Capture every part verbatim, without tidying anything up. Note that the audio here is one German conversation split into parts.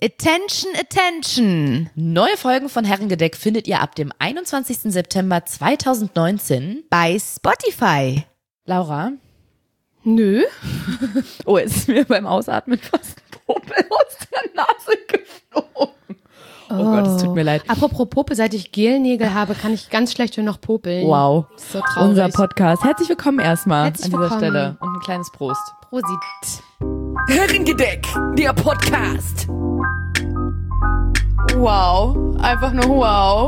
Attention, attention! Neue Folgen von Herrengedeck findet ihr ab dem einundzwanzigsten September zweitausendneunzehn bei Spotify. Laura? Nö. Oh, jetzt ist mir beim Ausatmen fast ein Popel aus der Nase geflogen. Oh, oh Gott, es tut mir leid. Apropos Popel, seit ich Gelnägel habe, kann ich ganz schlecht nur noch popeln. Wow. So traurig. Unser Podcast. Herzlich willkommen erstmal Herzlich an dieser willkommen. Stelle. Und ein kleines Prost. Prosit. Herrengedeck, der Podcast. Wow. Einfach nur wow.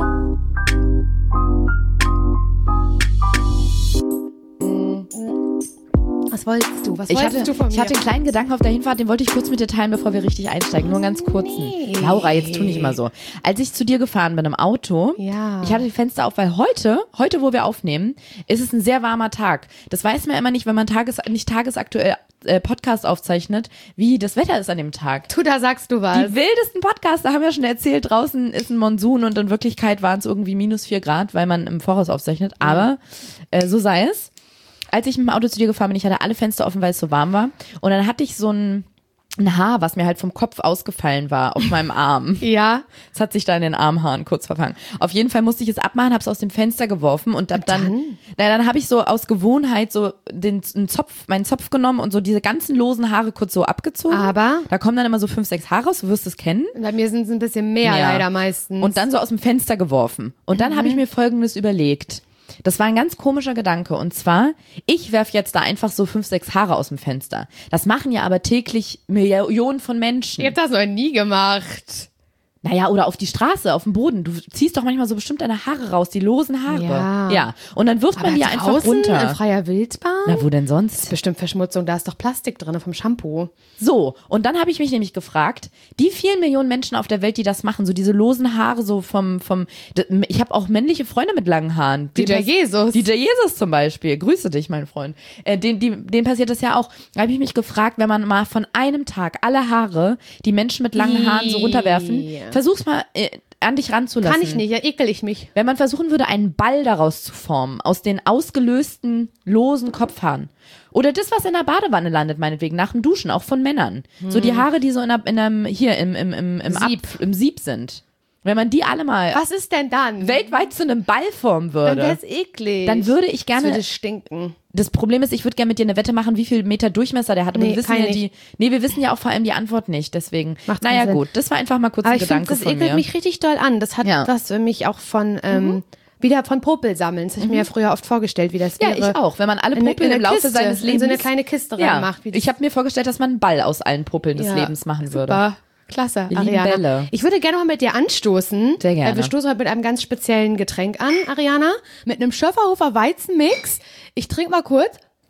Was wolltest du? Was Ich wolltest hatte, du von mir? ich hatte einen kleinen Gedanken auf der Hinfahrt, den wollte ich kurz mit dir teilen, bevor wir richtig einsteigen. Nur einen ganz kurzen. Nee. Laura, jetzt tu nicht immer so. Als ich zu dir gefahren bin im Auto, Ja. ich hatte die Fenster auf, weil heute, heute, wo wir aufnehmen, ist es ein sehr warmer Tag. Das weiß man immer nicht, wenn man tages, nicht tagesaktuell äh, Podcast aufzeichnet, wie das Wetter ist an dem Tag. Du, da sagst du was. Die wildesten Podcasts, da haben wir schon erzählt, draußen ist ein Monsun und in Wirklichkeit waren es irgendwie minus vier Grad, weil man im Voraus aufzeichnet. Aber äh, so sei es. Als ich mit dem Auto zu dir gefahren bin, ich hatte alle Fenster offen, weil es so warm war. Und dann hatte ich so ein, ein Haar, was mir halt vom Kopf ausgefallen war, auf meinem Arm. Ja. Es hat sich da in den Armhaaren kurz verfangen. Auf jeden Fall musste ich es abmachen, habe es aus dem Fenster geworfen und hab dann, dann? na, dann habe ich so aus Gewohnheit so den einen Zopf, meinen Zopf genommen und so diese ganzen losen Haare kurz so abgezogen. Aber? Da kommen dann immer so fünf, sechs Haare raus, du wirst es kennen. Bei mir sind es ein bisschen mehr Ja. leider meistens. Und dann so aus dem Fenster geworfen. Und dann habe ich mir Folgendes überlegt. Das war ein ganz komischer Gedanke. Und zwar, ich werf jetzt da einfach so fünf, sechs Haare aus dem Fenster. Das machen ja aber täglich Millionen von Menschen. Ich hab das noch nie gemacht. Naja, oder auf die Straße, auf dem Boden. Du ziehst doch manchmal so bestimmt deine Haare raus, die losen Haare. Ja. Ja. Und dann wirft Aber man die einfach draußen runter. in freier Wildbahn? Na, wo denn sonst? Bestimmt Verschmutzung, da ist doch Plastik drin vom Shampoo. So, und dann habe ich mich nämlich gefragt, die vielen Millionen Menschen auf der Welt, die das machen, so diese losen Haare so vom, vom ich habe auch männliche Freunde mit langen Haaren. D J Denen Jesus. D J Jesus zum Beispiel. Grüße dich, mein Freund. Äh, den, die, denen passiert das ja auch. Da habe ich mich gefragt, wenn man mal von einem Tag alle Haare, die Menschen mit langen Haaren so runterwerfen, versuch's mal äh, an dich ranzulassen. Kann ich nicht, ja ekel ich mich. Wenn man versuchen würde, einen Ball daraus zu formen, aus den ausgelösten, losen Kopfhaaren. Oder das, was in der Badewanne landet, meinetwegen, nach dem Duschen, auch von Männern. Hm. So die Haare, die so in, der, in einem, hier im, im, im, im, Sieb. Ab, im Sieb sind. Wenn man die alle mal Was ist denn dann? weltweit zu einem Ball formen würde, Dann wär's eklig. dann würde ich gerne. Das würde stinken. Das Problem ist, ich würde gerne mit dir eine Wette machen, wie viel Meter Durchmesser der hat. Aber Nee, wir wissen kann ja ich die, nee, wir wissen ja auch vor allem die Antwort nicht. Deswegen, Macht naja keinen Sinn. gut, das war einfach mal kurz Aber ein ich finde, Gedanke das von ekelt mir. mich richtig doll an. Das hat Ja. was für mich auch von, ähm, wieder von Popel sammeln. Das habe ich mir ja früher oft vorgestellt, wie das Ja, wäre. ich auch. Wenn man alle in eine- Popeln in im eine Laufe Kiste, seines Lebens in so eine kleine Kiste ja, reinmacht. Wie das- ich habe mir vorgestellt, dass man einen Ball aus allen Popeln des Ja, Lebens machen würde. Super. Klasse, Wir lieben Ariana. Bälle. Ich würde gerne mal mit dir anstoßen. Sehr gerne. Weil wir stoßen heute mit einem ganz speziellen Getränk an, Ariana. Mit einem Schöfferhofer Weizenmix. Ich trinke mal kurz.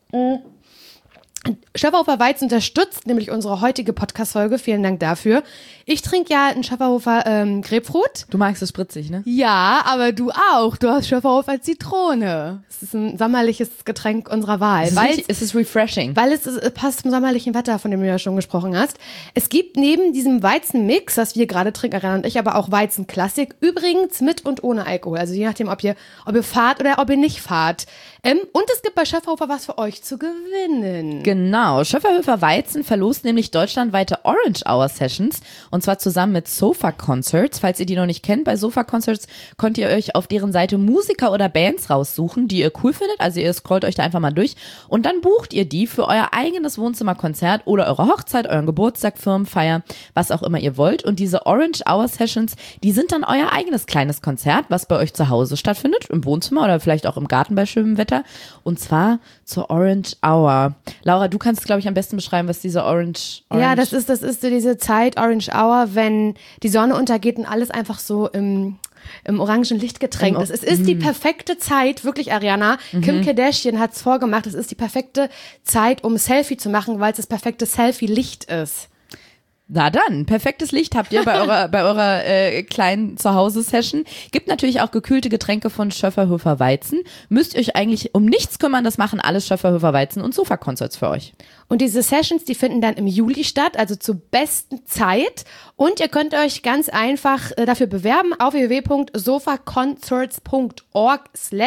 Schöfferhofer Weizen unterstützt nämlich unsere heutige Podcast-Folge. Vielen Dank dafür. Ich trinke ja einen Schöfferhofer ähm, Grapefruit. Du magst es spritzig, ne? Ja, aber du auch. Du hast Schöfferhofer Zitrone. Es ist ein sommerliches Getränk unserer Wahl. Es ist, Weil richtig, es ist refreshing. weil es, es passt zum sommerlichen Wetter, von dem du ja schon gesprochen hast. Es gibt neben diesem Weizenmix, das wir gerade trinken, Ariana und ich, aber auch Weizenklassik, übrigens mit und ohne Alkohol. Also je nachdem, ob ihr, ob ihr fahrt oder ob ihr nicht fahrt. Ähm, und es gibt bei Schöfferhofer was für euch zu gewinnen. Genau, Schöfferhofer Weizen verlost nämlich deutschlandweite Orange Hour Sessions und zwar zusammen mit Sofa Concerts. Falls ihr die noch nicht kennt, bei Sofa Concerts könnt ihr euch auf deren Seite Musiker oder Bands raussuchen, die ihr cool findet. Also ihr scrollt euch da einfach mal durch und dann bucht ihr die für euer eigenes Wohnzimmerkonzert oder eure Hochzeit, euren Geburtstag, Firmenfeier, was auch immer ihr wollt. Und diese Orange Hour Sessions, die sind dann euer eigenes kleines Konzert, was bei euch zu Hause stattfindet, im Wohnzimmer oder vielleicht auch im Garten bei schönem Wetter. Und zwar zur Orange Hour. Laura, du kannst, glaube ich, am besten beschreiben, was diese Orange, Orange Ja, das ist, das ist so diese Zeit, Orange Hour, wenn die Sonne untergeht und alles einfach so im, im orangen Licht getränkt Im- ist. Es ist die perfekte Zeit, wirklich, Ariana. Kim Kardashian hat's vorgemacht. Es ist die perfekte Zeit, um Selfie zu machen, weil es das perfekte Selfie-Licht ist. Na dann, perfektes Licht habt ihr bei eurer, bei eurer äh, kleinen Zuhause-Session. Gibt natürlich auch gekühlte Getränke von Schöfferhofer Weizen. Müsst ihr euch eigentlich um nichts kümmern, das machen alles Schöfferhofer Weizen und Sofa-Concerts für euch. Und diese Sessions, die finden dann im Juli statt, also zur besten Zeit. Und ihr könnt euch ganz einfach äh, dafür bewerben auf w w w punkt sofaconcerts punkt org slash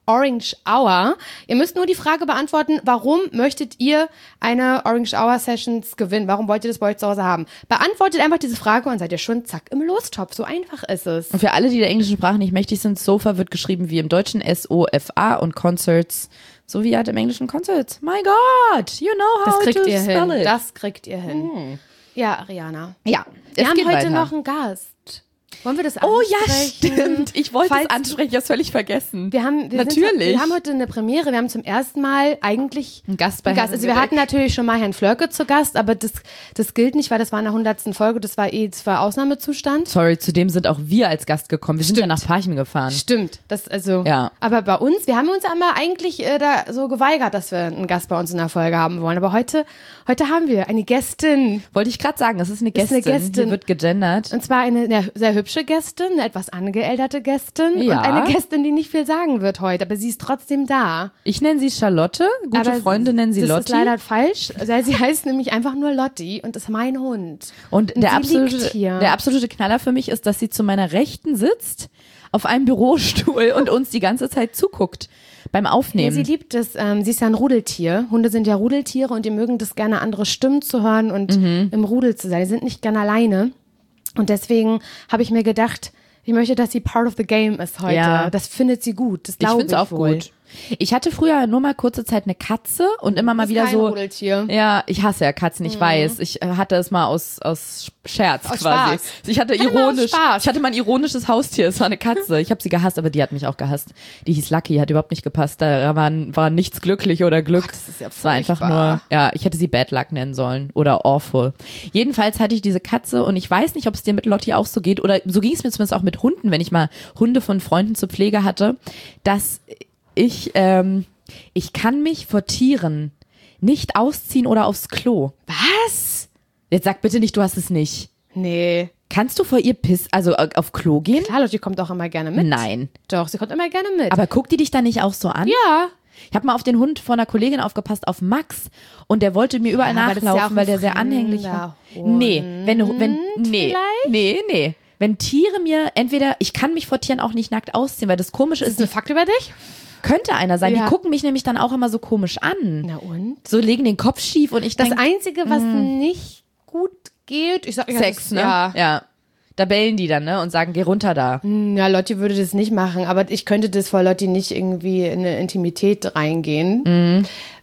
Orange Hour. Ihr müsst nur die Frage beantworten, warum möchtet ihr eine Orange Hour Sessions gewinnen? Warum wollt ihr das bei euch zu Hause haben? Beantwortet einfach diese Frage und seid ihr schon zack im Lostopf. So einfach ist es. Und für alle, die der englischen Sprache nicht mächtig sind, Sofa wird geschrieben wie im Deutschen S O F A und Concerts, so wie halt im Englischen Concerts. My God, you know how Das kriegt to ihr spell hin. it. Das kriegt ihr hin. Hm. Ja, Ariana. Ja, Wir es haben geht heute weiter. noch einen Gast. Wollen wir das Oh ja, ansprechen? stimmt. Ich wollte Falls- es ansprechen, ich hab's völlig vergessen. Wir haben, wir Natürlich. Sind, wir haben heute eine Premiere. Wir haben zum ersten Mal eigentlich Ein Gast bei einen Gast. Herrn Also wir Gedeck. hatten natürlich schon mal Herrn Flörke zu Gast, aber das, das gilt nicht, weil das war in der hundertsten Folge. Das war eh, das war Ausnahmezustand. Sorry, zudem sind auch wir als Gast gekommen. Wir sind ja nach Parchim gefahren. Stimmt. Das also. Ja. Aber bei uns, wir haben uns einmal eigentlich äh, da so geweigert, dass wir einen Gast bei uns in der Folge haben wollen. Aber heute, heute haben wir eine Gästin. Wollte ich gerade sagen, es ist eine Ist eine Gästin. Gästin. Hier wird gegendert. Und zwar eine, eine sehr hübsche Gästin, eine etwas angeälterte Gästin Ja. und eine Gästin, die nicht viel sagen wird heute, aber sie ist trotzdem da. Ich nenne sie Charlotte, gute aber Freunde nennen sie das Lotti. Das ist leider falsch. Also sie heißt nämlich einfach nur Lotti und ist mein Hund. Und Und der sie absolute, liegt hier. der absolute Knaller für mich ist, dass sie zu meiner Rechten sitzt, auf einem Bürostuhl und uns die ganze Zeit zuguckt beim Ja, Aufnehmen. sie liebt es. Ähm, sie ist ja ein Rudeltier. Hunde sind ja Rudeltiere und die mögen das gerne, andere Stimmen zu hören und Mhm. im Rudel zu sein. Die sind nicht gerne alleine. Und deswegen habe ich mir gedacht, ich möchte, dass sie part of the game ist heute. Ja. Das findet sie gut. Das ich glaube ich finde es auch wohl. gut. Ich hatte früher nur mal kurze Zeit eine Katze und immer mal Das ist wieder kein so. Rudeltier. Ja, ich hasse ja Katzen, ich weiß. Ich äh, hatte es mal aus, aus Scherz Aus quasi. Spaß. Ich hatte Immer aus ironisch, Spaß. ich hatte mal ein ironisches Haustier, es war eine Katze. Ich habe sie gehasst, aber die hat mich auch gehasst. Die hieß Lucky, hat überhaupt nicht gepasst. Da war, war nichts glücklich oder Glück. das ist ja es war einfach furchtbar. nur, ja, ich hätte sie Bad Luck nennen sollen oder Awful. Jedenfalls hatte ich diese Katze und ich weiß nicht, ob es dir mit Lotti auch so geht oder so ging es mir zumindest auch mit Hunden, wenn ich mal Hunde von Freunden zur Pflege hatte, dass ich, ähm, ich kann mich vor Tieren nicht ausziehen oder aufs Klo. Was? Jetzt sag bitte nicht, du hast es nicht. Nee. Kannst du vor ihr piss, also äh, auf Klo gehen? Klar, Lotti kommt auch immer gerne mit. Nein. Doch, sie kommt immer gerne mit. Aber guckt die dich dann nicht auch so an? ja. Ich habe mal auf den Hund von einer Kollegin aufgepasst, auf Max, und der wollte mir überall Ja, aber das ist ja nachlaufen, auch weil ein der sehr anhänglich war. fremder Hund. Nee, wenn wenn nee, vielleicht? nee, nee. Wenn Tiere mir entweder, ich kann mich vor Tieren auch nicht nackt ausziehen, weil das Komische Ist ist, das ein Fakt über dich? könnte einer sein. Ja. Die gucken mich nämlich dann auch immer so komisch an. Na und? So legen den Kopf schief und ich Das denke, Einzige, was nicht gut geht, ich sag ja, Sex, das, ne? Ja. ja. Da bellen die dann, ne? Und sagen, geh runter da. Ja, Lotti würde das nicht machen, aber ich könnte das vor Lotti nicht irgendwie in eine Intimität reingehen. Mhm.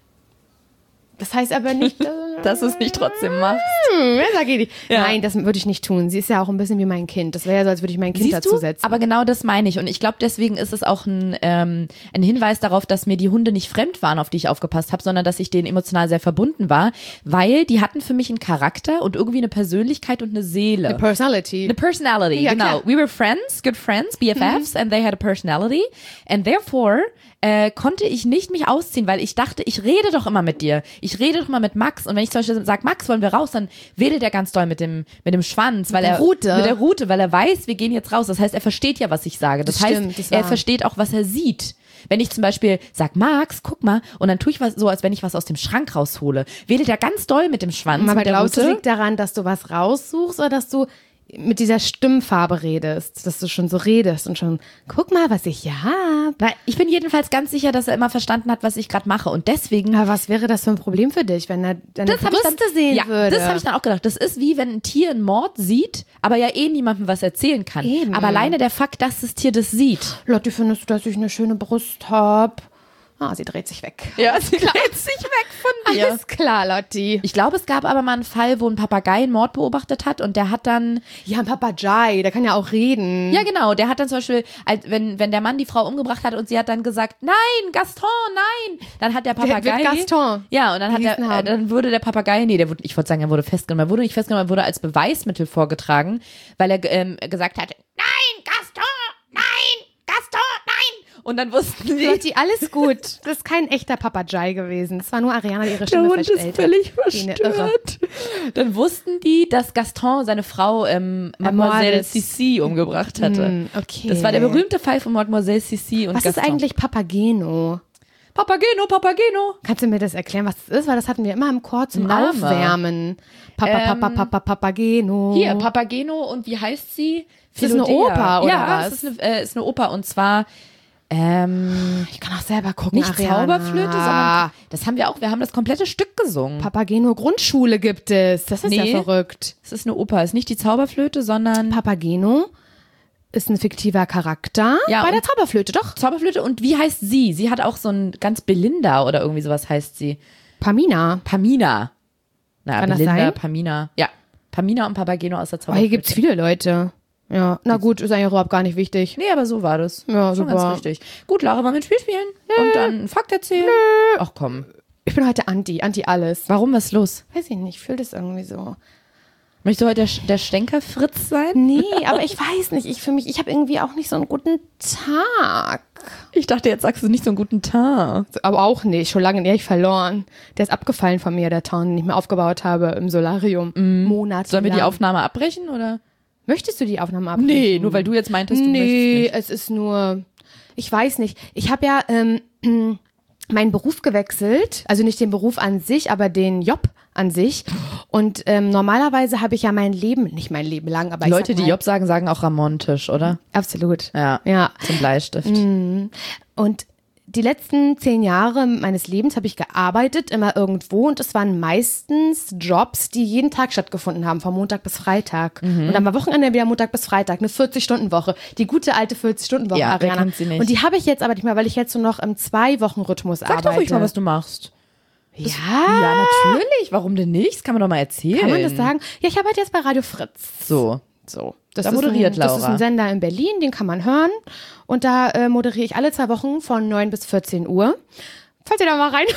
Das heißt aber nicht, dass, Dass du es nicht trotzdem machst. hm, ja, sag ich nicht. Ja. Nein, das würde ich nicht tun. Sie ist ja auch ein bisschen wie mein Kind. Das wäre ja so, als würde ich mein Kind Siehst dazu du? setzen. Aber genau das meine ich. Und ich glaube, deswegen ist es auch ein, ähm, ein Hinweis darauf, dass mir die Hunde nicht fremd waren, auf die ich aufgepasst habe, sondern dass ich denen emotional sehr verbunden war, weil die hatten für mich einen Charakter und irgendwie eine Persönlichkeit und eine Seele. Eine Personality. Eine Personality, Ja, genau. klar. We were friends, good friends, B F Fs, and they had a personality. And therefore äh, konnte ich nicht mich ausziehen, weil ich dachte, ich rede doch immer mit dir. Ich rede doch immer mit Max. Und wenn ich zum Beispiel sage, Max, wollen wir raus, dann wedelt er ganz doll mit dem, mit dem Schwanz, weil der er Rute. mit der Rute, weil er weiß, wir gehen jetzt raus. Das heißt, er versteht ja, was ich sage. Das, Das heißt, stimmt, das er war- versteht auch, was er sieht. Wenn ich zum Beispiel sag, Max, guck mal, und dann tue ich was so, als wenn ich was aus dem Schrank raushole, wedelt er ganz doll mit dem Schwanz, Aber mit der glaubst du, Rute. es liegt daran, dass du was raussuchst oder dass du mit dieser Stimmfarbe redest? Dass du schon so redest und schon, guck mal, was ich hier hab. Weil ich bin jedenfalls ganz sicher, dass er immer verstanden hat, was ich gerade mache. Und deswegen Aber was wäre das für ein Problem für dich, wenn er deine hab ich dann, Brüste sehen ja, würde? das habe ich dann auch gedacht. Das ist wie wenn ein Tier einen Mord sieht, aber ja eh niemandem was erzählen kann. Eben. Aber alleine der Fakt, dass das Tier das sieht. Lotti, findest du, dass ich eine schöne Brust hab? Ah, sie dreht sich weg. Ja, sie dreht sich weg von dir. Alles klar, Lotti. Ich glaube, es gab aber mal einen Fall, wo ein Papagei einen Mord beobachtet hat und der hat dann, Ja, ein Papagei, der kann ja auch reden. ja genau, der hat dann zum Beispiel, als- wenn, wenn der Mann die Frau umgebracht hat und sie hat dann gesagt, nein, Gaston, nein, dann hat der Der wird Papagei. Gaston Ja, und dann hat der, gehießen äh, haben. dann wurde der Papagei, nee, der wurde, ich wollte sagen, er wurde festgenommen, er wurde nicht festgenommen, er wurde als Beweismittel vorgetragen, weil er ähm, gesagt hat, nein, Gaston, nein, Gaston, nein. Und dann wussten die, Lotti, alles gut. Das ist kein echter Papagei gewesen. Es war nur Ariana, die ihre der Stimme Hund ist verstellt hat. völlig Wie eine Irre. verstört. Dann wussten die, dass Gaston seine Frau ähm, Mademoiselle Ermordet. Sissi umgebracht hatte. Hm, okay. Das war der berühmte Fall von Mademoiselle Sissi und Was Gaston. ist eigentlich Papageno? Papageno, Papageno. Kannst du mir das erklären, was das ist? Weil das hatten wir immer im Chor zum Name. Aufwärmen. Papa, Ähm, Papa, Papa, Papageno. Hier, Papageno und wie heißt sie? Ist das eine Philodea. Oper, oder ja, was? es ist eine, äh, ist eine Oper und zwar Ähm, Ich kann auch selber gucken, nicht Ariana. Zauberflöte, sondern das haben wir auch. Wir haben das komplette Stück gesungen. Papageno Grundschule gibt es. Das ist Nee. ja verrückt. Das ist eine Oper. Ist nicht die Zauberflöte, sondern Papageno ist ein fiktiver Charakter Ja, bei der und- Zauberflöte, doch. Zauberflöte. Und wie heißt sie? Sie hat auch so ein ganz Belinda oder irgendwie sowas heißt sie. Pamina. Pamina. Na, Kann das Belinda, sein? Pamina. Ja, Pamina und Papageno aus der Oh, Zauberflöte. hier gibt's viele Leute. Ja, na gut, ist eigentlich überhaupt gar nicht wichtig. Nee, aber so war das. Ja, Schon super. ganz richtig. Gut, Lara, wollen wir ein Spiel spielen? Und dann einen Fakt erzählen? Ach komm. Ich bin heute anti, anti alles. Warum, was ist los? Weiß ich nicht, ich fühle das irgendwie so. Möchtest du heute der, der Stänker-Fritz sein? Nee, aber ich weiß nicht, ich für mich, ich habe irgendwie auch nicht so einen guten Tag. Ich dachte, jetzt sagst du nicht so einen guten Tag. Aber auch nicht, schon lange nicht verloren. Der ist abgefallen von mir, der Ton, den ich mir aufgebaut habe im Solarium. Monatelang. Sollen wir die Aufnahme abbrechen, oder? Möchtest du die Aufnahme abbrechen? Nee, nur weil du jetzt meintest, du Nee, möchtest es ist nur, ich weiß nicht. Ich habe ja ähm, meinen Beruf gewechselt, also nicht den Beruf an sich, aber den Job an sich. Und ähm, normalerweise habe ich ja mein Leben, nicht mein Leben lang, aber nicht. ich Leute, sag die mal, Job sagen, sagen auch Ramontisch, oder? absolut. Ja. Ja. Zum Bleistift. Und die letzten zehn Jahre meines Lebens habe ich gearbeitet, immer irgendwo. Und es waren meistens Jobs, die jeden Tag stattgefunden haben, von Montag bis Freitag. Mhm. Und dann war Wochenende wieder Montag bis Freitag, eine vierzig-Stunden-Woche. Die gute alte vierzig-Stunden-Woche, Ja, wer Ariana. kennt sie nicht? Und die habe ich jetzt aber nicht mehr, weil ich jetzt nur noch im Zwei-Wochen-Rhythmus Sag arbeite. doch ruhig mal, was du machst. ja, Ja, natürlich. Warum denn nicht? Das kann man doch mal erzählen. kann man das sagen? Ja, ich arbeite jetzt bei Radio Fritz. So. So. Das Da ist moderiert ein, Das ist Laura. ein Sender in Berlin, den kann man hören. Und da äh, moderiere ich alle zwei Wochen von neun bis vierzehn Uhr. Falls ihr da mal rein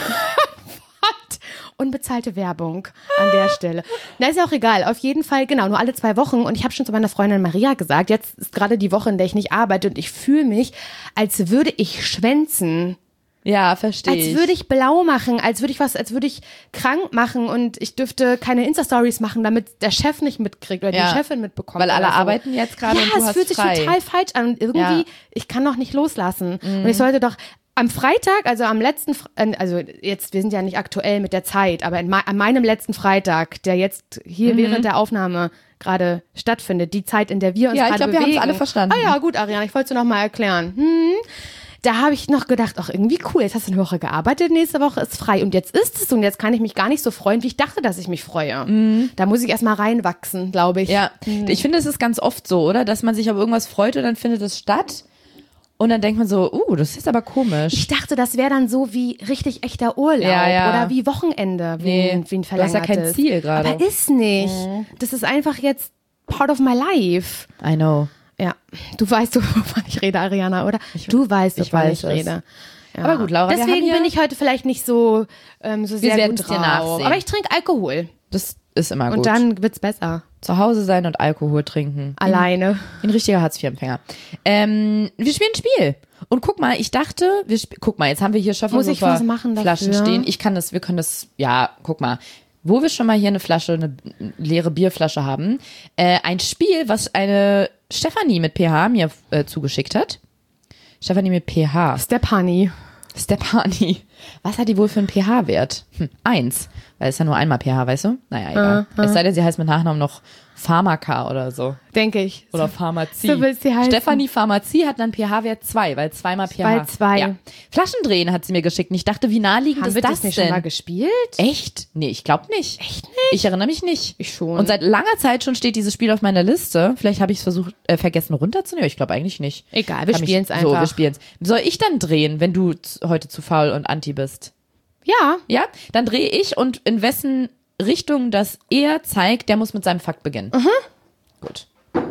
wollt. Unbezahlte Werbung an der Stelle. Na, ist ja auch egal. Auf jeden Fall, genau, nur alle zwei Wochen. Und ich habe schon zu meiner Freundin Maria gesagt, jetzt ist gerade die Woche, in der ich nicht arbeite. Und ich fühle mich, als würde ich schwänzen. Ja, verstehe Als ich. würde ich blau machen, als würde ich was, als würde ich krank machen und ich dürfte keine Insta-Stories machen, damit der Chef nicht mitkriegt oder Ja. die Chefin mitbekommt. Weil alle oder so. arbeiten jetzt gerade Ja, und du es hast fühlt sich frei. total falsch an und irgendwie, Ja. ich kann noch nicht loslassen. Und ich sollte doch am Freitag, also am letzten, Fre- äh, also jetzt, wir sind ja nicht aktuell mit der Zeit, aber in mei- an meinem letzten Freitag, der jetzt hier Mhm. während der Aufnahme gerade stattfindet, die Zeit, in der wir uns Ja, ich gerade glaub, wir bewegen. haben's alle verstanden. Ah ja, gut, Ariana, ich wollte es dir noch mal erklären. Hm. Da habe ich noch gedacht, ach, irgendwie cool, jetzt hast du eine Woche gearbeitet, nächste Woche ist frei und jetzt ist es und jetzt kann ich mich gar nicht so freuen, wie ich dachte, dass ich mich freue. Da muss ich erstmal reinwachsen, glaube ich. Mhm. Ja, ich finde, es ist ganz oft so, oder? Dass man sich auf irgendwas freut und dann findet es statt. Und dann denkt man so, uh, das ist aber komisch. Ich dachte, das wäre dann so wie richtig echter Urlaub Ja, ja. oder wie Wochenende, wie, Nee, ein, wie ein du hast ja verlängertes. kein Ziel gerade. Aber ist nicht. Das ist einfach jetzt part of my life. I know. Ja, du weißt, wovon ich rede, Ariana, oder? du weißt, ich wovon weiß ich es. rede. Ja. Aber gut, Laura, wir haben Deswegen hier- bin ich heute vielleicht nicht so, ähm, so sehr werden's gut dir drauf. nachsehen. Aber ich trinke Alkohol. Das ist immer gut. Und dann wird's besser. zu Hause sein und Alkohol trinken. Alleine. Ein richtiger Hartz-vier-Empfänger. Ähm, wir spielen ein Spiel. Und guck mal, ich dachte, wir sp- guck mal, jetzt haben wir hier Muss ich was machen Flaschen dafür? stehen. Ich kann das, wir können das, ja, guck mal. Wo wir schon mal hier eine Flasche, eine leere Bierflasche haben. Äh, ein Spiel, was eine Stefanie mit P H mir äh, zugeschickt hat. Stefanie mit P H. Stepani. Stepani. Was hat die wohl für einen pH-Wert? Hm, eins. Weil es ja nur einmal pH, weißt du? Naja, egal. Es sei denn, sie heißt mit Nachnamen noch Pharmaka oder so. Denke ich. Oder Pharmazie. So will sie heißen. Stefanie Pharmazie hat dann pH-Wert zwei, weil zweimal pH. Weil zwei. Ja. Flaschendrehen hat sie mir geschickt und ich dachte, wie naheliegend Haben ist wir das das nicht denn? schon mal gespielt? Echt? Nee, ich glaube nicht. Echt nicht? Ich erinnere mich nicht. Ich schon. Und seit langer Zeit schon steht dieses Spiel auf meiner Liste. Vielleicht habe ich es versucht, äh, vergessen runterzunehmen. Ich glaube eigentlich nicht. Egal, wir Kann mich- spielen's So, einfach. wir spielen's. Soll ich dann drehen, wenn du z- heute zu faul und anti bist? Ja. Ja? Dann drehe ich und in wessen Richtung das er zeigt, der muss mit seinem Fakt beginnen. Mhm. Gut.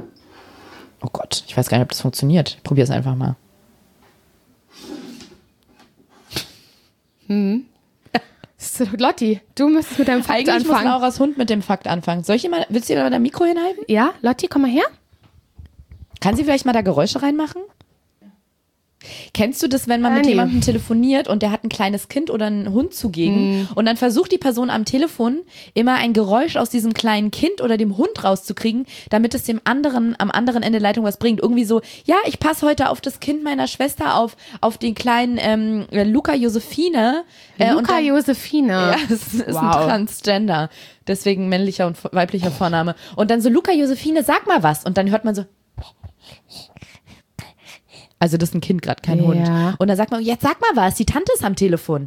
Oh Gott, ich weiß gar nicht, ob das funktioniert. Ich probiere es einfach mal. So, Lotti, du müsstest mit deinem Fakt Eigentlich muss anfangen. Lauras Hund mit dem Fakt anfangen. Soll ich ihr mal, willst du ihr mal dein Mikro hinhalten? Ja, Lotti, komm mal her. Kann sie vielleicht mal da Geräusche reinmachen? Kennst du das, wenn man Äh, mit nee. jemandem telefoniert und der hat ein kleines Kind oder einen Hund zugegen und dann versucht die Person am Telefon immer ein Geräusch aus diesem kleinen Kind oder dem Hund rauszukriegen, damit es dem anderen am anderen Ende der Leitung was bringt. Irgendwie so, ja, ich passe heute auf das Kind meiner Schwester auf, auf den kleinen ähm, Luca Josephine. Äh, und Luca dann, Josephine. ja, es ist Wow. ein Transgender. Deswegen männlicher und weiblicher Vorname. Und dann so, Luca Josephine, sag mal was. Und dann hört man so, Also das ist ein Kind gerade, kein Ja. Hund. Und dann sagt man, jetzt sag mal was, die Tante ist am Telefon.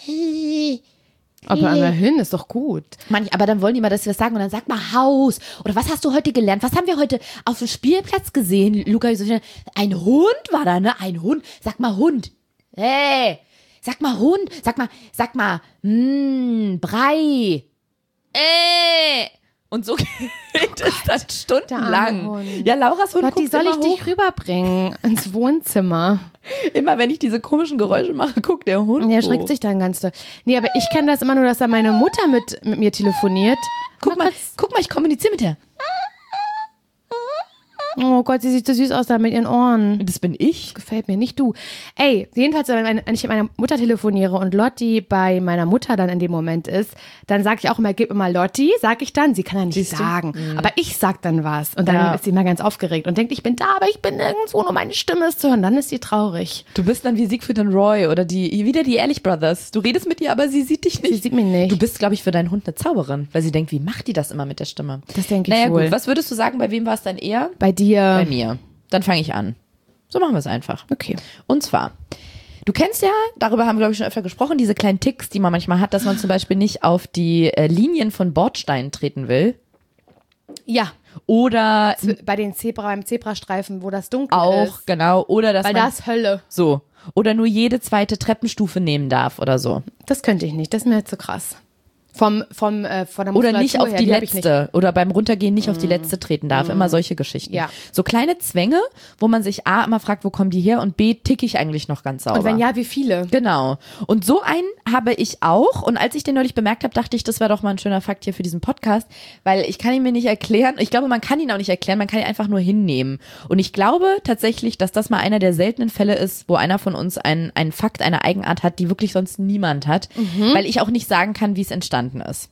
Aber immerhin, ist doch gut. Manch, aber dann wollen die mal, dass sie was sagen und dann sag mal Haus. Oder was hast du heute gelernt? Was haben wir heute auf dem Spielplatz gesehen? Luca, so schnell, ein Hund war da, ne? Ein Hund. Sag mal Hund. Hey, sag mal Hund. Sag mal, sag mal, mh, Brei. Äh. Und so geht es dann arme stundenlang. Hund. Ja, Lauras Hund Gott, die guckt soll immer ich hoch. dich rüberbringen ins Wohnzimmer? Immer wenn ich diese komischen Geräusche mache, guckt der Hund Der hoch. schreckt sich dann ganz doll. Nee, aber ich kenne das immer nur, dass da meine Mutter mit, mit mir telefoniert. Guck mal, guck mal, ich kommuniziere mit der. Oh Gott, sie sieht so süß aus da mit ihren Ohren. Das bin ich. Gefällt mir, nicht du. Ey, jedenfalls, wenn wenn ich mit meiner Mutter telefoniere und Lotti bei meiner Mutter dann in dem Moment ist, dann sage ich auch immer, gib immer Lotti, sag ich dann. Sie kann ja nicht Siehst du? sagen. Aber ich sag dann was. Und dann Ja. ist sie immer ganz aufgeregt und denkt, ich bin da, aber ich bin nirgendwo, nur meine Stimme ist zu hören. Dann ist sie traurig. Du bist dann wie Siegfried und Roy oder die wieder die Ehrlich Brothers. Du redest mit ihr, aber sie sieht dich nicht. Sie sieht mich nicht. Du bist, glaube ich, für deinen Hund eine Zauberin, weil sie denkt, wie macht die das immer mit der Stimme? Das denke ich naja, wohl. gut. Was würdest du sagen, bei wem war es dann eher? Bei dir. Bei mir. Dann fange ich an. So machen wir es einfach. Okay. Und zwar, du kennst ja, darüber haben wir, glaube ich, schon öfter gesprochen, diese kleinen Ticks, die man manchmal hat, dass man zum Beispiel nicht auf die äh, Linien von Bordsteinen treten will. Ja. Oder Bei den Zebra, beim Zebrastreifen, wo das dunkel auch, ist. genau. Oder dass Weil man das Hölle. so. Oder nur jede zweite Treppenstufe nehmen darf oder so. Das könnte ich nicht. Das ist mir jetzt zu krass. Vom, vom, äh, von der Oder Muskulatur nicht auf her, die hab ich nicht. letzte. Oder beim Runtergehen nicht auf die letzte treten darf. Immer solche Geschichten. Ja. So kleine Zwänge, wo man sich A, immer fragt, wo kommen die her? Und B, ticke ich eigentlich noch ganz sauber? Und wenn ja, wie viele? Genau. Und so einen habe ich auch. Und als ich den neulich bemerkt habe, dachte ich, das wäre doch mal ein schöner Fakt hier für diesen Podcast, weil ich kann ihn mir nicht erklären. Ich glaube, man kann ihn auch nicht erklären, man kann ihn einfach nur hinnehmen. Und ich glaube tatsächlich, dass das mal einer der seltenen Fälle ist, wo einer von uns einen, einen Fakt, eine Eigenart hat, die wirklich sonst niemand hat, Mhm. weil ich auch nicht sagen kann, wie es entstanden ist.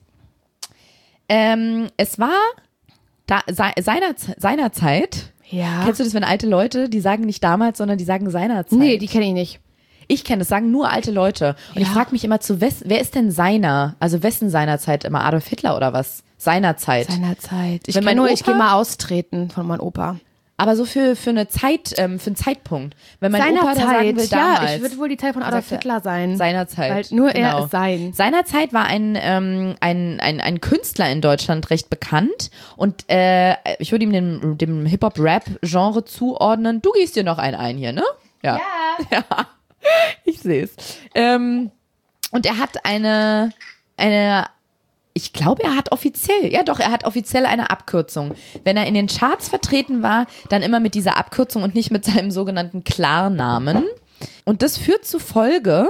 Ähm, es war da, se, seiner, seinerzeit. Ja. Kennst du das, wenn alte Leute, die sagen nicht damals, sondern die sagen seinerzeit? Nee, die kenne ich nicht. Ich kenne es, sagen nur alte Leute. Und ich Ja. frage mich immer, zu wes, wer ist denn seiner? Also wessen seinerzeit immer? Adolf Hitler oder was? Seinerzeit. Seinerzeit. Ich Wenn kann mein nur, ich Opa- gehe mal austreten von meinem Opa. Aber so für, für eine Zeit, ähm, für einen Zeitpunkt. Wenn mein Opa da sagen will, ja, damals. ich würde wohl die Zeit von Adolf sagt er, Hitler sein. Seinerzeit. Weil nur er genau. ist sein. Seinerzeit war ein, ähm, ein, ein, ein Künstler in Deutschland recht bekannt und äh, ich würde ihm dem, dem Hip-Hop-Rap-Genre zuordnen. Du gehst dir noch einen ein hier, ne? Ja. Ja, ich sehe es. Ähm, und er hat eine, eine Ich glaube, er hat offiziell, ja doch, er hat offiziell eine Abkürzung. Wenn er in den Charts vertreten war, dann immer mit dieser Abkürzung und nicht mit seinem sogenannten Klarnamen. Und das führt zu Folge,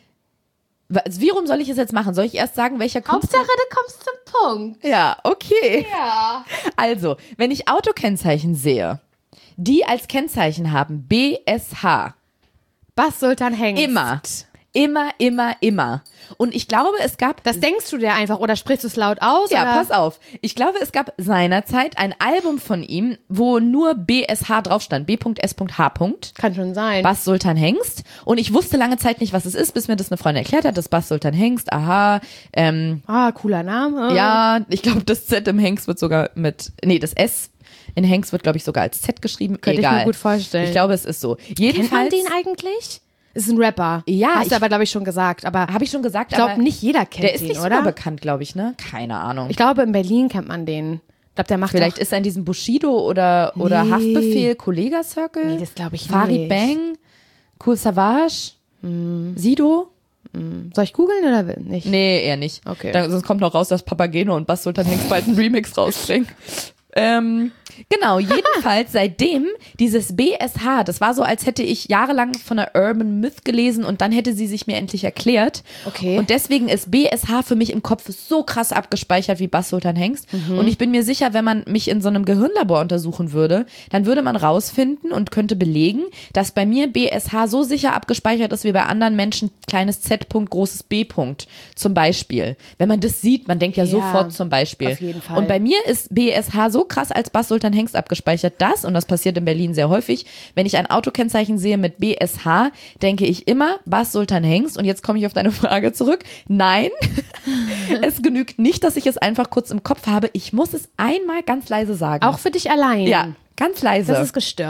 wie rum soll ich es jetzt machen? Soll ich erst sagen, welcher Künstler? Hauptsache, du kommst zum Punkt. Ja, okay. Ja. Also, wenn ich Autokennzeichen sehe, die als Kennzeichen haben B S H, Bas Sultan Hengst. immer, immer, immer, immer. Und ich glaube, es gab Das denkst du dir einfach oder sprichst du es laut aus? Ja, oder? pass auf. Ich glaube, es gab seinerzeit ein Album von ihm, wo nur B S H drauf stand. B S H. Kann schon sein. Bas Sultan Hengst. Und ich wusste lange Zeit nicht, was es ist, bis mir das eine Freundin erklärt hat. Das Bas Sultan Hengst, aha. Ähm, Ah, cooler Name. ja, ich glaube, das Z im Hengst wird sogar mit, nee, das S in Hengst wird, glaube ich, sogar als Z geschrieben. Könnte Egal. ich mir gut vorstellen. Ich glaube, es ist so. Kennt man Jedenfalls. den eigentlich? Ist ein Rapper. Ja, Hast ich- du aber, glaube ich, schon gesagt. Aber Habe ich schon gesagt, ich glaube, aber nicht jeder kennt der ist den, nicht oder? super bekannt, glaube ich, ne? Keine Ahnung. Ich glaube, in Berlin kennt man den. Ich glaube, der macht Vielleicht doch, ist er in diesem Bushido oder, oder Nee. Haftbefehl, Kollega Circle. Nee, das glaube ich Farid nicht. Bang, Cool Savage, Sido. Soll ich googeln oder will- nicht? Nee, eher nicht. Okay. Dann, sonst kommt noch raus, dass Papageno und Bas Sultan Hengst bald einen Remix rausbringen. Ähm, genau, jedenfalls seitdem dieses B S H, das war so, als hätte ich jahrelang von einer Urban Myth gelesen und dann hätte sie sich mir endlich erklärt. Okay. Und deswegen ist B S H für mich im Kopf so krass abgespeichert wie Bas Sultan Hengst. Und ich bin mir sicher, wenn man mich in so einem Gehirnlabor untersuchen würde, dann würde man rausfinden und könnte belegen, dass bei mir B S H so sicher abgespeichert ist wie bei anderen Menschen kleines Z. großes B. zum Beispiel. Wenn man das sieht, man denkt ja, Ja, sofort zum Beispiel. auf jeden Fall. Und bei mir ist B S H so krass als Bas Sultan Hengst abgespeichert, dass, und das passiert in Berlin sehr häufig, wenn ich ein Autokennzeichen sehe mit B S H, denke ich immer Bas Sultan Hengst. Und jetzt komme ich auf deine Frage zurück. Nein, es genügt nicht, dass ich es einfach kurz im Kopf habe. Ich muss es einmal ganz leise sagen. Auch für dich allein. ja, ganz leise. Das ist gestört.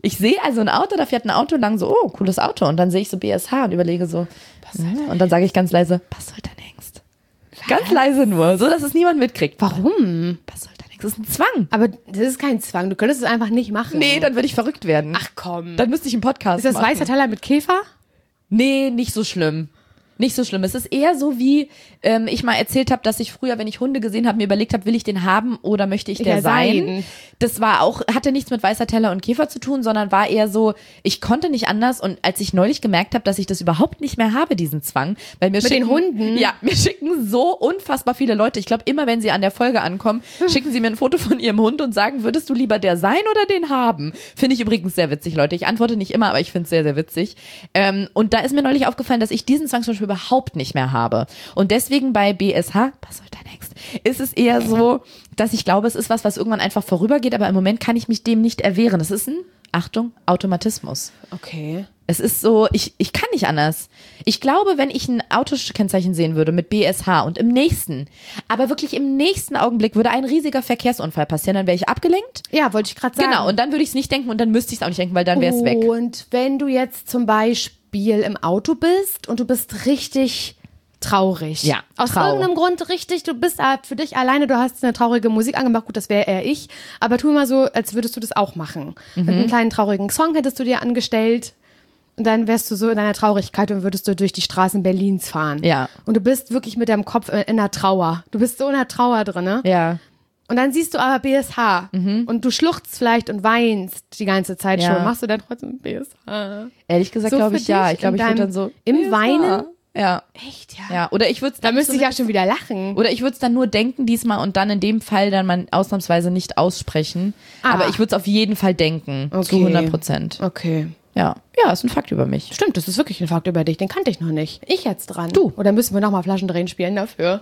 Ich sehe also ein Auto, da fährt ein Auto lang, so, oh, cooles Auto. Und dann sehe ich so B S H und überlege so, ja, und dann sage ich ganz leise, was soll dein Hengst? Ganz leise nur, so dass es niemand mitkriegt. Warum? Was soll dein Hengst? Das ist ein Zwang. Aber das ist kein Zwang, du könntest es einfach nicht machen. Nee, dann würde ich verrückt werden. Ach komm. Dann müsste ich einen Podcast Ist das machen. weißer Teller mit Käfer? Nee, nicht so schlimm. Nicht so schlimm. Es ist eher so, wie ähm, ich mal erzählt habe, dass ich früher, wenn ich Hunde gesehen habe, mir überlegt habe, will ich den haben oder möchte ich der Ja, sein? sein. Das war auch, hatte nichts mit weißer Teller und Käfer zu tun, sondern war eher so, ich konnte nicht anders. Und als ich neulich gemerkt habe, dass ich das überhaupt nicht mehr habe, diesen Zwang, weil mir Mit schicken, den Hunden? Ja, mir schicken so unfassbar viele Leute. Ich glaube, immer wenn sie an der Folge ankommen, schicken sie mir ein Foto von ihrem Hund und sagen, würdest du lieber der sein oder den haben? Finde ich übrigens sehr witzig, Leute. Ich antworte nicht immer, aber ich finde es sehr, sehr witzig. Ähm, und da ist mir neulich aufgefallen, dass ich diesen Zwang zum Beispiel überhaupt nicht mehr habe. Und deswegen bei B S H, was soll dein Hengst, ist es eher so, dass ich glaube, es ist was, was irgendwann einfach vorübergeht, aber im Moment kann ich mich dem nicht erwehren. Es ist ein, Achtung, Automatismus. Okay. Es ist so, ich, ich kann nicht anders. Ich glaube, wenn ich ein Autokennzeichen sehen würde mit B S H und im nächsten, aber wirklich im nächsten Augenblick würde ein riesiger Verkehrsunfall passieren, dann wäre ich abgelenkt. Ja, wollte ich gerade sagen. Genau, und dann würde ich es nicht denken und dann müsste ich es auch nicht denken, weil dann wäre es weg. Und wenn du jetzt zum Beispiel im Auto bist und du bist richtig traurig. Ja, Aus Trauer. irgendeinem Grund richtig, du bist für dich alleine, du hast eine traurige Musik angemacht, gut, das wäre eher ich, aber tu mal so, als würdest du das auch machen. Mhm. Mit einem kleinen traurigen Song hättest du dir angestellt und dann wärst du so in deiner Traurigkeit und würdest du durch die Straßen Berlins fahren. Ja. Und du bist wirklich mit deinem Kopf in der Trauer. Du bist so in der Trauer drin, ne? Ja. Und dann siehst du aber B S H und du schluchzt vielleicht und weinst die ganze Zeit Ja. schon. Machst du dann trotzdem B S H? Ehrlich gesagt, So glaube für ich, ja. dich Ich glaube, in ich würde deinem- dann so. im B S H. Weinen? Ja. Echt, ja? Ja. Oder ich würde es Da dann müsste ich ja zumindest- schon wieder lachen. Oder ich würde es dann nur denken diesmal und dann in dem Fall dann mal ausnahmsweise nicht aussprechen. Ah. Aber ich würde es auf jeden Fall denken. Zu Okay. hundert Prozent. Okay. Ja. Ja, ist ein Fakt über mich. Stimmt, das ist wirklich ein Fakt über dich. Den kannte ich noch nicht. Ich jetzt dran. Du. Oder müssen wir nochmal Flaschendrehen spielen dafür?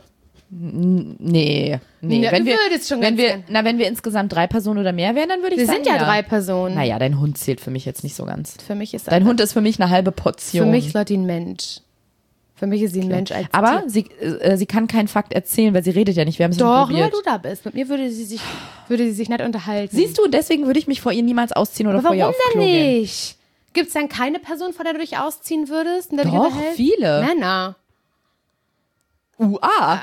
Nee, nee. Na, wenn du wir, würdest schon wenn ganz wir, gern. na, wenn wir insgesamt drei Personen oder mehr wären, dann würde ich Wir sagen, sind ja, drei Personen. Naja, dein Hund zählt für mich jetzt nicht so ganz. Für mich ist Dein Hund ist für mich eine halbe Portion. Für mich ist Lotti ein Mensch. Für mich ist sie ein Mensch als Aber Tier. sie, äh, sie kann keinen Fakt erzählen, weil sie redet ja nicht. Wir haben es schon Doch, nur weil probiert. du da bist. Mit mir würde sie sich, würde sie sich nicht unterhalten. Siehst du, deswegen würde ich mich vor ihr niemals ausziehen oder Aber vor ihr warum auf denn Klo gehen. nicht? Gibt es dann keine Person, vor der du dich ausziehen würdest? Und der dich Doch, unterhält? viele. Männer. U A,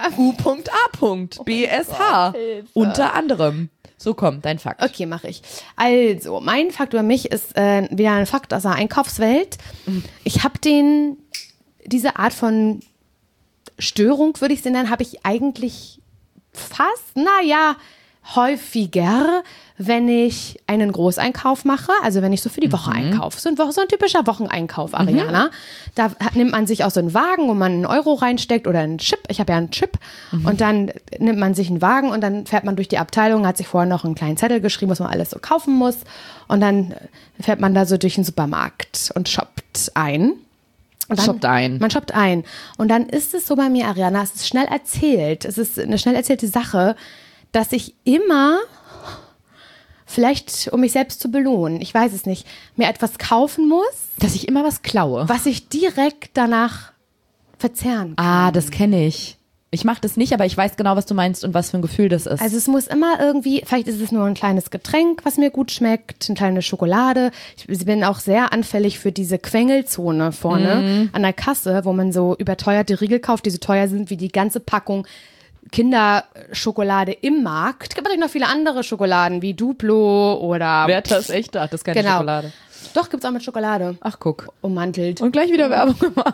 U.A. B S H. Hilfe. Unter anderem. So, komm, dein Fakt. Okay, mache ich. Also, mein Fakt über mich ist äh, wieder ein Fakt aus der Einkaufswelt. Ich habe den, diese Art von Störung, würde ich es nennen, habe ich eigentlich fast, naja, häufiger, wenn ich einen Großeinkauf mache, also wenn ich so für die Woche einkaufe. So ein, Wo- so ein typischer Wocheneinkauf, Ariana. Da hat, nimmt man sich auch so einen Wagen, wo man einen Euro reinsteckt oder einen Chip. Ich habe ja einen Chip. Und dann nimmt man sich einen Wagen und dann fährt man durch die Abteilung, hat sich vorher noch einen kleinen Zettel geschrieben, was man alles so kaufen muss. Und dann fährt man da so durch den Supermarkt und shoppt ein. Und dann, Shoppt ein. Man shoppt ein. Und dann ist es so bei mir, Ariana, es ist schnell erzählt. Es ist eine schnell erzählte Sache, dass ich immer, vielleicht um mich selbst zu belohnen, ich weiß es nicht, mir etwas kaufen muss, Dass ich immer was klaue. was ich direkt danach verzehren kann. Ah, das kenne ich. Ich mache das nicht, aber ich weiß genau, was du meinst und was für ein Gefühl das ist. Also es muss immer irgendwie, vielleicht ist es nur ein kleines Getränk, was mir gut schmeckt, eine kleine Schokolade. Ich bin auch sehr anfällig für diese Quengelzone vorne an der Kasse, wo man so überteuerte Riegel kauft, die so teuer sind wie die ganze Packung Kinderschokolade im Markt. Es gibt natürlich noch viele andere Schokoladen, wie Duplo oder... Werther ist echt da, das ist keine Genau. Schokolade. Doch, gibt's auch mit Schokolade. Ach, guck. Ummantelt. Und gleich wieder Werbung gemacht.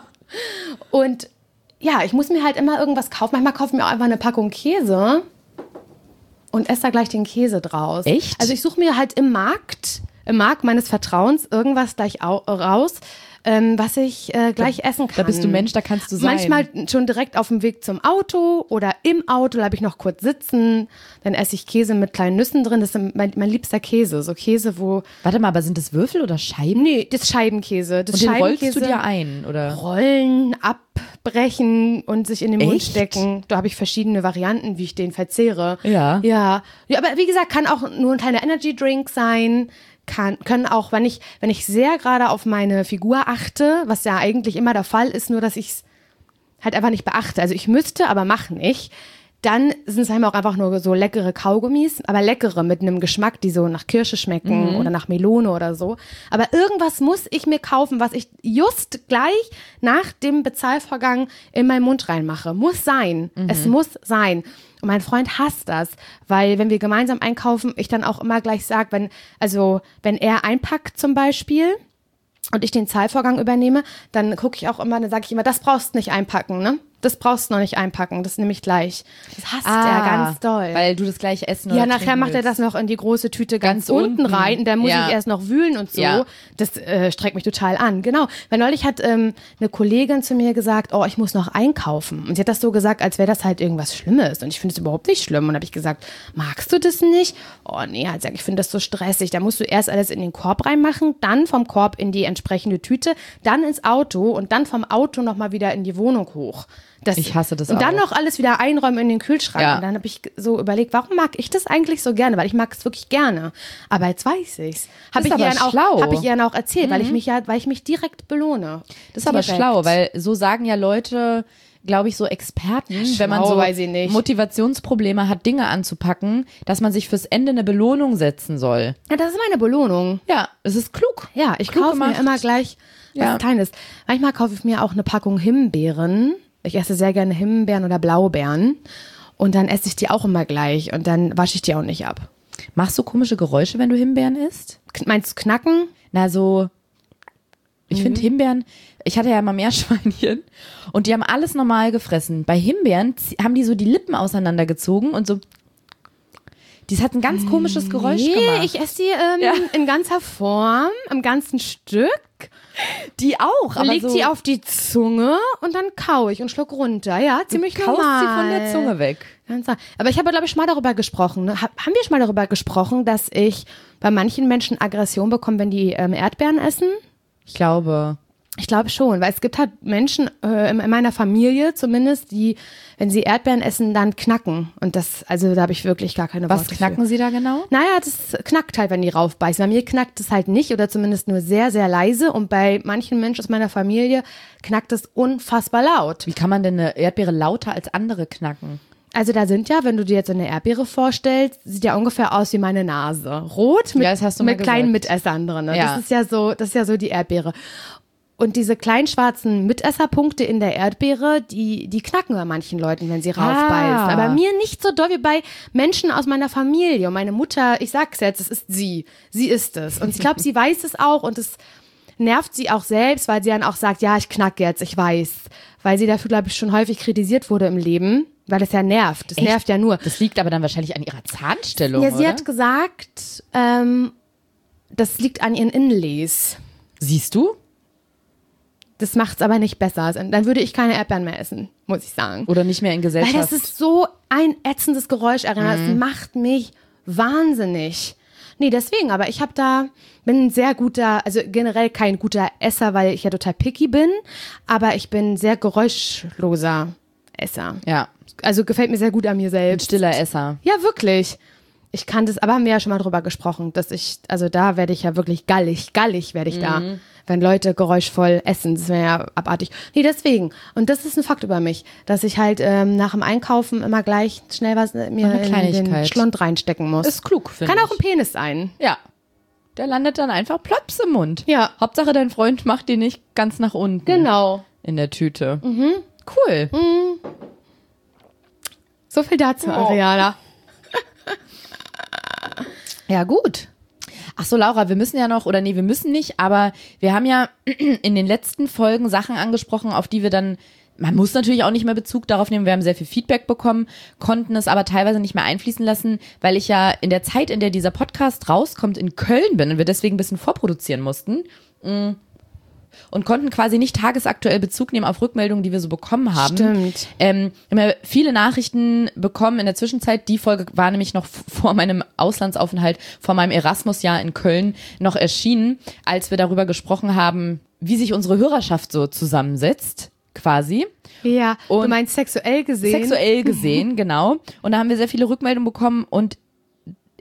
Und ja, ich muss mir halt immer irgendwas kaufen. Manchmal kaufe ich mir auch einfach eine Packung Käse und esse da gleich den Käse draus. Echt? Also ich suche mir halt im Markt, im Markt meines Vertrauens irgendwas gleich au- raus, ähm, was ich äh, gleich essen kann. Da bist du Mensch, da kannst du sein. Manchmal schon direkt auf dem Weg zum Auto oder im Auto, bleibe ich noch kurz sitzen. Dann esse ich Käse mit kleinen Nüssen drin. Das ist mein, mein liebster Käse. So Käse, wo... Warte mal, aber sind das Würfel oder Scheiben? Nee, das ist Scheibenkäse. Das Und den rollst Scheibenkäse, du dir ein, oder? Rollen, abbrechen und sich in den Mund Echt? stecken. Da habe ich verschiedene Varianten, wie ich den verzehre. Ja. Ja. Ja, aber wie gesagt, kann auch nur ein kleiner Energy Drink sein. Kann, können auch, wenn ich, wenn ich sehr gerade auf meine Figur achte, was ja eigentlich immer der Fall ist, nur dass ich es halt einfach nicht beachte. Also ich müsste, aber mache nicht. Dann sind es manchmal auch einfach nur so leckere Kaugummis, aber leckere mit einem Geschmack, die so nach Kirsche schmecken mhm. oder nach Melone oder so. Aber irgendwas muss ich mir kaufen, was ich just gleich nach dem Bezahlvorgang in meinen Mund reinmache. Muss sein. Mhm. Es muss sein. Und mein Freund hasst das, weil wenn wir gemeinsam einkaufen, ich dann auch immer gleich sage, wenn, also wenn er einpackt zum Beispiel und ich den Zahlvorgang übernehme, dann gucke ich auch immer, dann sage ich immer, das brauchst du nicht einpacken, ne? Das brauchst du noch nicht einpacken, das nehme ich gleich. Das hasst ah, er ganz doll. Weil du das gleich essen Ja, nachher macht er das noch in die große Tüte ganz, ganz unten rein und dann muss ja. ich erst noch wühlen und so. Ja. Das äh, strengt mich total an. Genau, weil neulich hat ähm, eine Kollegin zu mir gesagt, oh, ich muss noch einkaufen. Und sie hat das so gesagt, als wäre das halt irgendwas Schlimmes. Und ich finde es überhaupt nicht schlimm. Und dann habe ich gesagt, magst du das nicht? Oh nee, halt, ich finde das so stressig. Da musst du erst alles in den Korb reinmachen, dann vom Korb in die entsprechende Tüte, dann ins Auto und dann vom Auto nochmal wieder in die Wohnung hoch. Das, ich hasse das und auch. Und dann noch alles wieder einräumen in den Kühlschrank. Ja. Und dann habe ich so überlegt, warum mag ich das eigentlich so gerne? Weil ich mag es wirklich gerne. Aber jetzt weiß ich's. Habe ich, ihr dann auch, hab ich ihr dann auch erzählt, mhm. weil ich mich ja, weil ich mich direkt belohne. Das ist direkt. Aber schlau, weil so sagen ja Leute, glaube ich, so Experten, schlau, wenn man so Motivationsprobleme hat, Dinge anzupacken, dass man sich fürs Ende eine Belohnung setzen soll. Ja, das ist meine Belohnung. Ja, es ist klug. Ja, ich klug kaufe gemacht. mir immer gleich was ja. Kleines. Manchmal kaufe ich mir auch eine Packung Himbeeren. Ich esse sehr gerne Himbeeren oder Blaubeeren und dann esse ich die auch immer gleich und dann wasche ich die auch nicht ab. Machst du komische Geräusche, wenn du Himbeeren isst? Meinst du knacken? Na so, ich mhm. finde Himbeeren, ich hatte ja mal Meerschweinchen und die haben alles normal gefressen. Bei Himbeeren haben die so die Lippen auseinandergezogen und so, das hat ein ganz komisches Geräusch nee, gemacht. Nee, ich esse die ähm, ja. in ganzer Form, im ganzen Stück. Die auch, aber leg so die auf die Zunge und dann kau ich und schluck runter. Ja, ziemlich du kaust normal. sie von der Zunge weg. Aber ich habe, glaube ich, schon mal darüber gesprochen. Ne? Haben wir schon mal darüber gesprochen, dass ich bei manchen Menschen Aggression bekomme, wenn die ähm, Erdbeeren essen? Ich glaube. Ich glaube schon, weil es gibt halt Menschen äh, in meiner Familie zumindest, die, wenn sie Erdbeeren essen, dann knacken. Und das, also da habe ich wirklich gar keine Worte Was knacken für. Sie da genau? Naja, das knackt halt, wenn die raufbeißen. Bei mir knackt es halt nicht oder zumindest nur sehr, sehr leise. Und bei manchen Menschen aus meiner Familie knackt es unfassbar laut. Wie kann man denn eine Erdbeere lauter als andere knacken? Also da sind ja, wenn du dir jetzt so eine Erdbeere vorstellst, sieht ja ungefähr aus wie meine Nase. Rot mit, ja, das hast du mit mal kleinen gesagt. Mitessern drin. Ne? Ja. Das ist ja so, das ist ja so die Erdbeere. Und diese kleinen schwarzen Mitesserpunkte in der Erdbeere, die, die knacken bei manchen Leuten, wenn sie raufbeißen. Ah. Aber mir nicht so doll wie bei Menschen aus meiner Familie. Und meine Mutter, ich sag's jetzt, es ist sie. Sie ist es. Und ich glaube, sie weiß es auch und es nervt sie auch selbst, weil sie dann auch sagt, ja, ich knack jetzt, ich weiß. Weil sie dafür, glaube ich, schon häufig kritisiert wurde im Leben. Weil das ja nervt. Das Echt? nervt ja nur. Das liegt aber dann wahrscheinlich an ihrer Zahnstellung, Ja, sie oder? hat gesagt, ähm, das liegt an ihren Inlays. Siehst du? Das macht's aber nicht besser. Dann würde ich keine Erdbeeren mehr essen, muss ich sagen. Oder nicht mehr in Gesellschaft. Weil das ist so ein ätzendes Geräusch, Arena. Mhm. Das macht mich wahnsinnig. Nee, deswegen, aber ich habe da, bin ein sehr guter, also generell kein guter Esser, weil ich ja total picky bin, aber ich bin ein sehr geräuschloser Esser. Ja. Also gefällt mir sehr gut an mir Ein selbst. stiller Esser. Ja, wirklich. Ich kann das, aber haben wir ja schon mal drüber gesprochen, dass ich, also da werde ich ja wirklich gallig, gallig werde ich da, Mhm. wenn Leute geräuschvoll essen. Das wäre ja abartig. Nee, deswegen. Und das ist ein Fakt über mich, dass ich halt ähm, nach dem Einkaufen immer gleich schnell was mir Eine in den Kleinigkeit. Schlund reinstecken muss. Ist klug, finde ich. Kann auch ein Penis sein. Ja. Der landet dann einfach plops im Mund. Ja. Hauptsache, dein Freund macht den nicht ganz nach unten. Genau. In der Tüte. Mhm. Cool. Mhm. So viel dazu, Oh. Ariana. Ja, gut. Ach so, Laura, wir müssen ja noch, oder nee, wir müssen nicht, aber wir haben ja in den letzten Folgen Sachen angesprochen, auf die wir dann, man muss natürlich auch nicht mehr Bezug darauf nehmen, wir haben sehr viel Feedback bekommen, konnten es aber teilweise nicht mehr einfließen lassen, weil ich ja in der Zeit, in der dieser Podcast rauskommt, in Köln bin und wir deswegen ein bisschen vorproduzieren mussten. Und konnten quasi nicht tagesaktuell Bezug nehmen auf Rückmeldungen, die wir so bekommen haben. Stimmt. Ähm, wir haben ja viele Nachrichten bekommen in der Zwischenzeit. Die Folge war nämlich noch vor meinem Auslandsaufenthalt, vor meinem Erasmus-Jahr in Köln noch erschienen, als wir darüber gesprochen haben, wie sich unsere Hörerschaft so zusammensetzt, quasi. Ja, du Und meinst sexuell gesehen. Sexuell gesehen, genau. Und da haben wir sehr viele Rückmeldungen bekommen und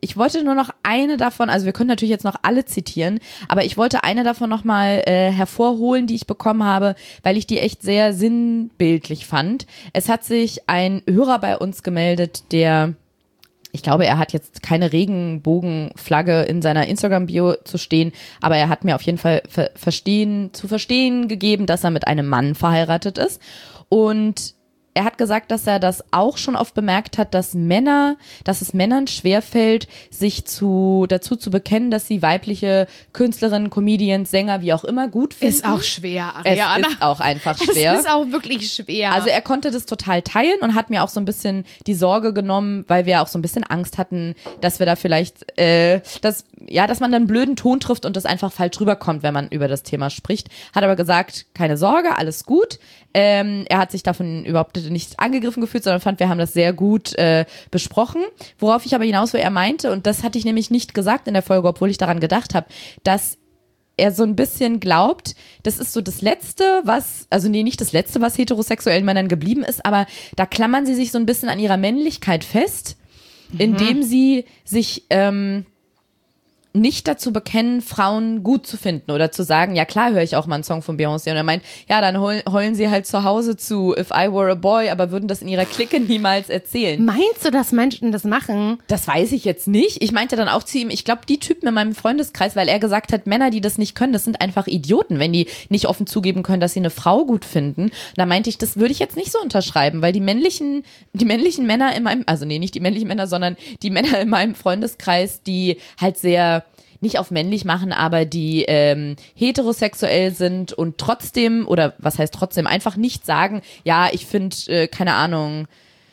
ich wollte nur noch eine davon, also wir können natürlich jetzt noch alle zitieren, aber ich wollte eine davon nochmal äh, hervorholen, die ich bekommen habe, weil ich die echt sehr sinnbildlich fand. Es hat sich ein Hörer bei uns gemeldet, der, ich glaube, er hat jetzt keine Regenbogenflagge in seiner Instagram-Bio zu stehen, aber er hat mir auf jeden Fall ver- verstehen, zu verstehen gegeben, dass er mit einem Mann verheiratet ist. Und er hat gesagt, dass er das auch schon oft bemerkt hat, dass Männer, dass es Männern schwerfällt, sich zu, dazu zu bekennen, dass sie weibliche Künstlerinnen, Comedians, Sänger, wie auch immer gut finden. Ist auch schwer, Ariana. Es ist auch einfach schwer. Es ist auch wirklich schwer. Also er konnte das total teilen und hat mir auch so ein bisschen die Sorge genommen, weil wir auch so ein bisschen Angst hatten, dass wir da vielleicht, äh, dass, ja, dass man dann einen blöden Ton trifft und das einfach falsch rüberkommt, wenn man über das Thema spricht. Hat aber gesagt, keine Sorge, alles gut. Ähm, er hat sich davon überhaupt nicht angegriffen gefühlt, sondern fand, wir haben das sehr gut äh, besprochen. Worauf ich aber hinaus, wo er meinte, und das hatte ich nämlich nicht gesagt in der Folge, obwohl ich daran gedacht habe, dass er so ein bisschen glaubt, das ist so das Letzte, was, also nee, nicht das Letzte, was heterosexuellen Männern geblieben ist, aber da klammern sie sich so ein bisschen an ihrer Männlichkeit fest, mhm. indem sie sich ähm, nicht dazu bekennen, Frauen gut zu finden oder zu sagen, ja klar höre ich auch mal einen Song von Beyoncé, und er meint, ja, dann heulen, heulen sie halt zu Hause zu If I Were a Boy, aber würden das in ihrer Clique niemals erzählen. Meinst du, dass Menschen das machen? Das weiß ich jetzt nicht. Ich meinte dann auch zu ihm, ich glaube, die Typen in meinem Freundeskreis, weil er gesagt hat, Männer, die das nicht können, das sind einfach Idioten, wenn die nicht offen zugeben können, dass sie eine Frau gut finden. Da meinte ich, das würde ich jetzt nicht so unterschreiben, weil die männlichen, die männlichen Männer in meinem, also nee, nicht die männlichen Männer, sondern die Männer in meinem Freundeskreis, die halt sehr nicht auf männlich machen, aber die ähm, heterosexuell sind und trotzdem, oder was heißt trotzdem, einfach nicht sagen, ja, ich finde, äh, keine Ahnung,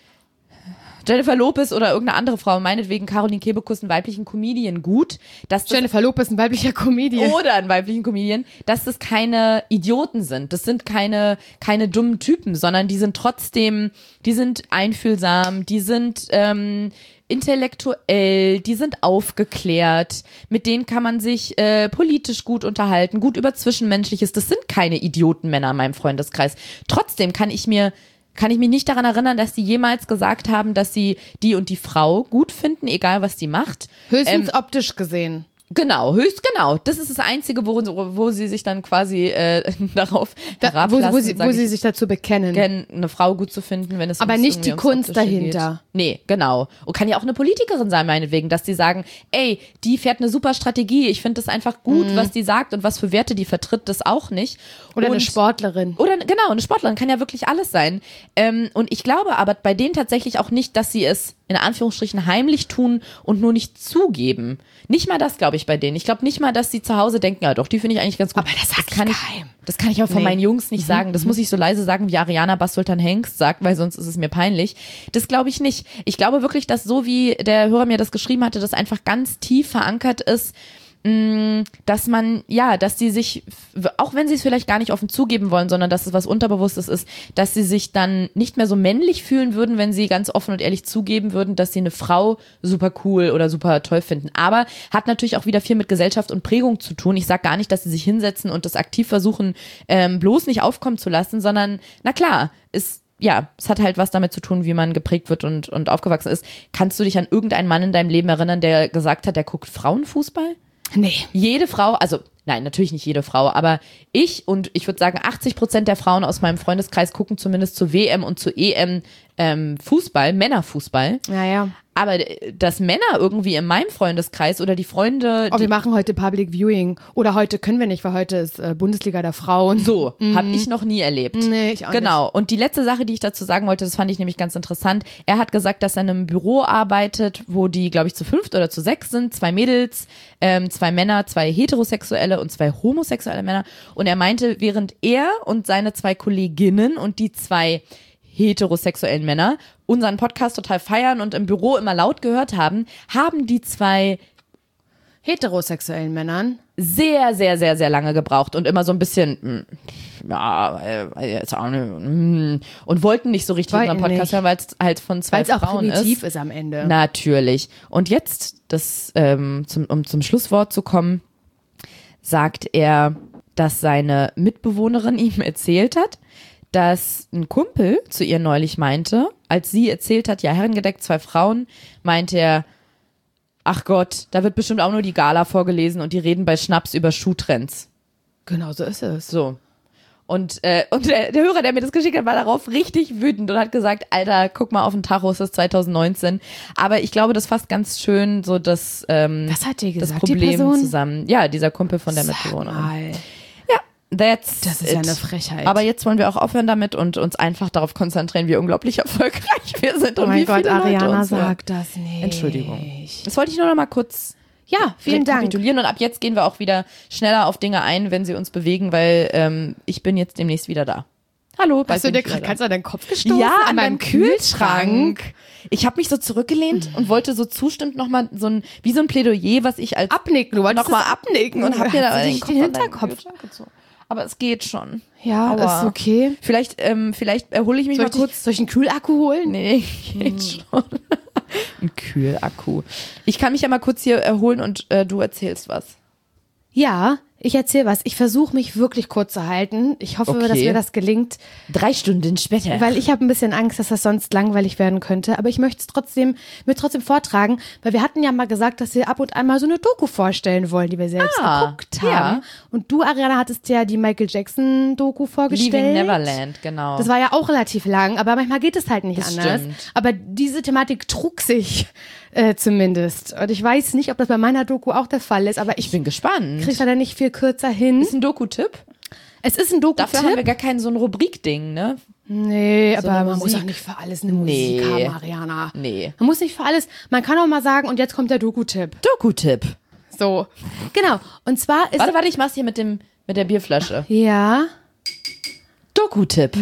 Jennifer Lopez oder irgendeine andere Frau, meinetwegen Caroline Kebekus, einen weiblichen Comedian gut. Dass das, Jennifer Lopez, ein weiblicher Comedian. Oder einen weiblichen Comedian, dass das keine Idioten sind. Das sind keine, keine dummen Typen, sondern die sind trotzdem, die sind einfühlsam, die sind ähm, intellektuell, die sind aufgeklärt, mit denen kann man sich äh, politisch gut unterhalten, gut über Zwischenmenschliches. Das sind keine Idiotenmänner in meinem Freundeskreis. Trotzdem kann ich mir kann ich mich nicht daran erinnern, dass die jemals gesagt haben, dass sie die und die Frau gut finden, egal was die macht. Höchstens ähm, optisch gesehen. Genau, höchst genau. Das ist das Einzige, wo, wo sie sich dann quasi äh, darauf da, herablassen. Wo, wo, sie, wo sie sich dazu bekennen. Gern eine Frau gut zu finden, wenn es aber nicht die Kunst dahinter. Geht. Nee, genau. Und kann ja auch eine Politikerin sein, meinetwegen, dass die sagen, ey, die fährt eine super Strategie, ich finde das einfach gut, mhm. was die sagt und was für Werte die vertritt, das auch nicht. Oder und, eine Sportlerin. Oder, genau, eine Sportlerin, kann ja wirklich alles sein. Ähm, und ich glaube aber bei denen tatsächlich auch nicht, dass sie es in Anführungsstrichen heimlich tun und nur nicht zugeben. Nicht mal das, glaube ich, bei denen. Ich glaube nicht mal, dass sie zu Hause denken, ja doch, die finde ich eigentlich ganz gut. Aber das, sag das kann ich ich, das kann ich auch von nee. meinen Jungs nicht mhm. sagen. Das muss ich so leise sagen, wie Ariana Bas-Sultan-Hengst sagt, weil sonst ist es mir peinlich. Das glaube ich nicht. Ich glaube wirklich, dass so wie der Hörer mir das geschrieben hatte, das einfach ganz tief verankert ist, dass man, ja, dass sie sich, auch wenn sie es vielleicht gar nicht offen zugeben wollen, sondern dass es was Unterbewusstes ist, dass sie sich dann nicht mehr so männlich fühlen würden, wenn sie ganz offen und ehrlich zugeben würden, dass sie eine Frau super cool oder super toll finden. Aber hat natürlich auch wieder viel mit Gesellschaft und Prägung zu tun. Ich sage gar nicht, dass sie sich hinsetzen und das aktiv versuchen, ähm, bloß nicht aufkommen zu lassen, sondern, na klar, ist ja, es hat halt was damit zu tun, wie man geprägt wird und, und aufgewachsen ist. Kannst du dich an irgendeinen Mann in deinem Leben erinnern, der gesagt hat, der guckt Frauenfußball? Nee. Jede Frau, also nein, natürlich nicht jede Frau, aber ich und ich würde sagen achtzig Prozent der Frauen aus meinem Freundeskreis gucken zumindest zur W M und zur E M ähm, Fußball, Männerfußball. Ja, ja. Aber dass Männer irgendwie in meinem Freundeskreis oder die Freunde... Oh, wir machen heute Public Viewing. Oder heute können wir nicht, weil heute ist äh, Bundesliga der Frauen. So, mhm. habe ich noch nie erlebt. Nee, ich auch Genau. nicht. Und die letzte Sache, die ich dazu sagen wollte, das fand ich nämlich ganz interessant. Er hat gesagt, dass er in einem Büro arbeitet, wo die, glaube ich, zu fünft oder zu sechs sind. Zwei Mädels, ähm, zwei Männer, zwei heterosexuelle und zwei homosexuelle Männer. Und er meinte, während er und seine zwei Kolleginnen und die zwei heterosexuellen Männer unseren Podcast total feiern und im Büro immer laut gehört haben, haben die zwei heterosexuellen Männern sehr, sehr, sehr, sehr lange gebraucht und immer so ein bisschen, ja, jetzt auch nicht, und wollten nicht so richtig unseren Podcast hören, weil es halt von zwei Weil's Frauen ist. Weil es auch primitiv ist am Ende. Natürlich. Und jetzt, das, ähm, zum, um zum Schlusswort zu kommen, sagt er, dass seine Mitbewohnerin ihm erzählt hat, dass ein Kumpel zu ihr neulich meinte, als sie erzählt hat, ja, herrengedeckt, zwei Frauen, meinte er, Ach Gott, da wird bestimmt auch nur die Gala vorgelesen und die reden bei Schnaps über Schuhtrends. Genau so ist es. So. Und, äh, und der, der Hörer, der mir das geschickt hat, war darauf richtig wütend und hat gesagt, Alter, guck mal auf den Tacho, es ist zwanzig neunzehn. Aber ich glaube, das fasst ganz schön so das, ähm, Was hat die das gesagt, die Problem Person? zusammen. Ja, dieser Kumpel von der Sag Mitbewohnerin. mal. Ja, that's Das ist it. ja eine Frechheit. Aber jetzt wollen wir auch aufhören damit und uns einfach darauf konzentrieren, wie unglaublich erfolgreich wir sind oh und mein wie viele Gott, Ariana Leute uns hören. sagt das nicht. Entschuldigung. Das wollte ich nur noch mal kurz Ja, vielen Dank. rekapitulieren und ab jetzt gehen wir auch wieder schneller auf Dinge ein, wenn sie uns bewegen, weil ähm, ich bin jetzt demnächst wieder da. Hallo, bald Hast du bin dir ich wieder gerade da. ganz an deinen Kopf gestoßen? Ja, an meinem Kühlschrank. Ich habe mich so zurückgelehnt und wollte so zustimmend nochmal so ein, wie so ein Plädoyer, was ich als Abnicken, du wolltest nochmal das abnicken und hab mir da dich den an deinen Hinterkopf. Kühlschrank gezogen. Aber es geht schon. Ja, Aua. ist okay. Vielleicht, ähm, vielleicht erhole ich mich Soll mal ich, dich, kurz. soll ich einen Kühlakku holen? Nee, geht schon. Ein Kühlakku. Ich kann mich ja mal kurz hier erholen und äh, du erzählst was. Ja, ich erzähle was. Ich versuche mich wirklich kurz zu halten. Ich hoffe, Okay. dass mir das gelingt, Drei Stunden später. weil ich habe ein bisschen Angst, dass das sonst langweilig werden könnte. Aber ich möchte es trotzdem, mir trotzdem vortragen, weil wir hatten ja mal gesagt, dass wir ab und an mal so eine Doku vorstellen wollen, die wir selbst Ah, geguckt haben. ja. Und du, Ariana, hattest ja die Michael Jackson Doku vorgestellt. Leaving Neverland, genau. Das war ja auch relativ lang, aber manchmal geht es halt nicht Das anders. stimmt. Aber diese Thematik trug sich äh, zumindest. Und ich weiß nicht, ob das bei meiner Doku auch der Fall ist, aber ich ich bin gespannt. kriege leider nicht viel kürzer hin. Ist ein Doku-Tipp? Es ist ein Dafür haben wir Doku-Tipp. gar kein so ein Rubrik-Ding, ne? Nee, So aber eine man muss Musik. auch nicht für alles eine Nee. Musik haben, Ariana. Nee. Man muss nicht für alles, man kann auch mal sagen, und jetzt kommt der Doku-Tipp. Doku-Tipp. So. Genau. Und zwar ist. Warte, warte, ich mach's hier mit dem mit der Bierflasche. Ja. Doku-Tipp.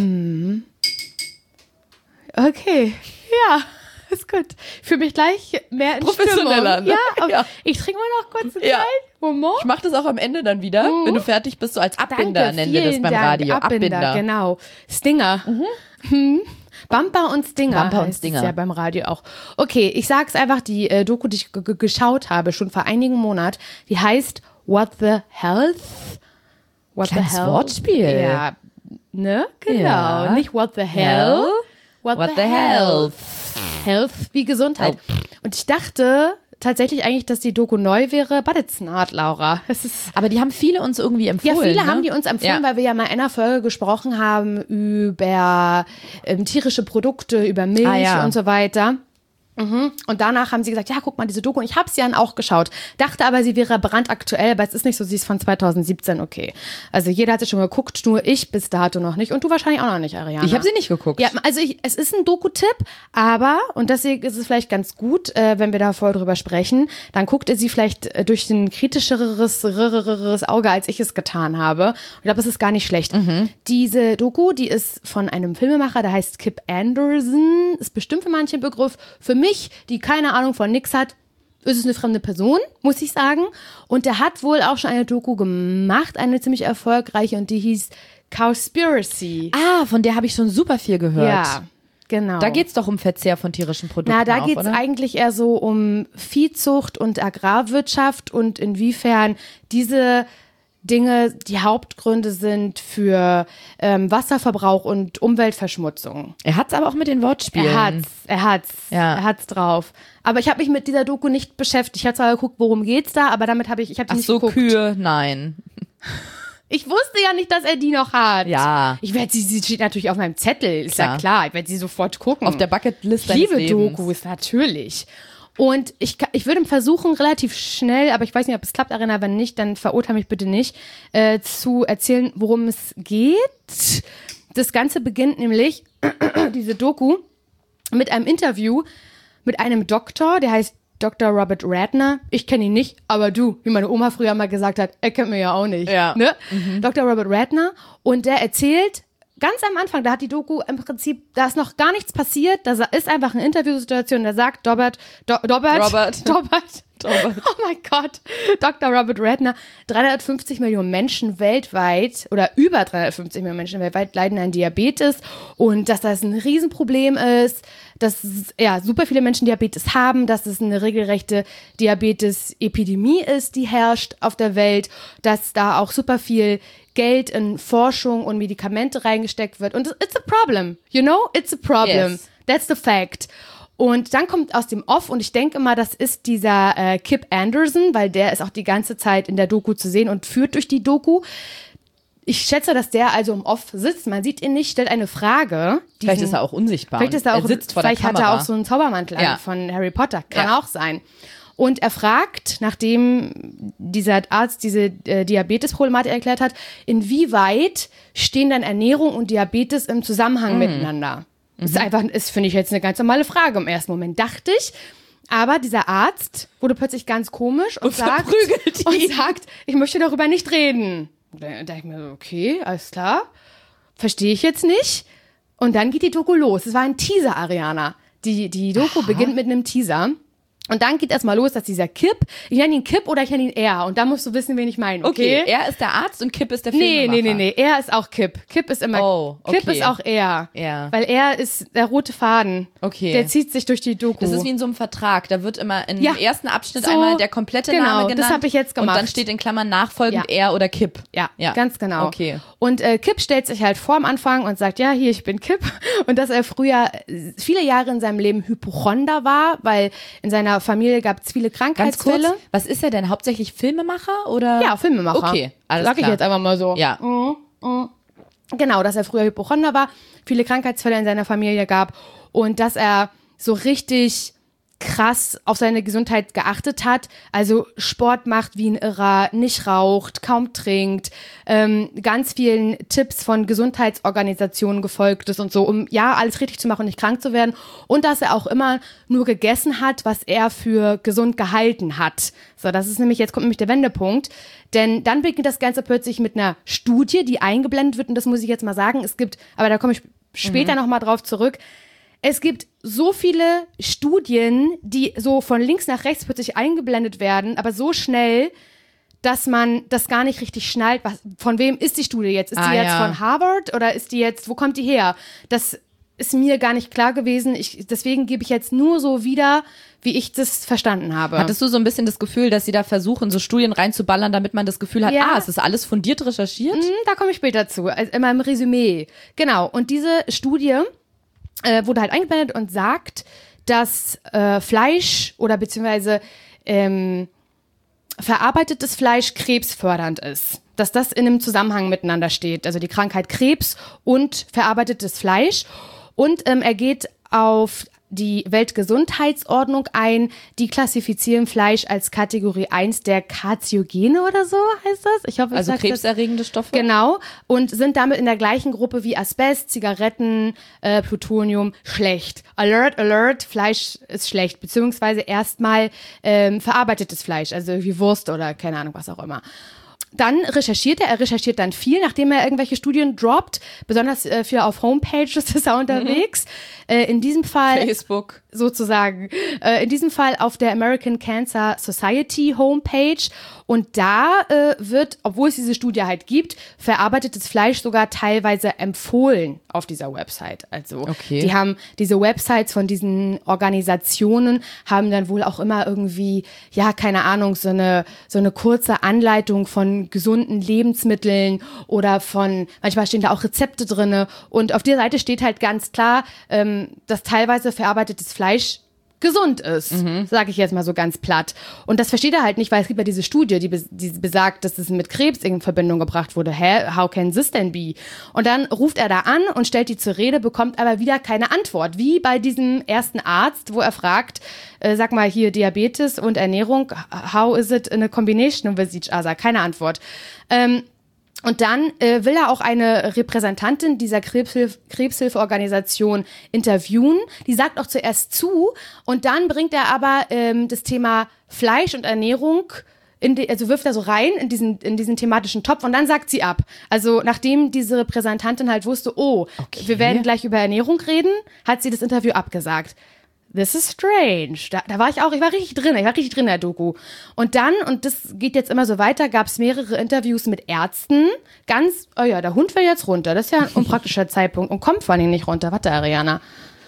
Okay. Ja. Ist gut. Ich fühle mich gleich mehr in Professioneller, Stimmung. ne? Ja, auf, Ja. ich trinke mal noch kurz einen Ja. kleinen Moment. Ich mach das auch am Ende dann wieder, wenn du fertig bist, so als Abbinder Danke, nennen wir das vielen beim Dank. Radio. Abbinder, genau. Stinger. Mhm. Bumper und Stinger. Bumper und heißt Stinger. Es ja beim Radio auch. Okay, ich sag's einfach, die äh, Doku, die ich g- g- geschaut habe, schon vor einigen Monaten, die heißt What the Health? What Kleines the Hell? Wortspiel. Ja, ne? Genau. Ja. Nicht What the Hell? Hell? What, What the, the Health? health? Health wie Gesundheit. Und ich dachte tatsächlich eigentlich, dass die Doku neu wäre, but it's not, Laura. Es ist Aber die haben viele uns irgendwie ja, empfohlen. viele ne? haben die uns empfohlen, Ja. weil wir ja mal in einer Folge gesprochen haben über ähm, tierische Produkte, über Milch Ah, ja. und so weiter. Mhm. Und danach haben sie gesagt, ja, guck mal, diese Doku. Und ich habe sie dann auch geschaut. Dachte aber, sie wäre brandaktuell, aber es ist nicht so, sie ist von zwanzig siebzehn, okay. Also jeder hat sie schon geguckt, nur ich bis dato noch nicht. Und du wahrscheinlich auch noch nicht, Ariana. Ich habe sie nicht geguckt. Ja, also ich, es ist ein Doku-Tipp, aber, und deswegen ist es vielleicht ganz gut, äh, wenn wir da voll drüber sprechen, dann guckt ihr sie vielleicht äh, durch ein kritischeres rrrreres Auge, als ich es getan habe. Ich glaube, es ist gar nicht schlecht. Diese Doku, die ist von einem Filmemacher, der heißt Kip Anderson, ist bestimmt für manche ein Begriff. Für mich, die keine Ahnung von nix hat, ist es eine fremde Person, muss ich sagen. Und der hat wohl auch schon eine Doku gemacht, eine ziemlich erfolgreiche, und die hieß Cowspiracy. Ah, von der habe ich schon super viel gehört. Ja, genau. Da geht's doch um Verzehr von tierischen Produkten. Na, da auch, geht's oder? eigentlich eher so um Viehzucht und Agrarwirtschaft und inwiefern diese Dinge die Hauptgründe sind für ähm, Wasserverbrauch und Umweltverschmutzung. Er hat's aber auch mit den Wortspielen. Er hat's, er hat's, Ja. er hat's drauf. Aber ich habe mich mit dieser Doku nicht beschäftigt. Ich habe zwar geguckt, worum geht's da, aber damit habe ich, ich habe die Ach nicht so, geguckt. Kühe, nein. Ich wusste ja nicht, dass er die noch hat. Ja. Ich werde sie, sie steht natürlich auf meinem Zettel, ist ja Klar. klar. Ich werde sie sofort gucken. Auf der Bucketlist Ich deines liebe Lebens. Dokus, natürlich. Und ich, ka- ich würde versuchen, relativ schnell, aber ich weiß nicht, ob es klappt, Arena, wenn nicht, dann verurteile mich bitte nicht, äh, zu erzählen, worum es geht. Das Ganze beginnt nämlich, diese Doku, mit einem Interview mit einem Doktor, der heißt Doktor Robert Ratner. Ich kenne ihn nicht, aber du, wie meine Oma früher mal gesagt hat, er kennt mich ja auch nicht. Ja. Ne? Doktor Robert Ratner. Und der erzählt ganz am Anfang, da hat die Doku im Prinzip, da ist noch gar nichts passiert, da ist einfach eine Interviewsituation, da sagt Dobert, Do, Dobert, Robert. Dobert, Dobert. oh mein Gott, Doktor Robert Ratner, dreihundertfünfzig Millionen Menschen weltweit oder über dreihundertfünfzig Millionen Menschen weltweit leiden an Diabetes und dass das ein Riesenproblem ist, dass ja super viele Menschen Diabetes haben, dass es eine regelrechte Diabetes-Epidemie ist, die herrscht auf der Welt, dass da auch super viel Geld in Forschung und Medikamente reingesteckt wird. Und it's a problem, you know? It's a problem. Yes. That's the fact. Und dann kommt aus dem Off, und ich denke mal, das ist dieser äh, Kip Anderson, weil der ist auch die ganze Zeit in der Doku zu sehen und führt durch die Doku. Ich schätze, dass der also im Off sitzt, man sieht ihn nicht, stellt eine Frage. Vielleicht diesen, ist er auch unsichtbar. Vielleicht ist er auch, er sitzt vor der vielleicht Kamera. hat er auch so einen Zaubermantel an Ja. von Harry Potter, kann Ja. auch sein. Und er fragt, nachdem dieser Arzt diese äh, Diabetes-Problematik erklärt hat, inwieweit stehen dann Ernährung und Diabetes im Zusammenhang Mhm. miteinander? Das ist einfach, ist, finde ich, jetzt eine ganz normale Frage. Im ersten Moment dachte ich. Aber dieser Arzt wurde plötzlich ganz komisch und, Und sagt, verprügelt und ihn. sagt, ich möchte darüber nicht reden. Da dachte ich mir so, okay, alles klar. Verstehe ich jetzt nicht. Und dann geht die Doku los. Es war ein Teaser, Ariana. Die, die Doku beginnt mit einem Teaser. Und dann geht erstmal los, dass dieser Kip, ich nenne ihn Kip oder ich nenne ihn er. Und da musst du wissen, wen ich meine, okay? Okay, er ist der Arzt und Kip ist der Nee, Filmemacher. nee, nee, nee, er ist auch Kip. Kip ist immer, Oh, okay. Kip ist auch er. Ja. Weil er ist der rote Faden. Okay. Der zieht sich durch die Doku. Das ist wie in so einem Vertrag. Da wird immer im Ja. ersten Abschnitt So, einmal der komplette genau, Name das genannt. hab ich jetzt gemacht. Und dann steht in Klammern nachfolgend Ja. er oder Kip. Ja, Ja. ganz genau. Okay. Und äh, Kip stellt sich halt vor am Anfang und sagt, ja, hier, ich bin Kip. Und dass er früher äh, viele Jahre in seinem Leben Hypochonder war, weil in seiner Familie gab es viele Ganz Krankheitsfälle. kurz, was ist er denn? Hauptsächlich Filmemacher oder? Ja, Filmemacher. Okay, alles Sag klar. ich jetzt einfach mal so. Ja. Genau, dass er früher Hypochonder war, viele Krankheitsfälle in seiner Familie gab und dass er so richtig krass auf seine Gesundheit geachtet hat, also Sport macht wie ein Irrer, nicht raucht, kaum trinkt, ähm, ganz vielen Tipps von Gesundheitsorganisationen gefolgt ist und so, um ja alles richtig zu machen und nicht krank zu werden, und dass er auch immer nur gegessen hat, was er für gesund gehalten hat. So, das ist nämlich, jetzt kommt nämlich der Wendepunkt, denn dann beginnt das Ganze plötzlich mit einer Studie, die eingeblendet wird, und das muss ich jetzt mal sagen, es gibt, aber da komme ich später mhm. noch mal drauf zurück, es gibt so viele Studien, die so von links nach rechts plötzlich eingeblendet werden, aber so schnell, dass man das gar nicht richtig schnallt. Was, von wem ist die Studie jetzt? Ist Ah, die jetzt ja. von Harvard oder ist die jetzt, wo kommt die her? Das ist mir gar nicht klar gewesen. Ich, deswegen gebe ich jetzt nur so wieder, wie ich das verstanden habe. Hattest du so ein bisschen das Gefühl, dass sie da versuchen, so Studien reinzuballern, damit man das Gefühl hat, Ja. ah, es ist alles fundiert recherchiert? Hm, da komme ich später zu, also in meinem Resümee. Genau, und diese Studie äh, wurde halt eingeblendet und sagt, dass äh, Fleisch oder beziehungsweise ähm, verarbeitetes Fleisch krebsfördernd ist. Dass das in einem Zusammenhang miteinander steht. Also die Krankheit Krebs und verarbeitetes Fleisch. Und ähm, er geht auf die Weltgesundheitsordnung ein, die klassifizieren Fleisch als Kategorie eins der Karzinogene oder so heißt das. Ich hoffe, ich Also sag's jetzt- krebserregende Stoffe? Genau, und sind damit in der gleichen Gruppe wie Asbest, Zigaretten, äh, Plutonium schlecht. Alert, alert, Fleisch ist schlecht, beziehungsweise erstmal ähm, verarbeitetes Fleisch, also wie Wurst oder keine Ahnung, was auch immer. Dann recherchiert er, er recherchiert dann viel, nachdem er irgendwelche Studien droppt, besonders äh, für auf Homepages ist er unterwegs. Mhm. Äh, in diesem Fall Facebook. sozusagen. Äh, in diesem Fall auf der American Cancer Society Homepage. Und da äh, wird, obwohl es diese Studie halt gibt, verarbeitetes Fleisch sogar teilweise empfohlen auf dieser Website. Also Okay. die haben diese Websites von diesen Organisationen haben dann wohl auch immer irgendwie, ja, keine Ahnung, so eine, so eine kurze Anleitung von gesunden Lebensmitteln oder von, manchmal stehen da auch Rezepte drinne. Und auf der Seite steht halt ganz klar, ähm, dass teilweise verarbeitetes Fleisch gesund ist, mhm. sage ich jetzt mal so ganz platt. Und das versteht er halt nicht, weil es gibt ja diese Studie, die, bes- die besagt, dass es mit Krebs in Verbindung gebracht wurde. Hä? How can this then be? Und dann ruft er da an und stellt die zur Rede, bekommt aber wieder keine Antwort. Wie bei diesem ersten Arzt, wo er fragt, äh, sag mal hier Diabetes und Ernährung, how is it in a combination with each other? Keine Antwort. Ähm, Und dann äh, will er auch eine Repräsentantin dieser Krebshilf- Krebshilfeorganisation interviewen. Die sagt auch zuerst zu und dann bringt er aber ähm, das Thema Fleisch und Ernährung, in die, also wirft er so rein in diesen, in diesen thematischen Topf und dann sagt sie ab. Also nachdem diese Repräsentantin halt wusste, oh, Okay. wir werden gleich über Ernährung reden, hat sie das Interview abgesagt. This is strange. Da, da war ich auch, ich war richtig drin, ich war richtig drin in der Doku. Und dann, und das geht jetzt immer so weiter, gab es mehrere Interviews mit Ärzten. Ganz, oh ja, der Hund will jetzt runter. Das ist ja ein unpraktischer Zeitpunkt und kommt vor allem nicht runter. Warte, Ariana.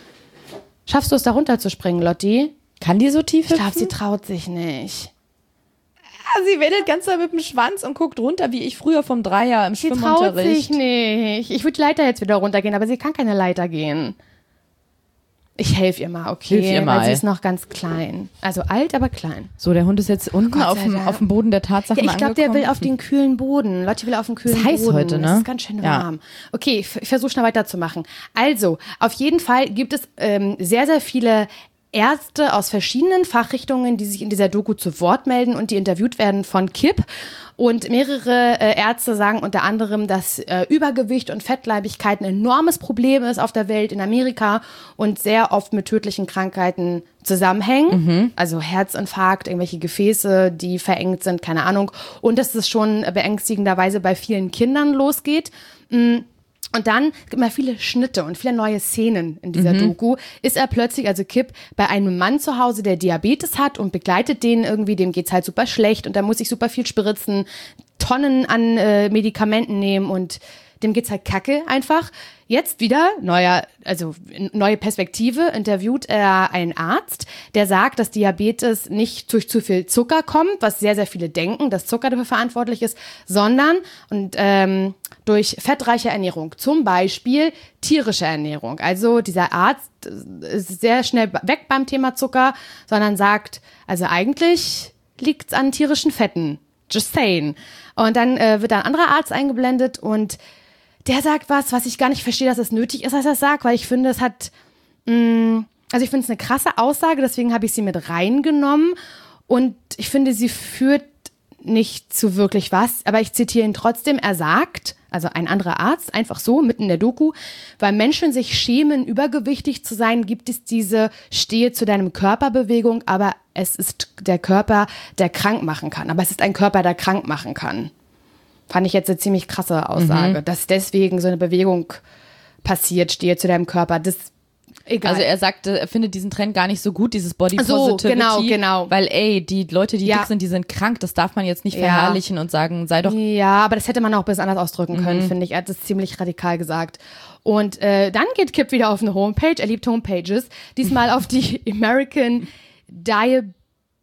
Schaffst du es, da runterzuspringen, Lotti? Kann die so tief Ich glaube, hüpfen? sie traut sich nicht. Sie wedelt ganz doll mit dem Schwanz und guckt runter, wie ich früher vom Dreier im Sie traut Schwimmunterricht. sich nicht. Ich würde die Leiter jetzt wieder runtergehen, aber sie kann keine Leiter gehen. Ich helfe ihr mal, okay, Hilf ihr mal. weil sie ist noch ganz klein. Also alt, aber klein. So, der Hund ist jetzt unten Gott auf sei dem, Dank. auf dem Boden der Tatsachen Ja, ich glaube, der angekommen. will auf den kühlen Boden. Lotti will auf den kühlen Ist heiß Boden. heute, ne? Es ist ganz schön Ja. warm. Okay, ich, ich versuche schnell weiterzumachen. Also, auf jeden Fall gibt es ähm, sehr, sehr viele Ärzte aus verschiedenen Fachrichtungen, die sich in dieser Doku zu Wort melden und die interviewt werden von Kip. Und mehrere äh, Ärzte sagen unter anderem, dass äh, Übergewicht und Fettleibigkeit ein enormes Problem ist auf der Welt, in Amerika und sehr oft mit tödlichen Krankheiten zusammenhängen. Mhm. Also Herzinfarkt, irgendwelche Gefäße, die verengt sind, keine Ahnung. Und dass es schon beängstigenderweise bei vielen Kindern losgeht. Mhm. Und dann gibt man viele Schnitte und viele neue Szenen in dieser mhm. Doku. Ist er plötzlich, also Kip, bei einem Mann zu Hause, der Diabetes hat und begleitet den irgendwie, dem geht's halt super schlecht und da muss ich super viel spritzen, Tonnen an äh, Medikamenten nehmen und dem geht's halt kacke einfach. Jetzt wieder, neuer, also neue Perspektive, interviewt er einen Arzt, der sagt, dass Diabetes nicht durch zu viel Zucker kommt, was sehr, sehr viele denken, dass Zucker dafür verantwortlich ist, sondern und ähm, durch fettreiche Ernährung, zum Beispiel tierische Ernährung. Also dieser Arzt ist sehr schnell weg beim Thema Zucker, sondern sagt, also eigentlich liegt's an tierischen Fetten. Just saying. Und dann äh, wird da ein anderer Arzt eingeblendet und der sagt was, was ich gar nicht verstehe, dass es nötig ist, dass er es sagt, weil ich finde, es hat, mh, also ich finde es eine krasse Aussage, deswegen habe ich sie mit reingenommen und ich finde, sie führt nicht zu wirklich was, aber ich zitiere ihn trotzdem, er sagt, also ein anderer Arzt, einfach so, mitten in der Doku, weil Menschen sich schämen, übergewichtig zu sein, gibt es diese Stehe zu deinem Körperbewegung, aber es ist der Körper, der krank machen kann, aber es ist ein Körper, der krank machen kann. Fand ich jetzt eine ziemlich krasse Aussage, mhm. dass deswegen so eine Bewegung passiert, stehe zu deinem Körper. Das egal. Also er sagte, er findet diesen Trend gar nicht so gut, dieses Body Positivity. So, genau, genau. Weil ey, die Leute, die ja. dick sind, die sind krank, das darf man jetzt nicht verherrlichen ja. und sagen, sei doch... Ja, aber das hätte man auch ein bisschen anders ausdrücken können, mhm. finde ich. Er hat das ziemlich radikal gesagt. Und äh, dann geht Kip wieder auf eine Homepage, er liebt Homepages, diesmal auf die American Diabetes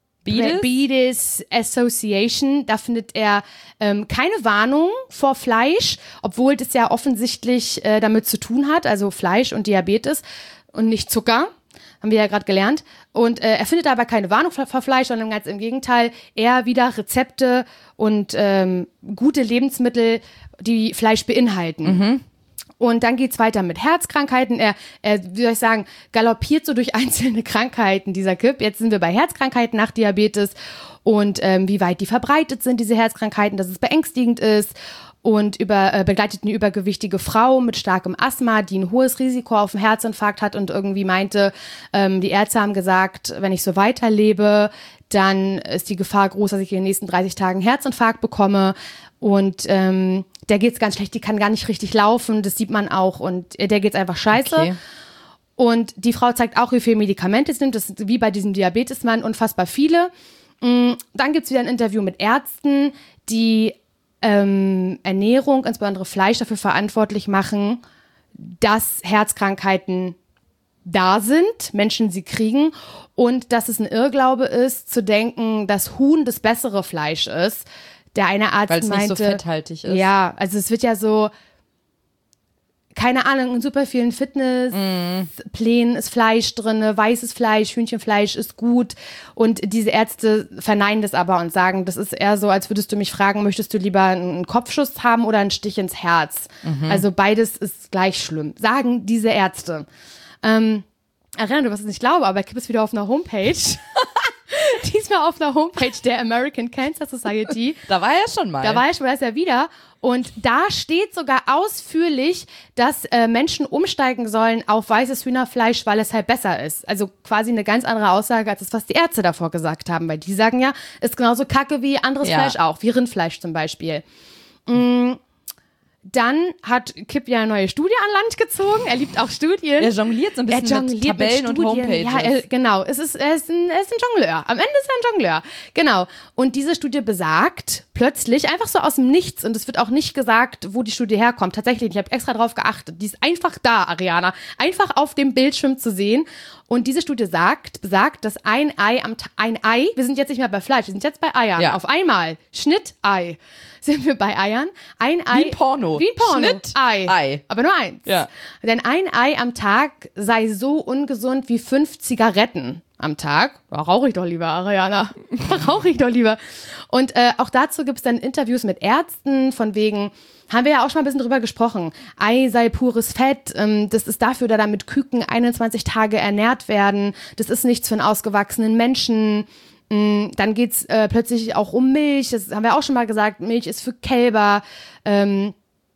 Diabetes Association, da findet er ähm, keine Warnung vor Fleisch, obwohl das ja offensichtlich äh, damit zu tun hat, also Fleisch und Diabetes und nicht Zucker, haben wir ja gerade gelernt. Und äh, er findet aber keine Warnung vor, vor Fleisch, sondern ganz im Gegenteil, eher wieder Rezepte und ähm, gute Lebensmittel, die Fleisch beinhalten. Mhm. Und dann geht's weiter mit Herzkrankheiten. Er, er, wie soll ich sagen, galoppiert so durch einzelne Krankheiten, dieser Kip. Jetzt sind wir bei Herzkrankheiten nach Diabetes und ähm, wie weit die verbreitet sind, diese Herzkrankheiten, dass es beängstigend ist. Und über, äh, begleitet eine übergewichtige Frau mit starkem Asthma, die ein hohes Risiko auf einen Herzinfarkt hat und irgendwie meinte, ähm, die Ärzte haben gesagt, wenn ich so weiterlebe, dann ist die Gefahr groß, dass ich in den nächsten dreißig Tagen einen Herzinfarkt bekomme. Und ähm, der geht's ganz schlecht, die kann gar nicht richtig laufen, das sieht man auch. Und der geht's einfach scheiße. Okay. Und die Frau zeigt auch, wie viele Medikamente es nimmt. Das ist wie bei diesem Diabetesmann unfassbar viele. Dann gibt's wieder ein Interview mit Ärzten, die ähm, Ernährung, insbesondere Fleisch, dafür verantwortlich machen, dass Herzkrankheiten da sind, Menschen sie kriegen und dass es ein Irrglaube ist, zu denken, dass Huhn das bessere Fleisch ist. Der eine Arzt Weil es meinte, nicht so fetthaltig ist. Ja, also es wird ja so, keine Ahnung, in super vielen Fitnessplänen mm. ist Fleisch drin, weißes Fleisch, Hühnchenfleisch ist gut und diese Ärzte verneinen das aber und sagen, das ist eher so, als würdest du mich fragen, möchtest du lieber einen Kopfschuss haben oder einen Stich ins Herz? Mhm. Also beides ist gleich schlimm, sagen diese Ärzte. Ähm, Ariane, du wirst es nicht glauben, aber Kip ist wieder auf einer Homepage. Diesmal auf einer Homepage der American Cancer Society. Da war er schon mal. Da war er schon mal, da ist er wieder. Und da steht sogar ausführlich, dass äh, Menschen umsteigen sollen auf weißes Hühnerfleisch, weil es halt besser ist. Also quasi eine ganz andere Aussage als das, was die Ärzte davor gesagt haben. Weil die sagen ja, ist genauso kacke wie anderes ja. Fleisch auch, wie Rindfleisch zum Beispiel. Mm. Dann hat Kip ja eine neue Studie an Land gezogen. Er liebt auch Studien. Er jongliert so ein bisschen er mit Tabellen mit und Homepages. Ja, er, genau. Es ist, er, ist ein, er ist ein Jongleur. Am Ende ist er ein Jongleur. Genau. Und diese Studie besagt plötzlich einfach so aus dem Nichts und es wird auch nicht gesagt, wo die Studie herkommt. Tatsächlich, ich habe extra drauf geachtet. Die ist einfach da, Ariana. Einfach auf dem Bildschirm zu sehen. Und diese Studie sagt, besagt, dass ein Ei am Ta- ein Ei, wir sind jetzt nicht mehr bei Fleisch, wir sind jetzt bei Eiern. Ja. Auf einmal, Schnitt, Ei. Sind wir bei Eiern. Ein Ei. Wie ein Porno. Wie ein Porno. Schnitt, Ei. Ei. Aber nur eins. Ja. Denn ein Ei am Tag sei so ungesund wie fünf Zigaretten am Tag. Da rauche ich doch lieber, Ariana. Da rauche ich doch lieber. Und äh, auch dazu gibt es dann Interviews mit Ärzten, von wegen, haben wir ja auch schon mal ein bisschen drüber gesprochen, Ei sei pures Fett, ähm, das ist dafür, da damit Küken einundzwanzig Tage ernährt werden, das ist nichts für einen ausgewachsenen Menschen. Mm, dann geht's äh, plötzlich auch um Milch, das haben wir auch schon mal gesagt, Milch ist für Kälber, ähm,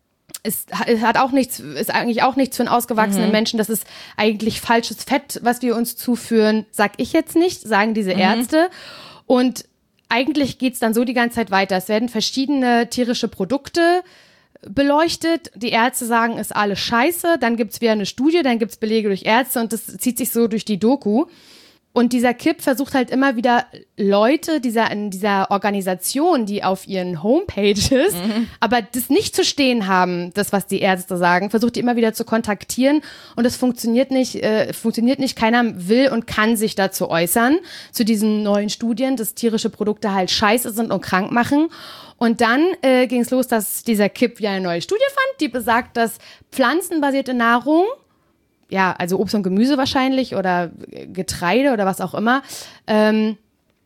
Es hat auch nichts, ist eigentlich auch nichts für einen ausgewachsenen mhm. Menschen. Das ist eigentlich falsches Fett, was wir uns zuführen. Sag ich jetzt nicht, sagen diese mhm. Ärzte. Und eigentlich geht's dann so die ganze Zeit weiter. Es werden verschiedene tierische Produkte beleuchtet. Die Ärzte sagen, ist alles scheiße. Dann gibt's wieder eine Studie, dann gibt's Belege durch Ärzte und das zieht sich so durch die Doku. Und dieser Kip versucht halt immer wieder Leute dieser, in dieser Organisation, die auf ihren Homepages, mhm. aber das nicht zu stehen haben, das, was die Ärzte sagen, versucht die immer wieder zu kontaktieren und es funktioniert nicht, äh, funktioniert nicht, keiner will und kann sich dazu äußern, zu diesen neuen Studien, dass tierische Produkte halt scheiße sind und krank machen. Und dann äh, ging es los, dass dieser Kip ja eine neue Studie fand, die besagt, dass pflanzenbasierte Nahrung, ja, also Obst und Gemüse wahrscheinlich oder Getreide oder was auch immer, ähm,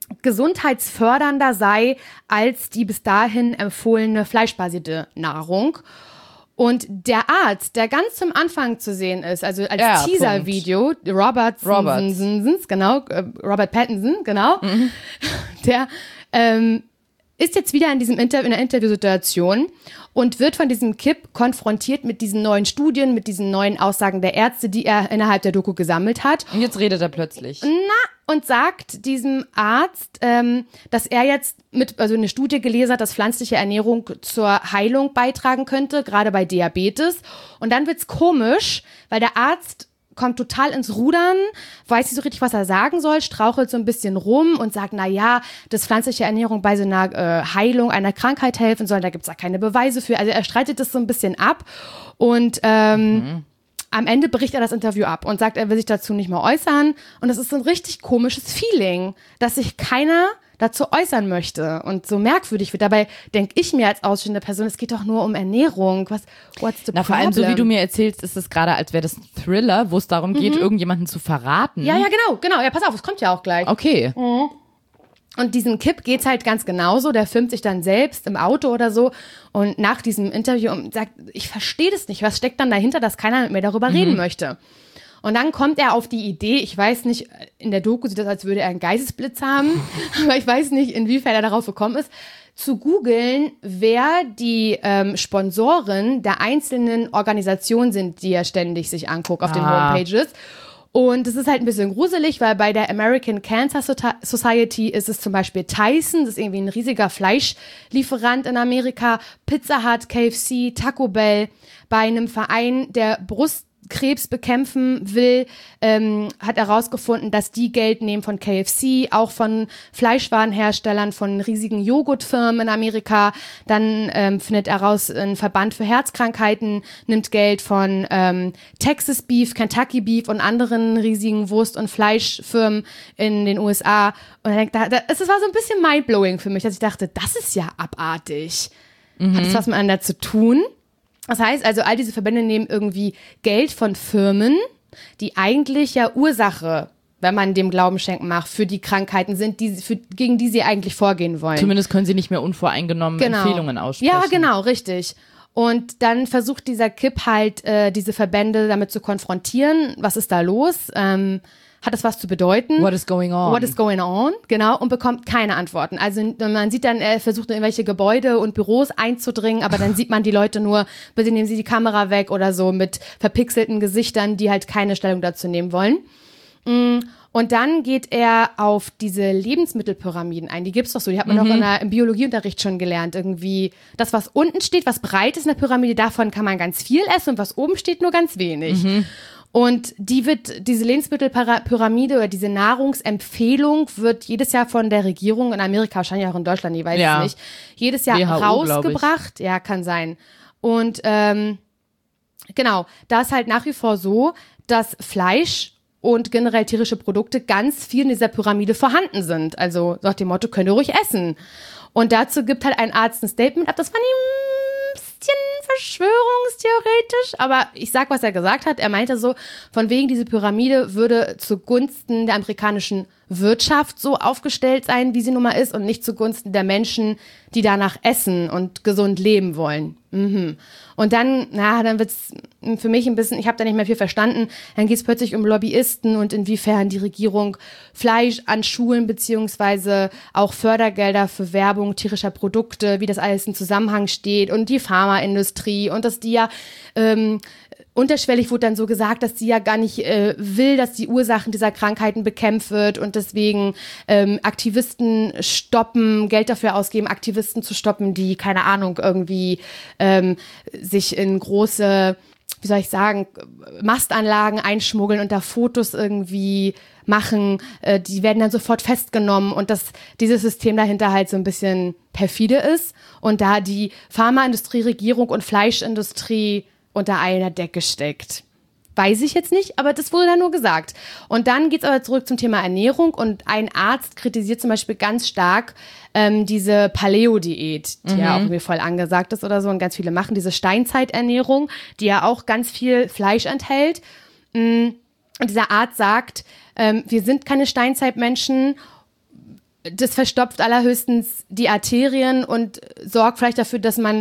gesundheitsfördernder sei als die bis dahin empfohlene fleischbasierte Nahrung. Und der Arzt, der ganz zum Anfang zu sehen ist, also als ja, Teaser-Video, Robert, Robert. genau, äh, Robert Pattinson, genau, mhm. der ähm, ist jetzt wieder in diesem Inter- in einer Interviewsituation und wird von diesem Kip konfrontiert mit diesen neuen Studien, mit diesen neuen Aussagen der Ärzte, die er innerhalb der Doku gesammelt hat. Und jetzt redet er plötzlich. Na, und sagt diesem Arzt, ähm, dass er jetzt mit, also eine Studie gelesen hat, dass pflanzliche Ernährung zur Heilung beitragen könnte, gerade bei Diabetes. Und dann wird's komisch, weil der Arzt kommt total ins Rudern, weiß nicht so richtig, was er sagen soll, strauchelt so ein bisschen rum und sagt, na ja, dass pflanzliche Ernährung bei so einer äh, Heilung einer Krankheit helfen soll, da gibt's ja keine Beweise für. Also er streitet das so ein bisschen ab und ähm, mhm. am Ende bricht er das Interview ab und sagt, er will sich dazu nicht mehr äußern und das ist so ein richtig komisches Feeling, dass sich keiner dazu äußern möchte und so merkwürdig wird. Dabei denke ich mir als ausstehende Person, es geht doch nur um Ernährung. Was, what's the Na, vor allem, so wie du mir erzählst, ist es gerade, als wäre das ein Thriller, wo es darum geht, mhm. irgendjemanden zu verraten. Ja, ja, genau, genau. Ja, pass auf, es kommt ja auch gleich. Okay. Mhm. Und diesem Kip geht's halt ganz genauso. Der filmt sich dann selbst im Auto oder so und nach diesem Interview und sagt, ich verstehe das nicht. Was steckt dann dahinter, dass keiner mit mir darüber mhm. reden möchte? Und dann kommt er auf die Idee, ich weiß nicht, in der Doku sieht das, als würde er einen Geistesblitz haben, aber ich weiß nicht, inwiefern er darauf gekommen ist, zu googeln, wer die ähm, Sponsoren der einzelnen Organisationen sind, die er ständig sich anguckt auf ah. den Homepages. Und es ist halt ein bisschen gruselig, weil bei der American Cancer Society ist es zum Beispiel Tyson, das ist irgendwie ein riesiger Fleischlieferant in Amerika, Pizza Hut, K F C, Taco Bell, bei einem Verein, der Brust Krebs bekämpfen will, ähm, hat herausgefunden, dass die Geld nehmen von K F C, auch von Fleischwarenherstellern, von riesigen Joghurtfirmen in Amerika. Dann ähm, findet er raus, ein Verband für Herzkrankheiten nimmt Geld von ähm, Texas Beef, Kentucky Beef und anderen riesigen Wurst- und Fleischfirmen in den U S A. Und er denkt, da, da, es war so ein bisschen mindblowing für mich, dass ich dachte, das ist ja abartig. Mhm. Hat das was miteinander zu tun? Das heißt also, all diese Verbände nehmen irgendwie Geld von Firmen, die eigentlich ja Ursache, wenn man dem Glauben schenken mag, für die Krankheiten sind, die, für, gegen die sie eigentlich vorgehen wollen. Zumindest können sie nicht mehr unvoreingenommen genau. Empfehlungen aussprechen. Ja, genau, richtig. Und dann versucht dieser Kip halt, äh, diese Verbände damit zu konfrontieren. Was ist da los? Ähm, Hat das was zu bedeuten? What is going on? What is going on, genau, und bekommt keine Antworten. Also man sieht dann, er versucht in irgendwelche Gebäude und Büros einzudringen, aber dann sieht man die Leute nur, bitte nehmen sie die Kamera weg oder so mit verpixelten Gesichtern, die halt keine Stellung dazu nehmen wollen. Und dann geht er auf diese Lebensmittelpyramiden ein. Die gibt's doch so, die hat man mhm. doch in der, im Biologieunterricht schon gelernt. Irgendwie das, was unten steht, was breit ist in der Pyramide, davon kann man ganz viel essen und was oben steht, nur ganz wenig. Mhm. Und die wird, diese Lebensmittelpyramide oder diese Nahrungsempfehlung wird jedes Jahr von der Regierung in Amerika, wahrscheinlich auch in Deutschland, ich weiß Ja. es nicht, jedes Jahr W H O, rausgebracht. Ja, kann sein. Und ähm, genau, da ist halt nach wie vor so, dass Fleisch und generell tierische Produkte ganz viel in dieser Pyramide vorhanden sind. Also nach dem Motto, könnt ihr ruhig essen. Und dazu gibt halt ein Arzt ein Statement ab, das fand ich ein bisschen verschwörungstheoretisch, aber ich sag, was er gesagt hat. Er meinte so, von wegen diese Pyramide würde zugunsten der amerikanischen Wirtschaft so aufgestellt sein, wie sie nun mal ist und nicht zugunsten der Menschen, die danach essen und gesund leben wollen. Mhm. Und dann, na, dann wird's für mich ein bisschen, ich habe da nicht mehr viel verstanden, dann geht's plötzlich um Lobbyisten und inwiefern die Regierung Fleisch an Schulen beziehungsweise auch Fördergelder für Werbung tierischer Produkte, wie das alles in Zusammenhang steht und die Pharmaindustrie und dass die ja ähm, unterschwellig wurde dann so gesagt, dass sie ja gar nicht äh, will, dass die Ursachen dieser Krankheiten bekämpft wird und deswegen ähm, Aktivisten stoppen, Geld dafür ausgeben, Aktivisten zu stoppen, die, keine Ahnung, irgendwie ähm, sich in große, wie soll ich sagen, Mastanlagen einschmuggeln und da Fotos irgendwie machen. Äh, die werden dann sofort festgenommen und dass dieses System dahinter halt so ein bisschen perfide ist und da die Pharmaindustrie, Regierung und Fleischindustrie unter einer Decke steckt. Weiß ich jetzt nicht, aber das wurde dann nur gesagt. Und dann geht's aber zurück zum Thema Ernährung und ein Arzt kritisiert zum Beispiel ganz stark ähm, diese Paleo-Diät, die mhm. ja auch irgendwie voll angesagt ist oder so und ganz viele machen, diese Steinzeiternährung, die ja auch ganz viel Fleisch enthält. Und dieser Arzt sagt, ähm, wir sind keine Steinzeitmenschen, das verstopft allerhöchstens die Arterien und sorgt vielleicht dafür, dass man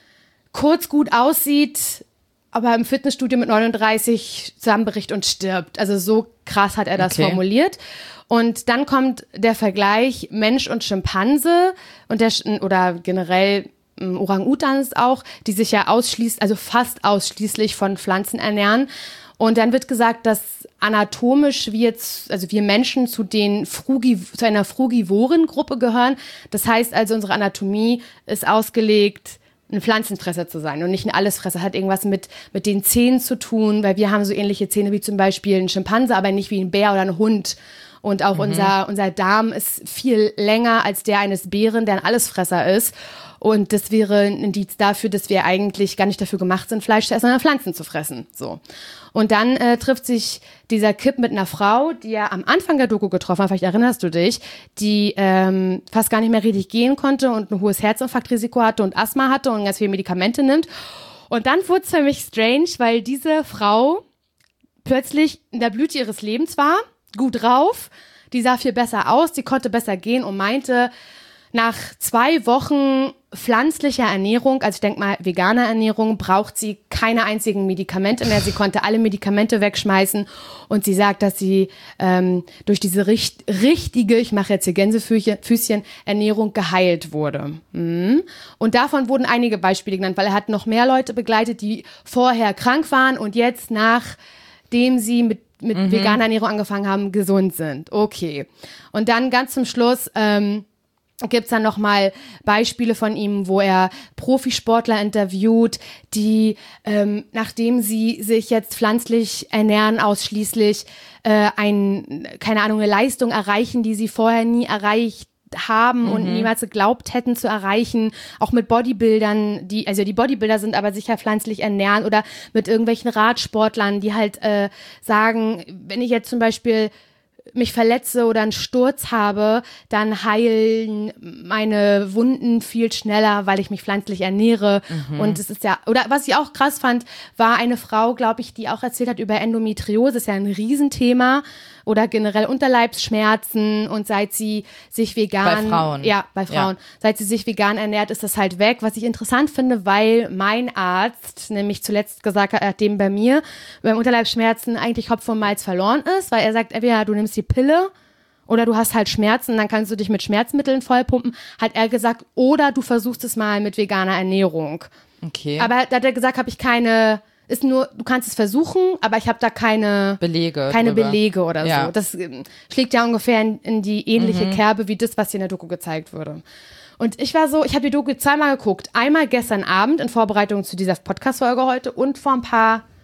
kurz gut aussieht, aber im Fitnessstudio mit neununddreißig zusammenbricht und stirbt. Also so krass hat er das okay. formuliert. Und dann kommt der Vergleich Mensch und Schimpanse und der oder generell Orang-Utans auch, die sich ja ausschließt, also fast ausschließlich von Pflanzen ernähren. Und dann wird gesagt, dass anatomisch wir jetzt, also wir Menschen zu den Frugi, zu einer frugivoren Gruppe gehören. Das heißt also, unsere Anatomie ist ausgelegt, ein Pflanzenfresser zu sein und nicht ein Allesfresser. Hat irgendwas mit, mit den Zähnen zu tun, weil wir haben so ähnliche Zähne wie zum Beispiel ein Schimpanse, aber nicht wie ein Bär oder ein Hund. Und auch mhm. unser, unser Darm ist viel länger als der eines Bären, der ein Allesfresser ist. Und das wäre ein Indiz dafür, dass wir eigentlich gar nicht dafür gemacht sind, Fleisch zu essen, sondern Pflanzen zu fressen. So. Und dann äh, trifft sich dieser Kip mit einer Frau, die er am Anfang der Doku getroffen hat, vielleicht erinnerst du dich, die ähm, fast gar nicht mehr richtig gehen konnte und ein hohes Herzinfarktrisiko hatte und Asthma hatte und ganz viele Medikamente nimmt. Und dann wurde es für mich strange, weil diese Frau plötzlich in der Blüte ihres Lebens war, gut drauf, die sah viel besser aus, die konnte besser gehen und meinte, nach zwei Wochen pflanzlicher Ernährung, also ich denke mal veganer Ernährung, braucht sie keine einzigen Medikamente mehr. Sie konnte alle Medikamente wegschmeißen und sie sagt, dass sie ähm, durch diese richt- richtige, ich mache jetzt hier Gänsefüßchen, Ernährung geheilt wurde. Mhm. Und davon wurden einige Beispiele genannt, weil er hat noch mehr Leute begleitet, die vorher krank waren und jetzt, nachdem sie mit mit mhm. veganer Ernährung angefangen haben, gesund sind. Okay. Und dann ganz zum Schluss ähm, gibt's dann nochmal Beispiele von ihm, wo er Profisportler interviewt, die, ähm, nachdem sie sich jetzt pflanzlich ernähren, ausschließlich äh, ein, keine Ahnung, eine Leistung erreichen, die sie vorher nie erreicht haben mhm. und niemals geglaubt hätten zu erreichen, auch mit Bodybuildern, die, also die Bodybuilder sind aber sicher pflanzlich ernähren oder mit irgendwelchen Radsportlern, die halt äh, sagen, wenn ich jetzt zum Beispiel mich verletze oder einen Sturz habe, dann heilen meine Wunden viel schneller, weil ich mich pflanzlich ernähre. Mhm. Und es ist ja, oder was ich auch krass fand, war eine Frau, glaube ich, die auch erzählt hat über Endometriose, das ist ja ein Riesenthema, oder generell Unterleibsschmerzen und seit sie sich vegan... Bei Frauen. Ja, bei Frauen. Ja. Seit sie sich vegan ernährt, ist das halt weg, was ich interessant finde, weil mein Arzt nämlich zuletzt gesagt hat, nachdem bei mir beim Unterleibsschmerzen eigentlich Hopfen und Malz verloren ist, weil er sagt, entweder du nimmst die Pille oder du hast halt Schmerzen, dann kannst du dich mit Schmerzmitteln vollpumpen, hat er gesagt, oder du versuchst es mal mit veganer Ernährung. Okay. Aber da hat er gesagt, habe ich keine... Ist nur, du kannst es versuchen, aber ich habe da keine Belege, keine drüber. Belege oder ja. so. Das äh, schlägt ja ungefähr in, in die ähnliche mhm. Kerbe wie das, was hier in der Doku gezeigt wurde. Und ich war so, ich habe die Doku zweimal geguckt. Einmal gestern Abend in Vorbereitung zu dieser Podcast-Folge heute und vor ein paar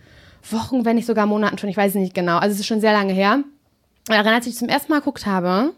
Wochen, wenn nicht sogar Monaten schon, ich weiß es nicht genau. Also es ist schon sehr lange her. Daran, als ich zum ersten Mal geguckt habe,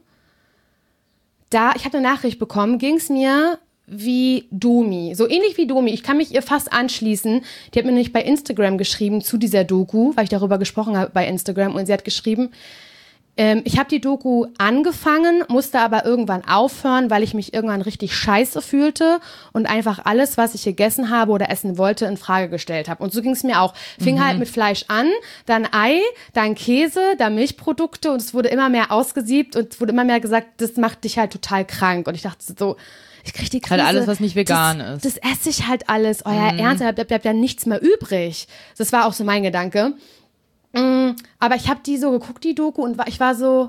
da, ich habe eine Nachricht bekommen, ging es mir wie Domi, so ähnlich wie Domi. Ich kann mich ihr fast anschließen. Die hat mir nämlich bei Instagram geschrieben zu dieser Doku, weil ich darüber gesprochen habe bei Instagram, und sie hat geschrieben, ähm, ich habe die Doku angefangen, musste aber irgendwann aufhören, weil ich mich irgendwann richtig scheiße fühlte und einfach alles, was ich gegessen habe oder essen wollte, in Frage gestellt habe. Und so ging es mir auch. Fing mhm. halt mit Fleisch an, dann Ei, dann Käse, dann Milchprodukte, und es wurde immer mehr ausgesiebt und es wurde immer mehr gesagt, das macht dich halt total krank. Und ich dachte so, ich krieg die Krise. Halt alles, was nicht vegan das, ist. Das esse ich halt alles. Euer mm. Ernst, da bleibt, bleibt ja nichts mehr übrig. Das war auch so mein Gedanke. Mm, aber ich habe die so geguckt, die Doku, und war, ich war so,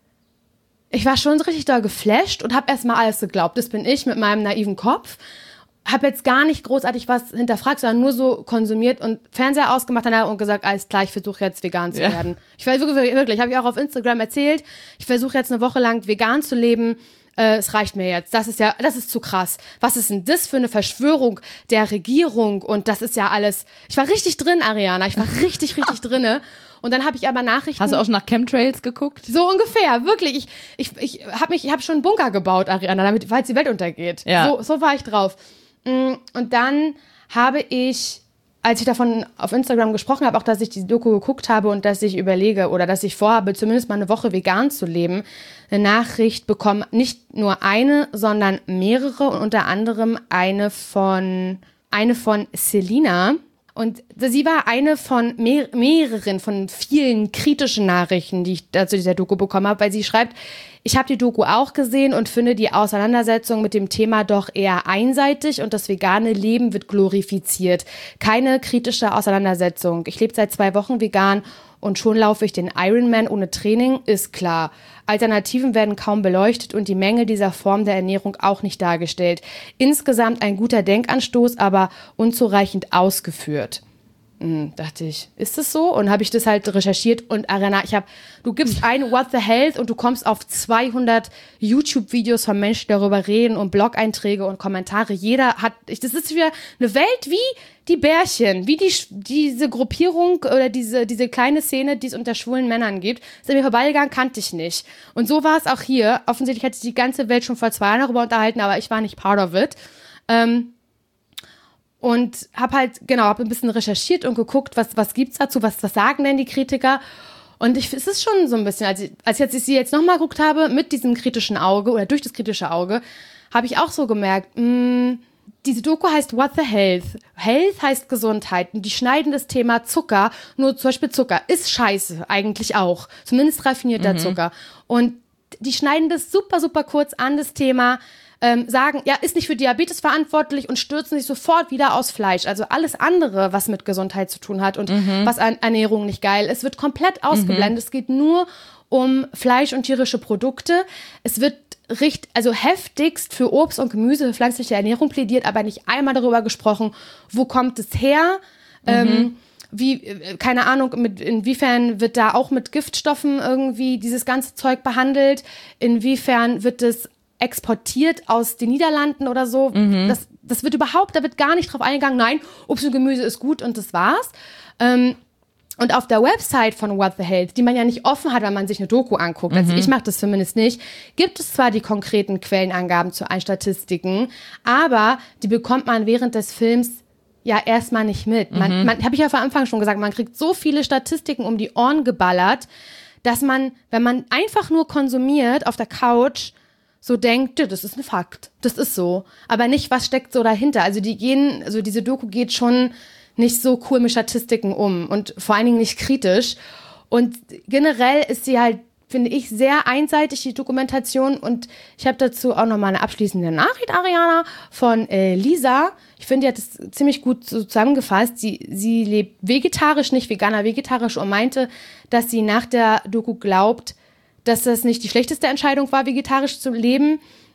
ich war schon so richtig doll geflasht und habe erstmal alles geglaubt. Das bin ich mit meinem naiven Kopf. Habe jetzt gar nicht großartig was hinterfragt, sondern nur so konsumiert und Fernseher ausgemacht und gesagt, alles klar, ich versuche jetzt vegan zu ja. werden. Ich war wirklich, wirklich, habe ich auch auf Instagram erzählt, ich versuche jetzt eine Woche lang vegan zu leben. Äh, es reicht mir jetzt. Das ist ja, das ist zu krass. Was ist denn das für eine Verschwörung der Regierung? Und das ist ja alles. Ich war richtig drin, Ariana. Ich war richtig, richtig drinne. Und dann habe ich aber Nachrichten. Hast du auch schon nach Chemtrails geguckt? So ungefähr, wirklich. Ich, ich, ich habe mich, ich habe schon einen Bunker gebaut, Ariana, damit, falls die Welt untergeht. Ja. So, so war ich drauf. Und dann habe ich, als ich davon auf Instagram gesprochen habe, auch, dass ich die Doku geguckt habe und dass ich überlege oder dass ich vorhabe, zumindest mal eine Woche vegan zu leben, eine Nachricht bekommen, nicht nur eine, sondern mehrere, und unter anderem eine von, eine von Selina. Und sie war eine von mehr, mehreren, von vielen kritischen Nachrichten, die ich dazu dieser Doku bekommen habe, weil sie schreibt, ich habe die Doku auch gesehen und finde die Auseinandersetzung mit dem Thema doch eher einseitig und das vegane Leben wird glorifiziert. Keine kritische Auseinandersetzung. Ich lebe seit zwei Wochen vegan und schon laufe ich den Ironman ohne Training, ist klar. Alternativen werden kaum beleuchtet und die Mängel dieser Form der Ernährung auch nicht dargestellt. Insgesamt ein guter Denkanstoß, aber unzureichend ausgeführt. Hm, dachte ich, ist das so? Und habe ich das halt recherchiert und Ariana, ich habe, du gibst ein What the Health und du kommst auf zweihundert YouTube-Videos von Menschen, die darüber reden und Blog-Einträge und Kommentare. Jeder hat, ich, das ist wieder eine Welt wie die Bärchen, wie die, diese Gruppierung oder diese, diese kleine Szene, die es unter schwulen Männern gibt. Ist an mir vorbeigegangen, kannte ich nicht. Und so war es auch hier. Offensichtlich hat sich die ganze Welt schon vor zwei Jahren darüber unterhalten, aber ich war nicht part of it. Ähm, Und habe halt, genau, habe ein bisschen recherchiert und geguckt, was, was gibt's dazu, was, was sagen denn die Kritiker? Und ich, es ist schon so ein bisschen, als ich, als jetzt ich sie jetzt nochmal geguckt habe, mit diesem kritischen Auge oder durch das kritische Auge, habe ich auch so gemerkt, mh, diese Doku heißt What the Health. Health heißt Gesundheit. Und die schneiden das Thema Zucker, nur zum Beispiel Zucker, ist scheiße, eigentlich auch. Zumindest raffinierter mhm. Zucker. Und die schneiden das super, super kurz an, das Thema, Ähm, sagen, ja, ist nicht für Diabetes verantwortlich und stürzen sich sofort wieder aus Fleisch. Also alles andere, was mit Gesundheit zu tun hat und mhm. was an Ernährung nicht geil ist, wird komplett ausgeblendet. Mhm. Es geht nur um Fleisch und tierische Produkte. Es wird richt, also heftigst für Obst und Gemüse, für pflanzliche Ernährung plädiert, aber nicht einmal darüber gesprochen, wo kommt es her, mhm. ähm, wie, keine Ahnung, mit, inwiefern wird da auch mit Giftstoffen irgendwie dieses ganze Zeug behandelt, inwiefern wird es exportiert aus den Niederlanden oder so. Mhm. Das, das wird überhaupt, da wird gar nicht drauf eingegangen, nein, Obst und Gemüse ist gut und das war's. Ähm, und auf der Website von What the Health, die man ja nicht offen hat, wenn man sich eine Doku anguckt, mhm. also ich mache das zumindest nicht, gibt es zwar die konkreten Quellenangaben zu allen Statistiken, aber die bekommt man während des Films ja erstmal nicht mit. Man, mhm. man habe ich ja vor Anfang schon gesagt, man kriegt so viele Statistiken um die Ohren geballert, dass man, wenn man einfach nur konsumiert auf der Couch, so denkt, ja, das ist ein Fakt, das ist so. Aber nicht, was steckt so dahinter. Also die gehen, also diese Doku geht schon nicht so cool mit Statistiken um und vor allen Dingen nicht kritisch. Und generell ist sie halt, finde ich, sehr einseitig, die Dokumentation. Und ich habe dazu auch nochmal eine abschließende Nachricht, Ariana, von äh, Lisa. Ich finde, die hat es ziemlich gut so zusammengefasst. Sie, sie lebt vegetarisch, nicht veganer, vegetarisch und meinte, dass sie nach der Doku glaubt, dass das nicht die schlechteste Entscheidung war, vegetarisch zu leben.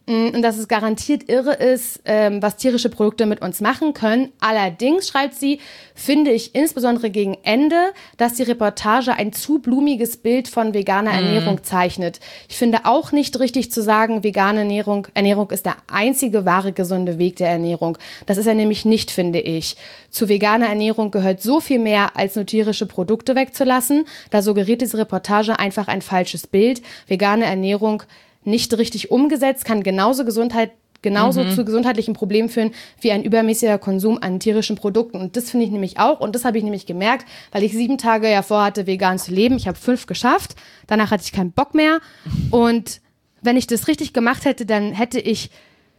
und dass es garantiert irre ist, ähm, was tierische Produkte mit uns machen können. Allerdings, schreibt sie, finde ich insbesondere gegen Ende, dass die Reportage ein zu blumiges Bild von veganer mm. Ernährung zeichnet. Ich finde auch nicht richtig zu sagen, vegane Ernährung, Ernährung ist der einzige wahre gesunde Weg der Ernährung. Das ist er nämlich nicht, finde ich. Zu veganer Ernährung gehört so viel mehr, als nur tierische Produkte wegzulassen. Da suggeriert diese Reportage einfach ein falsches Bild. Vegane Ernährung nicht richtig umgesetzt, kann genauso Gesundheit, genauso mhm. zu gesundheitlichen Problemen führen wie ein übermäßiger Konsum an tierischen Produkten. Und das finde ich nämlich auch. Und das habe ich nämlich gemerkt, weil ich sieben Tage ja vorhatte, vegan zu leben. Ich habe fünf geschafft. Danach hatte ich keinen Bock mehr. Und wenn ich das richtig gemacht hätte, dann hätte ich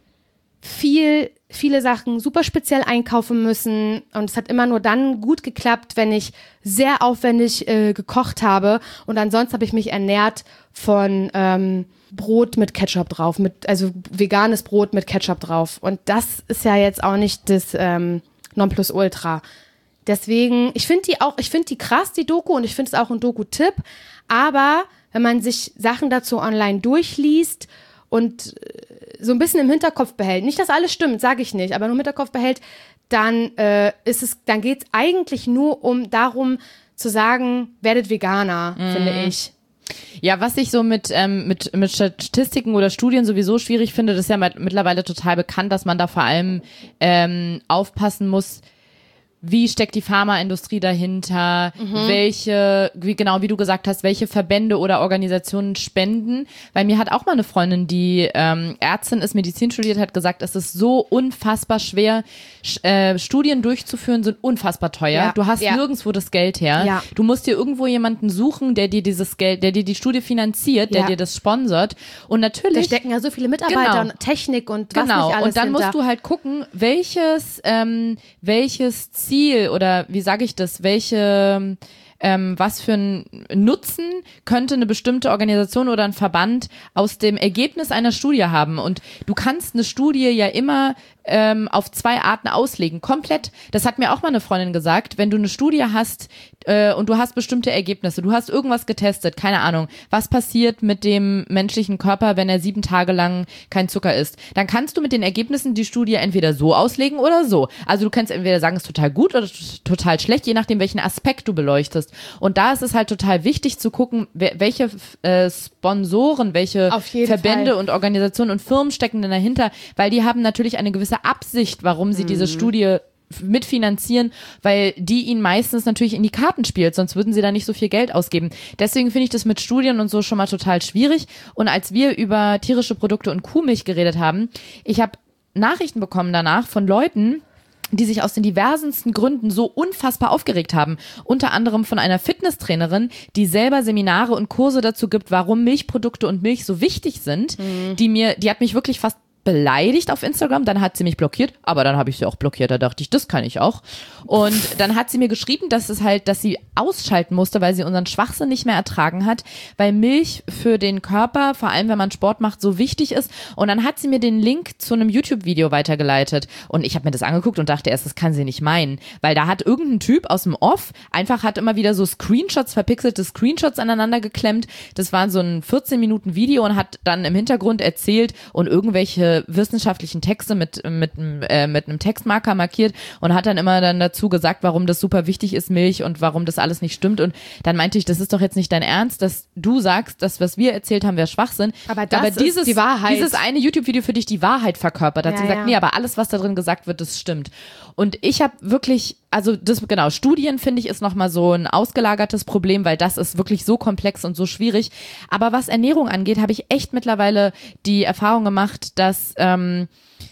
viel, viele Sachen super speziell einkaufen müssen. Und es hat immer nur dann gut geklappt, wenn ich sehr aufwendig äh, gekocht habe. Und ansonsten habe ich mich ernährt von ähm, Brot mit Ketchup drauf, mit, also veganes Brot mit Ketchup drauf. Und das ist ja jetzt auch nicht das ähm, Nonplusultra. Deswegen, ich finde die auch, ich finde die krass, die Doku, und ich finde es auch ein Doku-Tipp. Aber wenn man sich Sachen dazu online durchliest und so ein bisschen im Hinterkopf behält, nicht, dass alles stimmt, sage ich nicht, aber nur im Hinterkopf behält, dann äh, ist es, dann geht es eigentlich nur um darum zu sagen, werdet Veganer, mm. finde ich. Ja, was ich so mit, ähm, mit, mit Statistiken oder Studien sowieso schwierig finde, das ist ja mittlerweile total bekannt, dass man da vor allem ähm, aufpassen muss, wie steckt die Pharmaindustrie dahinter, mhm. welche, wie genau wie du gesagt hast, welche Verbände oder Organisationen spenden. Weil mir hat auch mal eine Freundin, die ähm, Ärztin ist, Medizin studiert, hat gesagt, es ist so unfassbar schwer, äh, Studien durchzuführen, sind unfassbar teuer. Ja. Du hast ja. nirgendwo das Geld her. Ja. Du musst dir irgendwo jemanden suchen, der dir dieses Geld, der dir die Studie finanziert, der ja. dir das sponsert. Und natürlich. Da stecken ja so viele Mitarbeiter genau. und Technik und was genau. nicht alles Und dann hinter. musst du halt gucken, welches, ähm, welches Ziel oder wie sage ich das, welche, ähm, was für einen Nutzen könnte eine bestimmte Organisation oder ein Verband aus dem Ergebnis einer Studie haben. Und du kannst eine Studie ja immer ähm, auf zwei Arten auslegen, komplett. Das hat mir auch mal eine Freundin gesagt, wenn du eine Studie hast äh, und du hast bestimmte Ergebnisse, du hast irgendwas getestet, keine Ahnung, was passiert mit dem menschlichen Körper, wenn er sieben Tage lang kein Zucker isst, dann kannst du mit den Ergebnissen die Studie entweder so auslegen oder so. Also du kannst entweder sagen, es ist total gut oder total schlecht, je nachdem, welchen Aspekt du beleuchtest. Und da ist es halt total wichtig zu gucken, welche äh, Sponsoren, welche Verbände Fall. und Organisationen und Firmen stecken denn dahinter, weil die haben natürlich eine gewisse Absicht, warum sie mhm. diese Studie mitfinanzieren, weil die ihnen meistens natürlich in die Karten spielt, sonst würden sie da nicht so viel Geld ausgeben. Deswegen finde ich das mit Studien und so schon mal total schwierig. Und als wir über tierische Produkte und Kuhmilch geredet haben, ich habe Nachrichten bekommen danach von Leuten, die sich aus den diversensten Gründen so unfassbar aufgeregt haben. Unter anderem von einer Fitnesstrainerin, die selber Seminare und Kurse dazu gibt, warum Milchprodukte und Milch so wichtig sind, mhm. die mir, die hat mich wirklich fast beleidigt auf Instagram, dann hat sie mich blockiert, aber dann habe ich sie auch blockiert, da dachte ich, das kann ich auch. Und dann hat sie mir geschrieben, dass es halt, dass sie ausschalten musste, weil sie unseren Schwachsinn nicht mehr ertragen hat, weil Milch für den Körper, vor allem wenn man Sport macht, so wichtig ist. Und dann hat sie mir den Link zu einem YouTube-Video weitergeleitet und ich habe mir das angeguckt und dachte erst, das kann sie nicht meinen, weil da hat irgendein Typ aus dem Off einfach hat immer wieder so Screenshots, verpixelte Screenshots aneinander geklemmt. Das war so ein vierzehn Minuten Video und hat dann im Hintergrund erzählt und irgendwelche wissenschaftlichen Texte mit mit äh, mit einem Textmarker markiert und hat dann immer dann dazu gesagt, warum das super wichtig ist, Milch, und warum das alles nicht stimmt. Und dann meinte ich, das ist doch jetzt nicht dein Ernst, dass du sagst, dass was wir erzählt haben, wäre Schwachsinn. Aber das aber dieses, ist die Wahrheit. Dieses eine YouTube-Video für dich die Wahrheit verkörpert. Da hat ja, sie gesagt, ja. nee, aber alles, was da drin gesagt wird, das stimmt. Und ich habe wirklich, also das genau, Studien finde ich ist nochmal so ein ausgelagertes Problem, weil das ist wirklich so komplex und so schwierig. Aber was Ernährung angeht, habe ich echt mittlerweile die Erfahrung gemacht, dass ähm,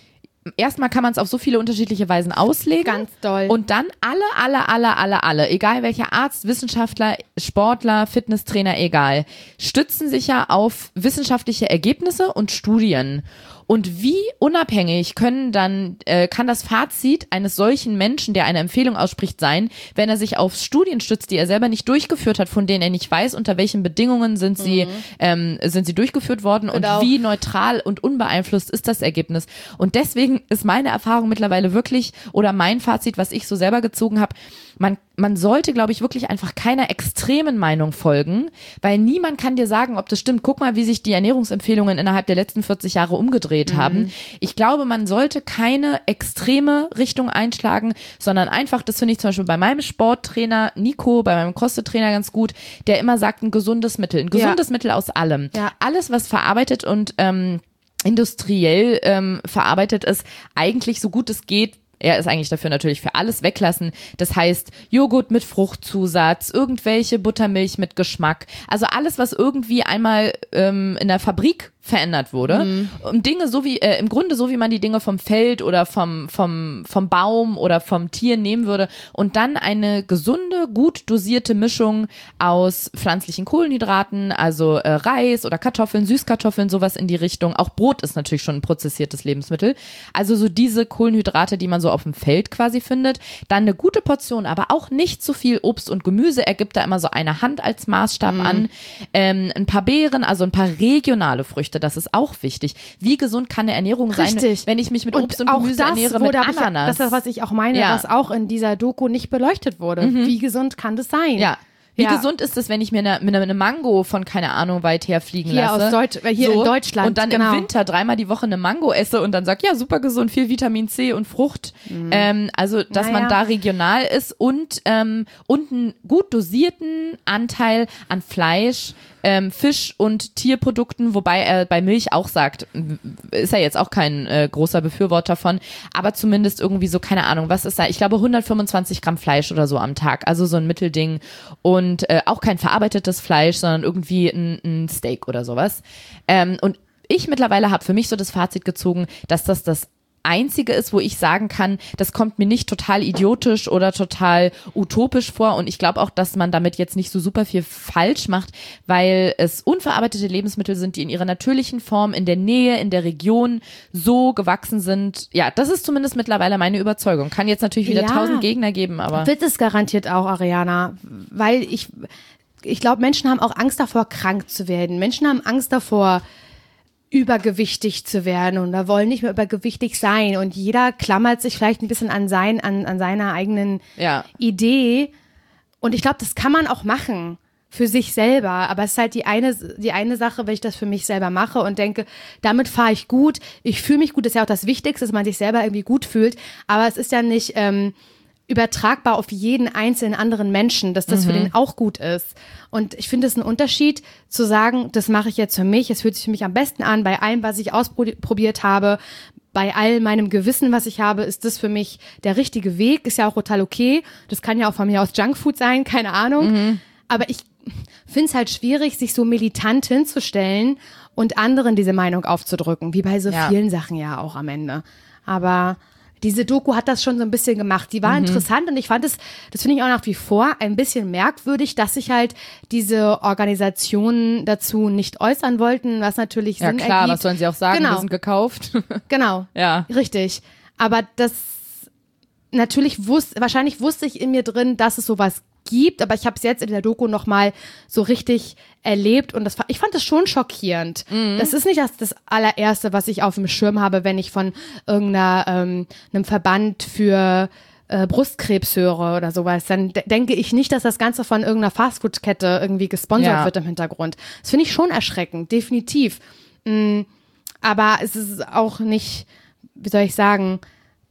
erstmal kann man es auf so viele unterschiedliche Weisen auslegen. Ganz doll. Und dann alle, alle, alle, alle, alle, egal welcher Arzt, Wissenschaftler, Sportler, Fitnesstrainer, egal, stützen sich ja auf wissenschaftliche Ergebnisse und Studien. Und wie unabhängig können dann, äh, kann das Fazit eines solchen Menschen, der eine Empfehlung ausspricht, sein, wenn er sich auf Studien stützt, die er selber nicht durchgeführt hat, von denen er nicht weiß, unter welchen Bedingungen sind sie, mhm. ähm, sind sie durchgeführt worden und, und wie neutral und unbeeinflusst ist das Ergebnis. Und deswegen ist meine Erfahrung mittlerweile wirklich, oder mein Fazit, was ich so selber gezogen habe, man, man sollte, glaube ich, wirklich einfach keiner extremen Meinung folgen, weil niemand kann dir sagen, ob das stimmt. Guck mal, wie sich die Ernährungsempfehlungen innerhalb der letzten vierzig Jahre umgedreht mhm. haben. Ich glaube, man sollte keine extreme Richtung einschlagen, sondern einfach, das finde ich zum Beispiel bei meinem Sporttrainer Nico, bei meinem CrossFit-Trainer ganz gut, der immer sagt, ein gesundes Mittel, ein gesundes ja. Mittel aus allem. Ja. Alles, was verarbeitet und ähm, industriell ähm, verarbeitet ist, eigentlich so gut es geht. Er ist eigentlich dafür natürlich für alles weglassen. Das heißt, Joghurt mit Fruchtzusatz, irgendwelche Buttermilch mit Geschmack. Also alles, was irgendwie einmal ähm, in der Fabrik verändert wurde. Mhm. Und Dinge so wie, äh, im Grunde so wie man die Dinge vom Feld oder vom, vom, vom Baum oder vom Tier nehmen würde und dann eine gesunde, gut dosierte Mischung aus pflanzlichen Kohlenhydraten, also äh, Reis oder Kartoffeln, Süßkartoffeln, sowas in die Richtung. Auch Brot ist natürlich schon ein prozessiertes Lebensmittel. Also so diese Kohlenhydrate, die man so auf dem Feld quasi findet. Dann eine gute Portion, aber auch nicht zu viel Obst und Gemüse. Er gibt da immer so eine Hand als Maßstab mhm. an. Ähm, ein paar Beeren, also ein paar regionale Früchte. Das ist auch wichtig. Wie gesund kann eine Ernährung Richtig. sein, wenn ich mich mit und Obst und Gemüse das, ernähre mit Ananas? Ja, das ist, was ich auch meine, ja. was auch in dieser Doku nicht beleuchtet wurde. Mhm. Wie gesund kann das sein? Ja. Wie ja. gesund ist es, wenn ich mir eine, eine, eine Mango von keine Ahnung weit her fliegen hier lasse? Aus Deutsch, hier so, in Deutschland. Und dann genau. im Winter dreimal die Woche eine Mango esse und dann sag, ja, super gesund, viel Vitamin C und Frucht. Mhm. Ähm, also, dass naja. man da regional ist und, ähm, und einen gut dosierten Anteil an Fleisch, ähm, Fisch und Tierprodukten, wobei er bei Milch auch sagt, ist er jetzt auch kein äh, großer Befürworter von, aber zumindest irgendwie so, keine Ahnung, was ist da? Ich glaube hundertfünfundzwanzig Gramm Fleisch oder so am Tag, also so ein Mittelding und äh, auch kein verarbeitetes Fleisch, sondern irgendwie ein, ein Steak oder sowas. Ähm, und ich mittlerweile habe für mich so das Fazit gezogen, dass das das Einzige ist, wo ich sagen kann, das kommt mir nicht total idiotisch oder total utopisch vor und ich glaube auch, dass man damit jetzt nicht so super viel falsch macht, weil es unverarbeitete Lebensmittel sind, die in ihrer natürlichen Form in der Nähe, in der Region so gewachsen sind. Ja, das ist zumindest mittlerweile meine Überzeugung. Kann jetzt natürlich wieder tausend ja, Gegner geben, aber... Wird es garantiert auch, Ariana, weil ich, ich glaube, Menschen haben auch Angst davor, krank zu werden. Menschen haben Angst davor, übergewichtig zu werden und da wollen nicht mehr übergewichtig sein und jeder klammert sich vielleicht ein bisschen an sein, an, an seiner eigenen ja. Idee und ich glaube, das kann man auch machen für sich selber, aber es ist halt die eine, die eine Sache, wenn ich das für mich selber mache und denke, damit fahre ich gut, ich fühle mich gut, das ist ja auch das Wichtigste, dass man sich selber irgendwie gut fühlt, aber es ist ja nicht ähm, übertragbar auf jeden einzelnen anderen Menschen, dass das mhm. für den auch gut ist. Und ich finde es ein Unterschied, zu sagen, das mache ich jetzt für mich, es fühlt sich für mich am besten an, bei allem, was ich ausprobiert habe, bei all meinem Gewissen, was ich habe, ist das für mich der richtige Weg, ist ja auch total okay. Das kann ja auch von mir aus Junkfood sein, keine Ahnung. Mhm. Aber ich finde es halt schwierig, sich so militant hinzustellen und anderen diese Meinung aufzudrücken, wie bei so ja. vielen Sachen ja auch am Ende. Aber diese Doku hat das schon so ein bisschen gemacht. Die war mhm. interessant und ich fand es, das finde ich auch nach wie vor ein bisschen merkwürdig, dass sich halt diese Organisationen dazu nicht äußern wollten, was natürlich ja, Sinn klar, ergibt. Was sollen sie auch sagen? Genau. Wir sind gekauft. Genau, ja. richtig. Aber das, natürlich wusste, wahrscheinlich wusste ich in mir drin, dass es sowas gibt, aber ich habe es jetzt in der Doku nochmal so richtig erlebt und das, ich fand das schon schockierend. Mhm. Das ist nicht das, das allererste, was ich auf dem Schirm habe, wenn ich von irgendeiner, ähm, einem Verband für äh, Brustkrebs höre oder sowas, dann de- denke ich nicht, dass das Ganze von irgendeiner Fastfood-Kette irgendwie gesponsert ja. wird im Hintergrund. Das finde ich schon erschreckend, definitiv. Mhm. Aber es ist auch nicht, wie soll ich sagen,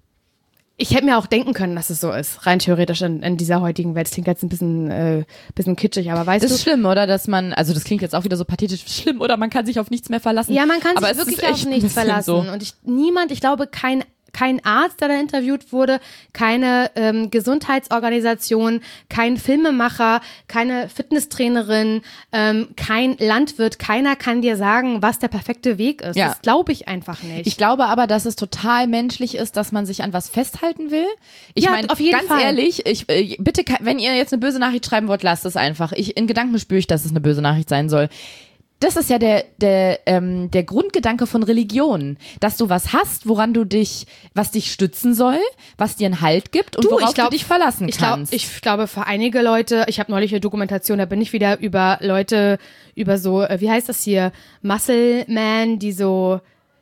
ich hätte mir auch denken können, dass es so ist, rein theoretisch in, in dieser heutigen Welt. Das klingt jetzt ein bisschen, äh, bisschen kitschig, aber weißt du. Das ist schlimm, oder? Dass man, also das klingt jetzt auch wieder so pathetisch schlimm, oder man kann sich auf nichts mehr verlassen. Ja, man kann aber sich wirklich auf nichts verlassen. So. Und ich, niemand, ich glaube, kein kein Arzt, der da interviewt wurde, keine ähm, Gesundheitsorganisation, kein Filmemacher, keine Fitnesstrainerin, ähm, kein Landwirt, keiner kann dir sagen, was der perfekte Weg ist. Ja. Das glaube ich einfach nicht. Ich glaube aber, dass es total menschlich ist, dass man sich an was festhalten will. Ich ja, meine, auf jeden ganz Fall. ehrlich, ich, äh, bitte, wenn ihr jetzt eine böse Nachricht schreiben wollt, lasst es einfach. Ich, in Gedanken spüre ich, dass es eine böse Nachricht sein soll. Das ist ja der, der, ähm, der Grundgedanke von Religion, dass du was hast, woran du dich, was dich stützen soll, was dir einen Halt gibt und du, worauf glaub, du dich verlassen ich kannst. Glaub, ich glaube, für einige Leute, ich habe neulich eine Dokumentation, da bin ich wieder über Leute, über so, wie heißt das hier, Muscle Man, die so,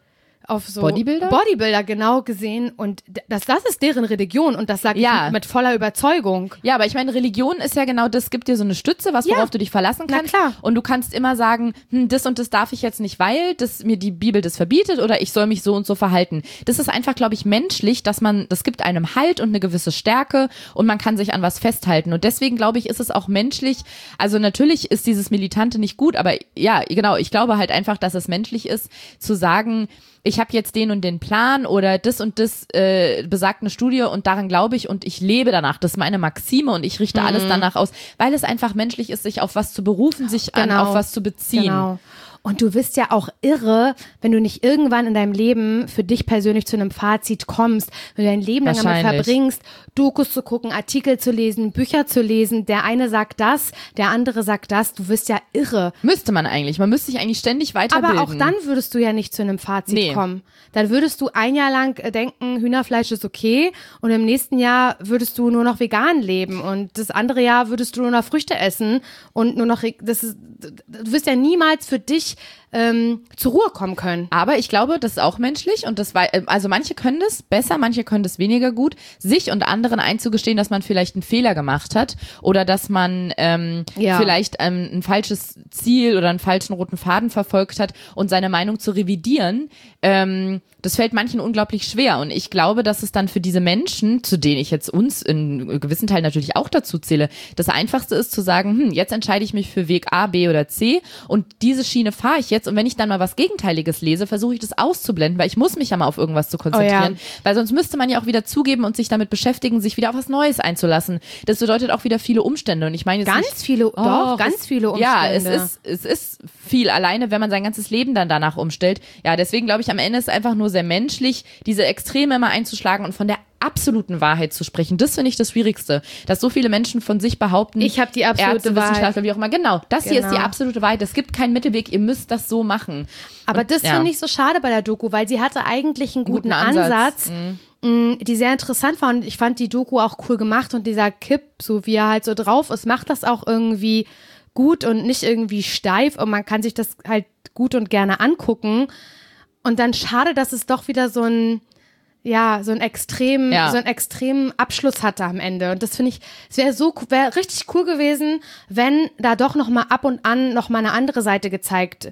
auf so Bodybuilder? Bodybuilder genau gesehen und das, das ist deren Religion und das sage Ja. ich mit voller Überzeugung. Ja, aber ich meine, Religion ist ja genau das, gibt dir so eine Stütze, was Ja. worauf du dich verlassen Na kannst. klar. Und du kannst immer sagen, hm, das und das darf ich jetzt nicht, weil das mir die Bibel das verbietet oder ich soll mich so und so verhalten. Das ist einfach, glaube ich, menschlich, dass man, das gibt einem Halt und eine gewisse Stärke und man kann sich an was festhalten. Und deswegen, glaube ich, ist es auch menschlich, also natürlich ist dieses Militante nicht gut, aber ja, genau, ich glaube halt einfach, dass es menschlich ist, zu sagen, ich habe jetzt den und den Plan oder das und das äh, besagt eine Studie und daran glaube ich und ich lebe danach. Das ist meine Maxime und ich richte alles danach aus, weil es einfach menschlich ist, sich auf was zu berufen, sich an, Genau. auf was zu beziehen. Genau. Und du wirst ja auch irre, wenn du nicht irgendwann in deinem Leben für dich persönlich zu einem Fazit kommst, wenn du dein Leben lang damit Wahrscheinlich. verbringst, Dokus zu gucken, Artikel zu lesen, Bücher zu lesen, der eine sagt das, der andere sagt das, du wirst ja irre. Müsste man eigentlich. Man müsste sich eigentlich ständig weiterbilden. Aber auch dann würdest du ja nicht zu einem Fazit Nee. kommen. Dann würdest du ein Jahr lang äh, denken, Hühnerfleisch ist okay und im nächsten Jahr würdest du nur noch vegan leben und das andere Jahr würdest du nur noch Früchte essen und nur noch, das ist, du wirst ja niemals für dich ähm, zur Ruhe kommen können. Aber ich glaube, das ist auch menschlich und das war, also manche können das besser, manche können das weniger gut, sich und anderen einzugestehen, dass man vielleicht einen Fehler gemacht hat oder dass man ähm, Ja. vielleicht ähm, ein falsches Ziel oder einen falschen roten Faden verfolgt hat und seine Meinung zu revidieren. Ähm, das fällt manchen unglaublich schwer und ich glaube, dass es dann für diese Menschen, zu denen ich jetzt uns in gewissen Teilen natürlich auch dazu zähle, das Einfachste ist zu sagen, hm, jetzt entscheide ich mich für Weg A, B oder C und diese Schiene fahre ich jetzt und wenn ich dann mal was Gegenteiliges lese, versuche ich das auszublenden, weil ich muss mich ja mal auf irgendwas zu konzentrieren, Oh ja. weil sonst müsste man ja auch wieder zugeben und sich damit beschäftigen, sich wieder auf was Neues einzulassen. Das bedeutet auch wieder viele Umstände und ich meine jetzt Ganz nicht, viele, doch, Oh, ganz es, viele Umstände. Ja, es ist, es ist viel alleine, wenn man sein ganzes Leben dann danach umstellt. Ja, deswegen glaube ich, am Ende ist es einfach nur sehr menschlich, diese Extreme immer einzuschlagen und von der absoluten Wahrheit zu sprechen. Das finde ich das Schwierigste, dass so viele Menschen von sich behaupten, Ich habe die absolute Ärzte, Wahrheit. Wissenschaftler, wie auch immer. Genau, das hier ist die Genau. absolute Wahrheit. Es gibt keinen Mittelweg, ihr müsst das so machen. Aber Und, das ja. finde ich so schade bei der Doku, weil sie hatte eigentlich einen guten, Guten Ansatz, Ansatz. mh, die sehr interessant war und ich fand die Doku auch cool gemacht und dieser Kipp, so wie er halt so drauf ist, macht das auch irgendwie gut und nicht irgendwie steif und man kann sich das halt gut und gerne angucken und dann schade, dass es doch wieder so ein ja, so einen extremen, Ja. so einen extremen Abschluss hatte am Ende. Und das finde ich, es wäre so, wäre richtig cool gewesen, wenn da doch noch mal ab und an noch mal eine andere Seite gezeigt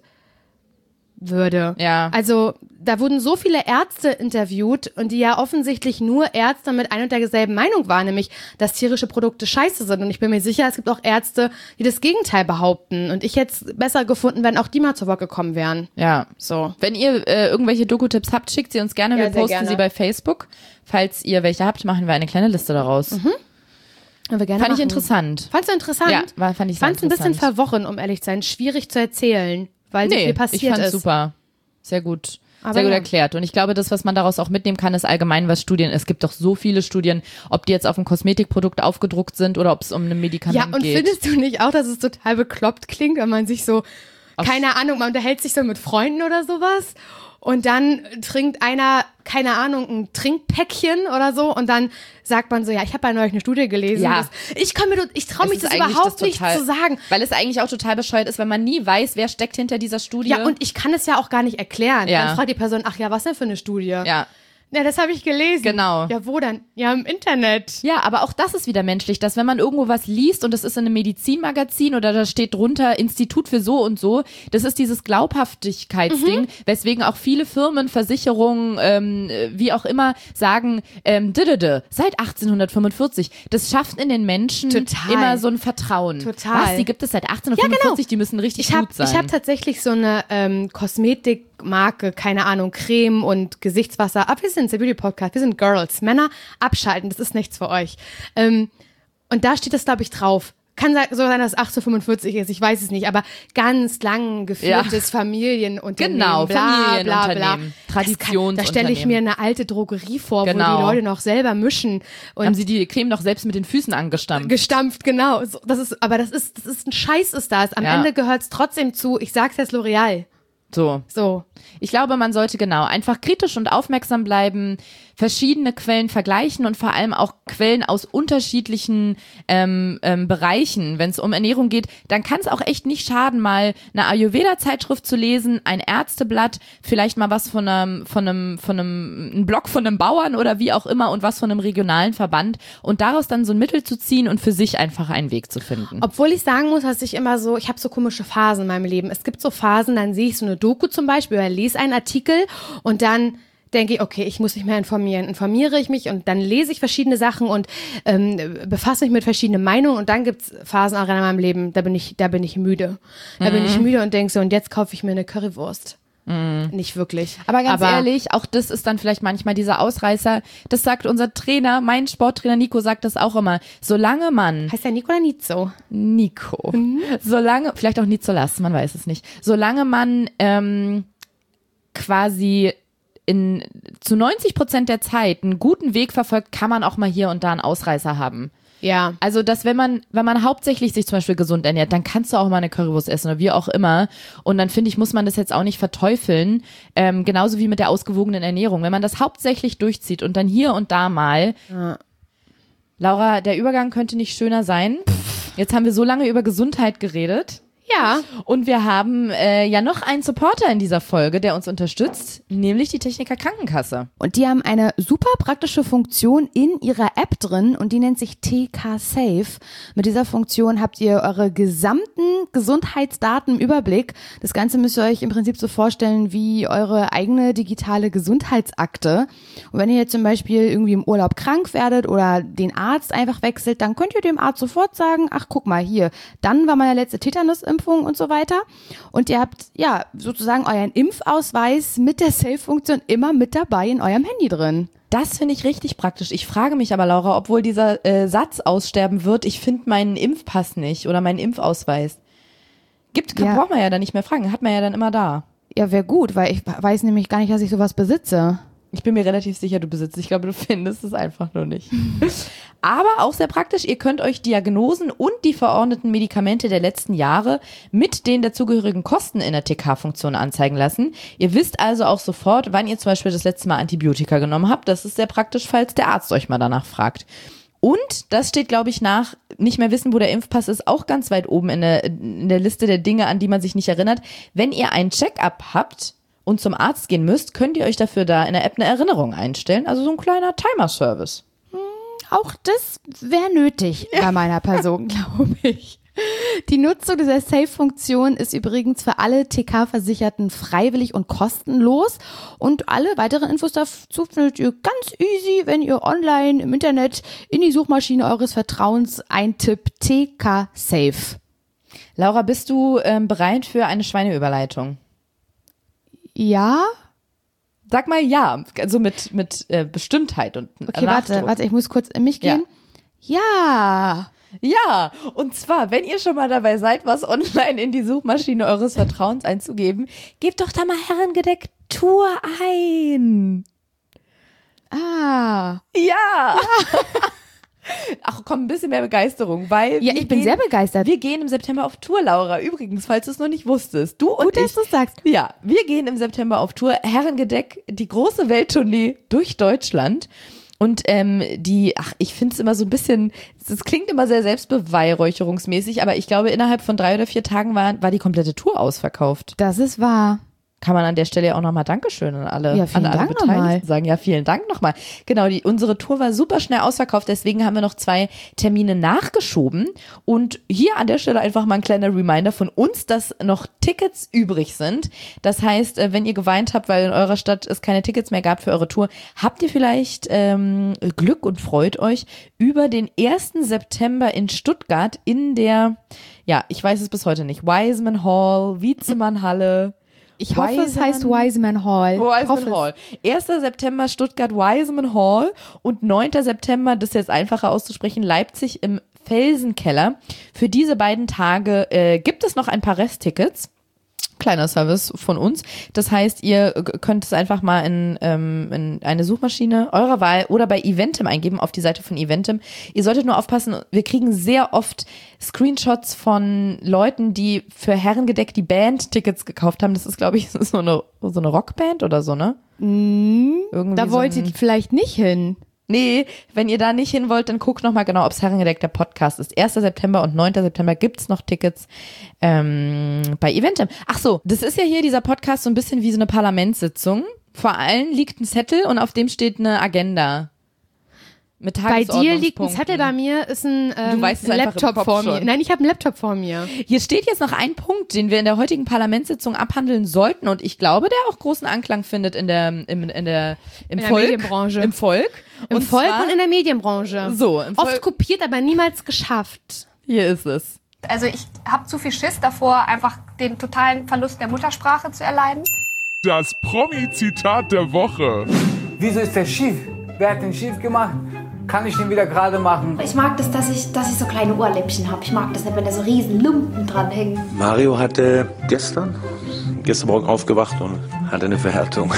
würde. Ja. Also da wurden so viele Ärzte interviewt und die ja offensichtlich nur Ärzte mit ein und derselben Meinung waren, nämlich, dass tierische Produkte scheiße sind. Und ich bin mir sicher, es gibt auch Ärzte, die das Gegenteil behaupten. Und ich hätte es besser gefunden, wenn auch die mal zu Wort gekommen wären. Ja. So. Wenn ihr äh, irgendwelche Doku-Tipps habt, schickt sie uns gerne. Ja, Wir sehr posten gerne. sie bei Facebook. Falls ihr welche habt, machen wir eine kleine Liste daraus. Können wir gerne Fand ich machen. interessant. Fandst du interessant? Ja, war, fand ich sehr Fand's ein bisschen interessant. verworren, um ehrlich zu sein. Schwierig zu erzählen, weil so Nee, viel passiert ich fand's ist. super. Sehr gut. Aber Sehr gut ja. erklärt. Und ich glaube, das, was man daraus auch mitnehmen kann, ist allgemein, was Studien, es gibt doch so viele Studien, ob die jetzt auf ein Kosmetikprodukt aufgedruckt sind oder ob es um ein Medikament Ja, und geht. findest du nicht auch, dass es total bekloppt klingt, wenn man sich so, keine Ahnung, man unterhält sich so mit Freunden oder sowas und dann trinkt einer, keine Ahnung, ein Trinkpäckchen oder so und dann sagt man so, ja, ich habe ja neulich eine Studie gelesen. Ja. Das, ich kann mir, ich traue Es mich ist das eigentlich überhaupt das nicht total- zu sagen. Weil es eigentlich auch total bescheuert ist, wenn man nie weiß, wer steckt hinter dieser Studie. Ja, und ich kann es ja auch gar nicht erklären. Ja. Dann fragt die Person, ach ja, was denn für eine Studie? Ja. Ja, das habe ich gelesen. Genau. Ja, wo dann? Ja, im Internet. Ja, aber auch das ist wieder menschlich, dass wenn man irgendwo was liest und das ist in einem Medizinmagazin oder da steht drunter Institut für so und so, das ist dieses Glaubhaftigkeitsding, Mhm. weswegen auch viele Firmen, Versicherungen, ähm, wie auch immer sagen, ähm, didede, seit achtzehnhundertfünfundvierzig. Das schafft in den Menschen Total. immer so ein Vertrauen. Total. Was, die gibt es seit achtzehnhundertfünfundvierzig, genau. die müssen richtig Ich habe gut sein. ich hab tatsächlich so eine ähm, Kosmetikmarke, keine Ahnung, Creme und Gesichtswasser. Aber wir sind der Beauty Podcast, wir sind Girls. Männer abschalten, das ist nichts für euch. Ähm, und da steht das, glaube ich, drauf. Kann sein- so sein, dass es achtzehnhundertfünfundvierzig ist, ich weiß es nicht, aber ganz lang geführtes Familienunternehmen. Genau, bla, bla, bla. Familienunternehmen, Das kann- Da Traditionsunternehmen. stelle ich mir eine alte Drogerie vor, wo Genau. die Leute noch selber mischen. Und Haben sie die Creme noch selbst mit den Füßen angestampft. gestampft, genau. So, das ist, aber das ist, das ist ein Scheiß ist das. Am Ja. Ende gehört es trotzdem zu, ich sag's jetzt L'Oreal. So. So. Ich glaube, man sollte genau einfach kritisch und aufmerksam bleiben, verschiedene Quellen vergleichen und vor allem auch Quellen aus unterschiedlichen ähm, ähm, Bereichen. Wenn es um Ernährung geht, dann kann es auch echt nicht schaden, mal eine Ayurveda-Zeitschrift zu lesen, ein Ärzteblatt, vielleicht mal was von einem, von einem, von einem, ein Blog von einem Bauern oder wie auch immer und was von einem regionalen Verband und daraus dann so ein Mittel zu ziehen und für sich einfach einen Weg zu finden. Obwohl ich sagen muss, dass ich immer so, ich habe so komische Phasen in meinem Leben. Es gibt so Phasen, dann sehe ich so eine Doku zum Beispiel oder lese einen Artikel und dann denke ich, okay, ich muss mich mehr informieren. Informiere ich mich und dann lese ich verschiedene Sachen und ähm, befasse mich mit verschiedenen Meinungen und dann gibt's Phasen auch in meinem Leben, da bin ich, da bin ich müde. Da mhm. bin ich müde und denke so, und jetzt kaufe ich mir eine Currywurst. Mm. Nicht wirklich. Aber ganz Aber ehrlich, auch das ist dann vielleicht manchmal dieser Ausreißer. Das sagt unser Trainer, mein Sporttrainer Nico sagt das auch immer. Solange man... Heißt der Nico oder Nizo? Nico. Mhm. Solange, vielleicht auch Nizolas, man weiß es nicht. Solange man ähm, quasi in zu neunzig Prozent der Zeit einen guten Weg verfolgt, kann man auch mal hier und da einen Ausreißer haben. Ja. Also, dass wenn man, wenn man hauptsächlich sich zum Beispiel gesund ernährt, dann kannst du auch mal eine Currywurst essen oder wie auch immer. Und dann finde ich, muss man das jetzt auch nicht verteufeln. Ähm, genauso wie mit der ausgewogenen Ernährung. Wenn man das hauptsächlich durchzieht und dann hier und da mal. Ja. Laura, der Übergang könnte nicht schöner sein. Jetzt haben wir so lange über Gesundheit geredet. Ja. Und wir haben äh, ja noch einen Supporter in dieser Folge, der uns unterstützt, nämlich die Techniker Krankenkasse. Und die haben eine super praktische Funktion in ihrer App drin und die nennt sich T K Safe. Mit dieser Funktion habt ihr eure gesamten Gesundheitsdaten im Überblick. Das Ganze müsst ihr euch im Prinzip so vorstellen wie eure eigene digitale Gesundheitsakte. Und wenn ihr jetzt zum Beispiel irgendwie im Urlaub krank werdet oder den Arzt einfach wechselt, dann könnt ihr dem Arzt sofort sagen, ach guck mal hier, dann war meine letzte Tetanus-Impfung und so weiter. Und ihr habt ja sozusagen euren Impfausweis mit der Safe-Funktion immer mit dabei in eurem Handy drin. Das finde ich richtig praktisch. Ich frage mich aber, Laura, obwohl dieser äh, Satz aussterben wird, ich finde meinen Impfpass nicht oder meinen Impfausweis. Gibt, kann, Ja. braucht man ja dann nicht mehr fragen, hat man ja dann immer da. Ja, wäre gut, weil ich weiß nämlich gar nicht, dass ich sowas besitze. Ich bin mir relativ sicher, du besitzt. Ich glaube, du findest es einfach nur nicht. Aber auch sehr praktisch, ihr könnt euch Diagnosen und die verordneten Medikamente der letzten Jahre mit den dazugehörigen Kosten in der T K-Funktion anzeigen lassen. Ihr wisst also auch sofort, wann ihr zum Beispiel das letzte Mal Antibiotika genommen habt. Das ist sehr praktisch, falls der Arzt euch mal danach fragt. Und das steht, glaube ich, nach nicht mehr wissen, wo der Impfpass ist, auch ganz weit oben in der, in der Liste der Dinge, an die man sich nicht erinnert. Wenn ihr ein Check-up habt und zum Arzt gehen müsst, könnt ihr euch dafür da in der App eine Erinnerung einstellen. Also so ein kleiner Timer-Service. Auch das wäre nötig bei meiner Person, glaube ich. Die Nutzung dieser Safe-Funktion ist übrigens für alle T K-Versicherten freiwillig und kostenlos. Und alle weiteren Infos dazu findet ihr ganz easy, wenn ihr online im Internet in die Suchmaschine eures Vertrauens eintippt T K Safe. Laura, bist du ähm, bereit für eine Schweineüberleitung? Ja? Sag mal ja, also mit, mit äh, Bestimmtheit und Okay, Nachdruck. warte, warte, ich muss kurz in mich gehen. Ja. Ja, und zwar, wenn ihr schon mal dabei seid, was online in die Suchmaschine eures Vertrauens einzugeben, gebt doch da mal Herrengedeck Tour ein. Ah. Ja. Ach komm, ein bisschen mehr Begeisterung, weil Ja, wir ich bin gehen, sehr begeistert. Wir gehen im September auf Tour, Laura. Übrigens, falls du es noch nicht wusstest, du und Gut, dass ich. du es sagst. Ja, wir gehen im September auf Tour, Herrengedeck, die große Welttournee durch Deutschland. Und ähm, die, ach, ich finde es immer so ein bisschen, es klingt immer sehr selbstbeweihräucherungsmäßig, aber ich glaube, innerhalb von drei oder vier Tagen war, war die komplette Tour ausverkauft. Das ist wahr. Kann man an der Stelle auch nochmal Dankeschön an alle, Ja, vielen an alle Dank Beteiligten nochmal. sagen. Ja, vielen Dank nochmal. Genau, die, unsere Tour war super schnell ausverkauft, deswegen haben wir noch zwei Termine nachgeschoben. Und hier an der Stelle einfach mal ein kleiner Reminder von uns, dass noch Tickets übrig sind. Das heißt, äh, wenn ihr geweint habt, weil in eurer Stadt es keine Tickets mehr gab für eure Tour, habt ihr vielleicht ähm, Glück und freut euch über den ersten September in Stuttgart in der, ja, ich weiß es bis heute nicht, Wiseman Hall, Wiezemann Halle. Ich hoffe, es heißt Wiseman Hall. Wiseman Hall. erster September Stuttgart Wiseman Hall und neunter September, das ist jetzt einfacher auszusprechen, Leipzig im Felsenkeller. Für diese beiden Tage äh, gibt es noch ein paar Resttickets. kleiner Service von uns. Das heißt, ihr könnt es einfach mal in, ähm, in eine Suchmaschine eurer Wahl oder bei Eventim eingeben, auf die Seite von Eventim. Ihr solltet nur aufpassen, wir kriegen sehr oft Screenshots von Leuten, die für Herrengedeck die Band Tickets gekauft haben. Das ist, glaube ich, so eine, so eine Rockband oder so, ne? Mm, Irgendwie da so wollt ihr ein- vielleicht nicht hin. Nee, wenn ihr da nicht hin wollt, dann guckt nochmal genau, ob es Herrengedeck der Podcast ist. erster September und neunter September gibt's noch Tickets ähm, bei Eventim. Ach so, das ist ja hier dieser Podcast so ein bisschen wie so eine Parlamentssitzung. Vor allen liegt ein Zettel und auf dem steht eine Agenda. Mit Bei dir liegt ein Tagesordnungspunkten. Zettel, bei mir ist ein ähm, Du weißt es einfach im Laptop Kopf vor mir. schon. Nein, ich habe einen Laptop vor mir. Hier steht jetzt noch ein Punkt, den wir in der heutigen Parlamentssitzung abhandeln sollten und ich glaube, der auch großen Anklang findet in der, im, in der, im In der Volk. Medienbranche. Im Volk. Im und Volk zwar, und in der Medienbranche. So, im Oft Volk. kopiert, aber niemals geschafft. Hier ist es. Also ich habe zu viel Schiss davor, einfach den totalen Verlust der Muttersprache zu erleiden. Das Promi-Zitat der Woche. Wieso ist der schief? Wer hat den schief gemacht? Kann ich den wieder gerade machen? Ich mag das, dass ich, dass ich so kleine Ohrläppchen habe. Ich mag das nicht, wenn da so riesen Lumpen dran hängen. Mario hatte gestern, gestern Morgen aufgewacht und hatte eine Verhärtung.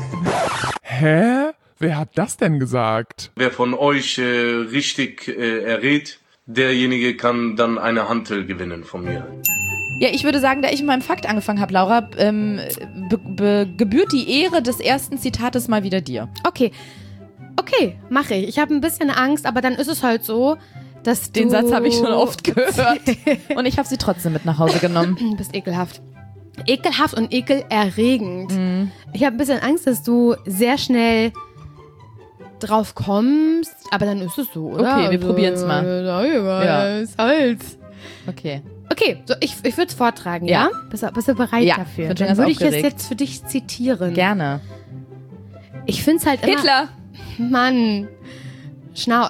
Hä? Wer hat das denn gesagt? Wer von euch äh, richtig äh, errät, derjenige kann dann eine Hantel gewinnen von mir. Ja, ich würde sagen, da ich mit meinem Fakt angefangen habe, Laura, ähm, be- be- gebührt die Ehre des ersten Zitates mal wieder dir. Okay. Okay, mache ich. Ich habe ein bisschen Angst, aber dann ist es halt so, dass du... Den Satz habe ich schon oft gehört und ich habe sie trotzdem mit nach Hause genommen. Du bist ekelhaft. Ekelhaft und ekelerregend. Mhm. Ich habe ein bisschen Angst, dass du sehr schnell drauf kommst, aber dann ist es so, oder? Okay, wir probieren's mal. Ja. Ja. Ist halt. Okay. Okay, so ich, ich würde es vortragen, ja? Ja. Bist, du- bist du bereit Ja, dafür? bin schon Dann ganz würde ich es aufgeregt. jetzt für dich zitieren. Gerne. Ich finde es halt immer... Hitler! Mann, Schnauz.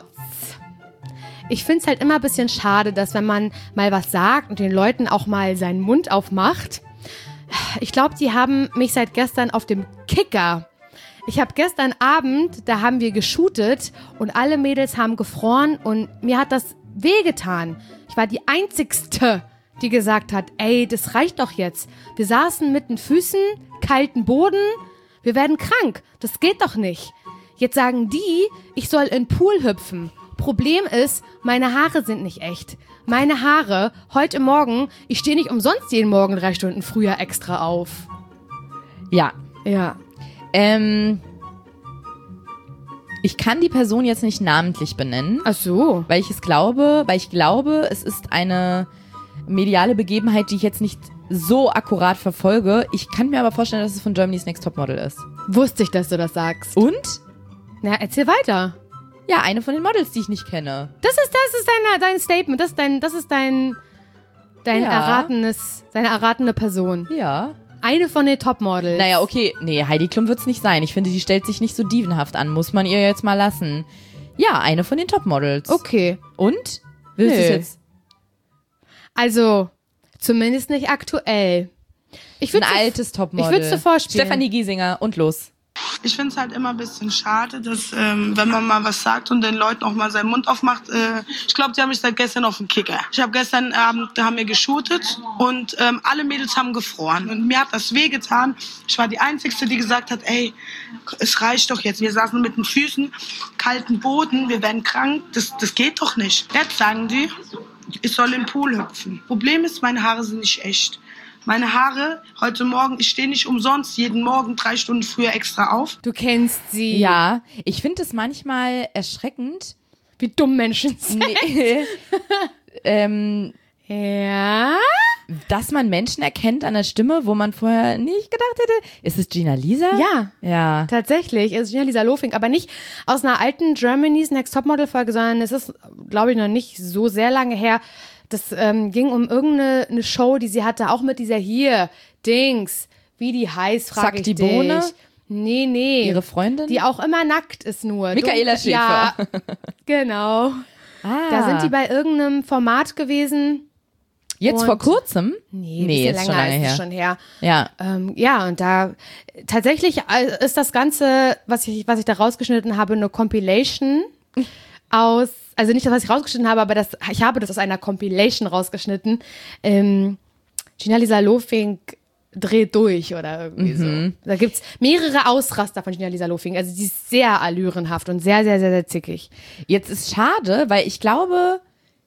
Ich finde es halt immer ein bisschen schade, dass wenn man mal was sagt und den Leuten auch mal seinen Mund aufmacht. Ich glaube, die haben mich seit gestern auf dem Kicker. Ich habe gestern Abend, da haben wir geshootet und alle Mädels haben gefroren und mir hat das wehgetan. Ich war die Einzigste, die gesagt hat, ey, das reicht doch jetzt. Wir saßen mit den Füßen, kalten Boden, wir werden krank. Das geht doch nicht. Jetzt sagen die, ich soll in den Pool hüpfen. Problem ist, meine Haare sind nicht echt. Meine Haare, heute Morgen, ich stehe nicht umsonst jeden Morgen drei Stunden früher extra auf. Ja. Ja. Ähm, ich kann die Person jetzt nicht namentlich benennen, Ach so. weil ich es glaube, weil ich glaube, es ist eine mediale Begebenheit, die ich jetzt nicht so akkurat verfolge. Ich kann mir aber vorstellen, dass es von Germany's Next Topmodel ist. Wusste ich, dass du das sagst. Und? Na, erzähl weiter. Ja, eine von den Models, die ich nicht kenne. Das ist, das ist dein, dein Statement. Das ist dein, das ist dein, dein Ja. erratenes, deine erratene Person. Ja. Eine von den Topmodels. Naja, okay. Nee, Heidi Klum wird's nicht sein. Ich finde, die stellt sich nicht so dievenhaft an. Muss man ihr jetzt mal lassen. Ja, eine von den Topmodels. Okay. Und? Willst du es Nö. jetzt? Also, zumindest nicht aktuell. Ich Ein würd's dir- altes Topmodel. Ich würd's dir vorspielen. Stefanie Giesinger und los. Ich finde es halt immer ein bisschen schade, dass ähm, wenn man mal was sagt und den Leuten auch mal seinen Mund aufmacht, äh, ich glaube, die haben mich seit gestern auf dem Kicker. Ich habe gestern Abend, da haben wir geshootet und ähm, alle Mädels haben gefroren und mir hat das wehgetan. Ich war die Einzige, die gesagt hat, ey, es reicht doch jetzt. Wir saßen mit den Füßen, kalten Boden, wir werden krank, das, das geht doch nicht. Jetzt sagen die, ich soll in den Pool hüpfen. Problem ist, meine Haare sind nicht echt. Meine Haare, heute Morgen, ich stehe nicht umsonst jeden Morgen drei Stunden früher extra auf. Du kennst sie. Ja, ich finde es manchmal erschreckend. Wie dumm Menschen sind. Nee. ähm, Ja? dass man Menschen erkennt an der Stimme, wo man vorher nicht gedacht hätte. Ist es Gina Lisa? Ja. Ja. Tatsächlich, es ist ja Lisa Lofing, aber nicht aus einer alten Germany's Next Topmodel Folge, sondern es ist, glaube ich, noch nicht so sehr lange her. Das ähm, ging um irgendeine eine Show, die sie hatte, auch mit dieser hier, Dings, wie die heißt, frage Zack, ich die dich. Bohne? Nee, nee. Ihre Freundin? Die auch immer nackt ist nur. Michaela Dunkel- Ja, genau. Ah. Da sind die bei irgendeinem Format gewesen. Jetzt und- vor kurzem? Nee, Nee, bisschen jetzt schon länger lange ist es her. schon her. Ja. Ähm, ja, und da tatsächlich äh, ist das Ganze, was ich, was ich da rausgeschnitten habe, eine Compilation aus, also nicht das, was ich rausgeschnitten habe, aber das, ich habe das aus einer Compilation rausgeschnitten. Ähm, Gina Lisa Lofing dreht durch oder irgendwie Mhm. so. Da gibt's mehrere Ausraster von Gina Lisa Lofing. Also die ist sehr allürenhaft und sehr, sehr, sehr, sehr zickig. Jetzt ist schade, weil ich glaube,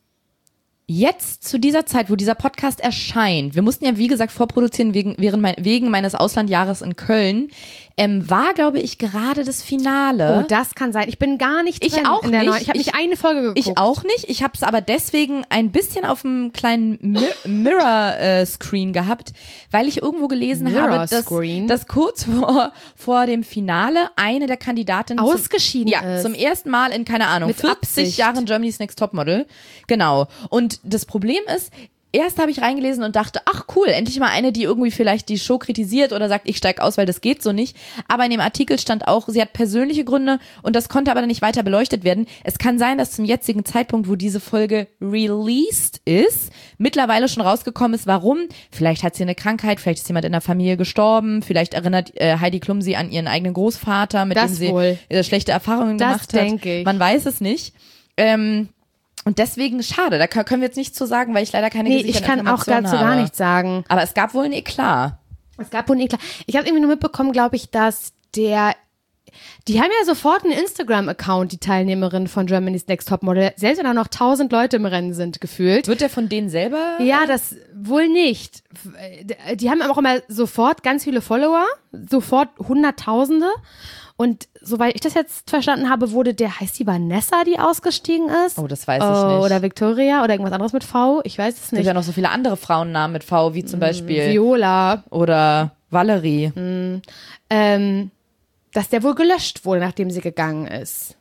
jetzt zu dieser Zeit, wo dieser Podcast erscheint, wir mussten ja wie gesagt vorproduzieren wegen, während mein, wegen meines Auslandjahres in Köln, ähm, war glaube ich gerade das Finale. Oh, das kann sein. Ich bin gar nicht Ich drin auch in der nicht. neuen. Ich habe nicht eine Folge geguckt. Ich auch nicht. Ich habe es aber deswegen ein bisschen auf dem kleinen Mir Mirror-Screen gehabt, weil ich irgendwo gelesen habe, dass, Mirror-Screen? dass kurz vor, vor dem Finale eine der Kandidatinnen Ausgeschieden zum, ja, ist. zum ersten Mal in, keine Ahnung, Mit vierzig Absicht. Jahren Germany's Next Topmodel. Genau. Und das Problem ist, erst habe ich reingelesen und dachte, ach cool, endlich mal eine, die irgendwie vielleicht die Show kritisiert oder sagt, ich steig aus, weil das geht so nicht. Aber in dem Artikel stand auch, sie hat persönliche Gründe und das konnte aber dann nicht weiter beleuchtet werden. Es kann sein, dass zum jetzigen Zeitpunkt, wo diese Folge released ist, mittlerweile schon rausgekommen ist, warum. Vielleicht hat sie eine Krankheit, vielleicht ist jemand in der Familie gestorben, vielleicht erinnert äh, Heidi Klum sie an ihren eigenen Großvater, mit Das dem sie wohl. äh, schlechte Erfahrungen Das gemacht hat. denke ich. Man weiß es nicht. Ähm, Und deswegen schade, da können wir jetzt nichts zu sagen, weil ich leider keine Nee, gesicherten ich kann auch Informationen dazu habe. gar nichts sagen. Aber es gab wohl ein Eklat. Es gab wohl ein Eklat. Ich habe irgendwie nur mitbekommen, glaube ich, dass der die haben ja sofort einen Instagram-Account, die Teilnehmerin von Germany's Next Topmodel, selbst wenn da noch tausend Leute im Rennen sind, gefühlt. Wird der von denen selber? Ja, das wohl nicht. Die haben auch immer sofort ganz viele Follower, sofort Hunderttausende. Und soweit ich das jetzt verstanden habe, wurde der, heißt die Vanessa, die ausgestiegen ist? Oh, das weiß ich oh, nicht. Oder Victoria oder irgendwas anderes mit V, ich weiß es Es gibt nicht. ja noch so viele andere Frauennamen mit V, wie zum Beispiel Viola. oder Valerie. Mm, ähm, dass der wohl gelöscht wurde, nachdem sie gegangen ist.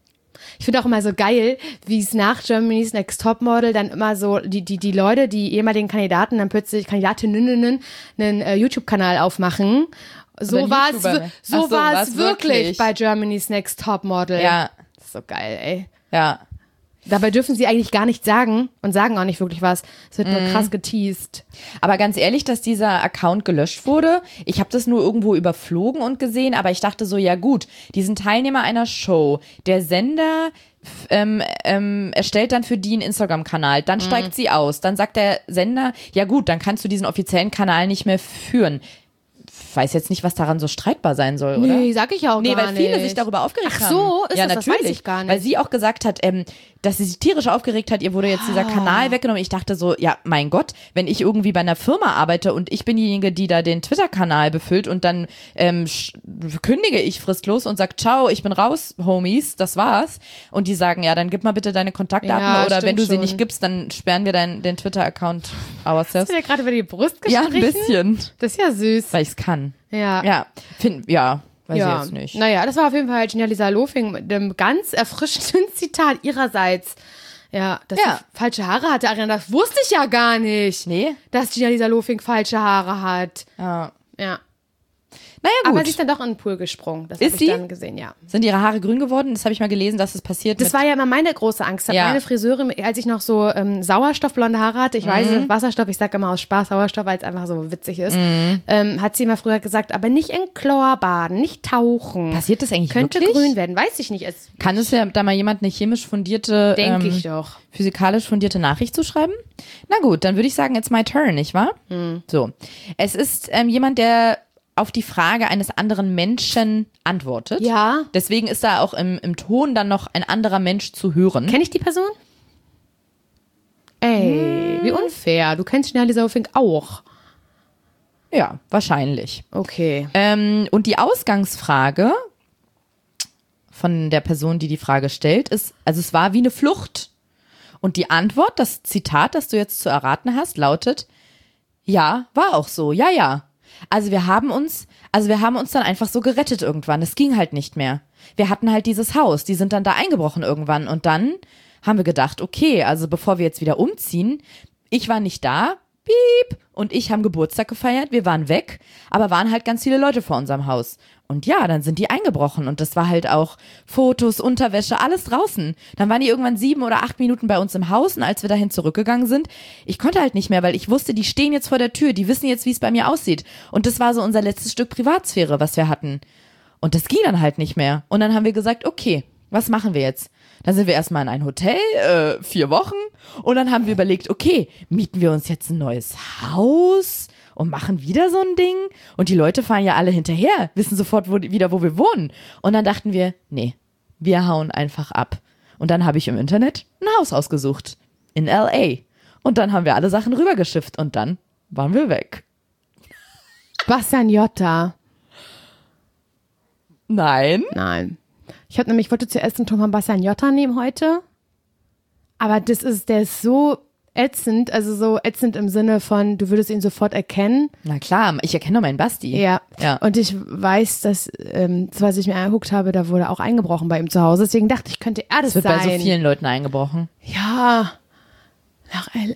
Ich finde auch immer so geil, wie es nach Germany's Next Topmodel dann immer so, die, die, die Leute, die ehemaligen Kandidaten dann plötzlich, Kandidatinnen, einen äh, YouTube-Kanal aufmachen. So Oder war es, YouTuber. wir- so Ach so, war war's es wirklich, wirklich? bei Germany's Next Topmodel. Ja. Das ist so geil, ey. Ja. Dabei dürfen sie eigentlich gar nichts sagen und sagen auch nicht wirklich was. Es wird nur Mhm. krass geteased. Aber ganz ehrlich, dass dieser Account gelöscht wurde, ich habe das nur irgendwo überflogen und gesehen, aber ich dachte so, ja gut, die sind Teilnehmer einer Show. Der Sender f- ähm, ähm, erstellt dann für die einen Instagram-Kanal, dann Mhm. steigt sie aus, dann sagt der Sender, ja gut, dann kannst du diesen offiziellen Kanal nicht mehr führen. Ich weiß jetzt nicht, was daran so streitbar sein soll, oder? Nee, sag ich auch Nee, gar weil viele nicht. sich darüber aufgeregt Ach haben. so, ist ja, das, das natürlich, weiß ich gar nicht. Weil sie auch gesagt hat, ähm, dass sie sich tierisch aufgeregt hat, ihr wurde jetzt dieser Ah. Kanal weggenommen. Ich dachte so, ja, mein Gott, wenn ich irgendwie bei einer Firma arbeite und ich bin diejenige, die da den Twitter-Kanal befüllt und dann ähm, sch- kündige ich fristlos und sag, ciao, ich bin raus, Homies, das war's. Und die sagen, ja, dann gib mal bitte deine Kontaktdaten Ja, oder wenn stimmt du sie schon. nicht gibst, dann sperren wir dein, den Twitter-Account ourselves. Hast du dir gerade über die Brust Ja, gestrichen? ein bisschen. Das ist ja süß. Weil ich es kann. Ja. Ja, find, ja, weiß ja. ich jetzt nicht. Naja, das war auf jeden Fall Gina Lisa Lofing mit einem ganz erfrischenden Zitat ihrerseits. Ja, dass Ja. sie falsche Haare hatte, Ariana, das wusste ich ja gar nicht. Nee. Dass Gina Lisa Lofing falsche Haare hat. Ja. Ja. Naja, gut. Aber sie ist dann doch in den Pool gesprungen. Das Ist habe ich sie? dann gesehen, ja. Sind ihre Haare grün geworden? Das habe ich mal gelesen, dass es passiert. Das mit war ja immer meine große Angst. Ja. Meine Friseurin, als ich noch so ähm, sauerstoffblonde Haare hatte, ich weiß, Mhm. Wasserstoff, ich sage immer aus Spaß Sauerstoff, weil es einfach so witzig ist, Mhm. ähm, hat sie immer früher gesagt, aber nicht in Chlor baden, nicht tauchen. Passiert das eigentlich Könnte wirklich? grün werden, weiß ich nicht. Es, Kann es ja da mal jemand eine chemisch fundierte, Denk ähm, ich doch. physikalisch fundierte Nachricht zu schreiben? Na gut, dann würde ich sagen, it's my turn, nicht wahr? Hm. So. Es ist ähm, jemand, der auf die Frage eines anderen Menschen antwortet. Ja. Deswegen ist da auch im, im Ton dann noch ein anderer Mensch zu hören. Kenn ich die Person? Ey, wie unfair. Du kennst Gina Lisa Lofing auch. Ja, wahrscheinlich. Okay. Ähm, und die Ausgangsfrage von der Person, die die Frage stellt, ist, also es war wie eine Flucht. Und die Antwort, das Zitat, das du jetzt zu erraten hast, lautet, ja, war auch so, ja, ja. Also wir haben uns, also wir haben uns dann einfach so gerettet irgendwann. Es ging halt nicht mehr. Wir hatten halt dieses Haus, die sind dann da eingebrochen irgendwann und dann haben wir gedacht, okay, also bevor wir jetzt wieder umziehen, ich war nicht da, piep, und ich haben Geburtstag gefeiert, wir waren weg, aber waren halt ganz viele Leute vor unserem Haus. Und ja, dann sind die eingebrochen und das war halt auch Fotos, Unterwäsche, alles draußen. Dann waren die irgendwann sieben oder acht Minuten bei uns im Haus und als wir dahin zurückgegangen sind, ich konnte halt nicht mehr, weil ich wusste, die stehen jetzt vor der Tür, die wissen jetzt, wie es bei mir aussieht. Und das war so unser letztes Stück Privatsphäre, was wir hatten. Und das ging dann halt nicht mehr. Und dann haben wir gesagt, okay, was machen wir jetzt? Dann sind wir erstmal in ein Hotel, äh, vier Wochen. Und dann haben wir überlegt, okay, mieten wir uns jetzt ein neues Haus? und machen wieder so ein Ding. Und die Leute fahren ja alle hinterher, wissen sofort wo, wieder, wo wir wohnen. Und dann dachten wir, nee, wir hauen einfach ab. Und dann habe ich im Internet ein Haus ausgesucht. In L A. Und dann haben wir alle Sachen rübergeschifft und dann waren wir weg. Bassaniotta. Nein. Nein. Ich hatte nämlich, ich wollte zuerst einen Thomas Bassaniotta nehmen heute. Aber das ist, der ist so ätzend, also so ätzend im Sinne von, du würdest ihn sofort erkennen. Na klar, ich erkenne doch meinen Basti. Ja. ja. Und ich weiß, dass, ähm, das, was ich mir angeguckt habe, da wurde auch eingebrochen bei ihm zu Hause. Deswegen dachte ich, könnte er das sein. Es wird bei so vielen Leuten eingebrochen. Ja. Nach L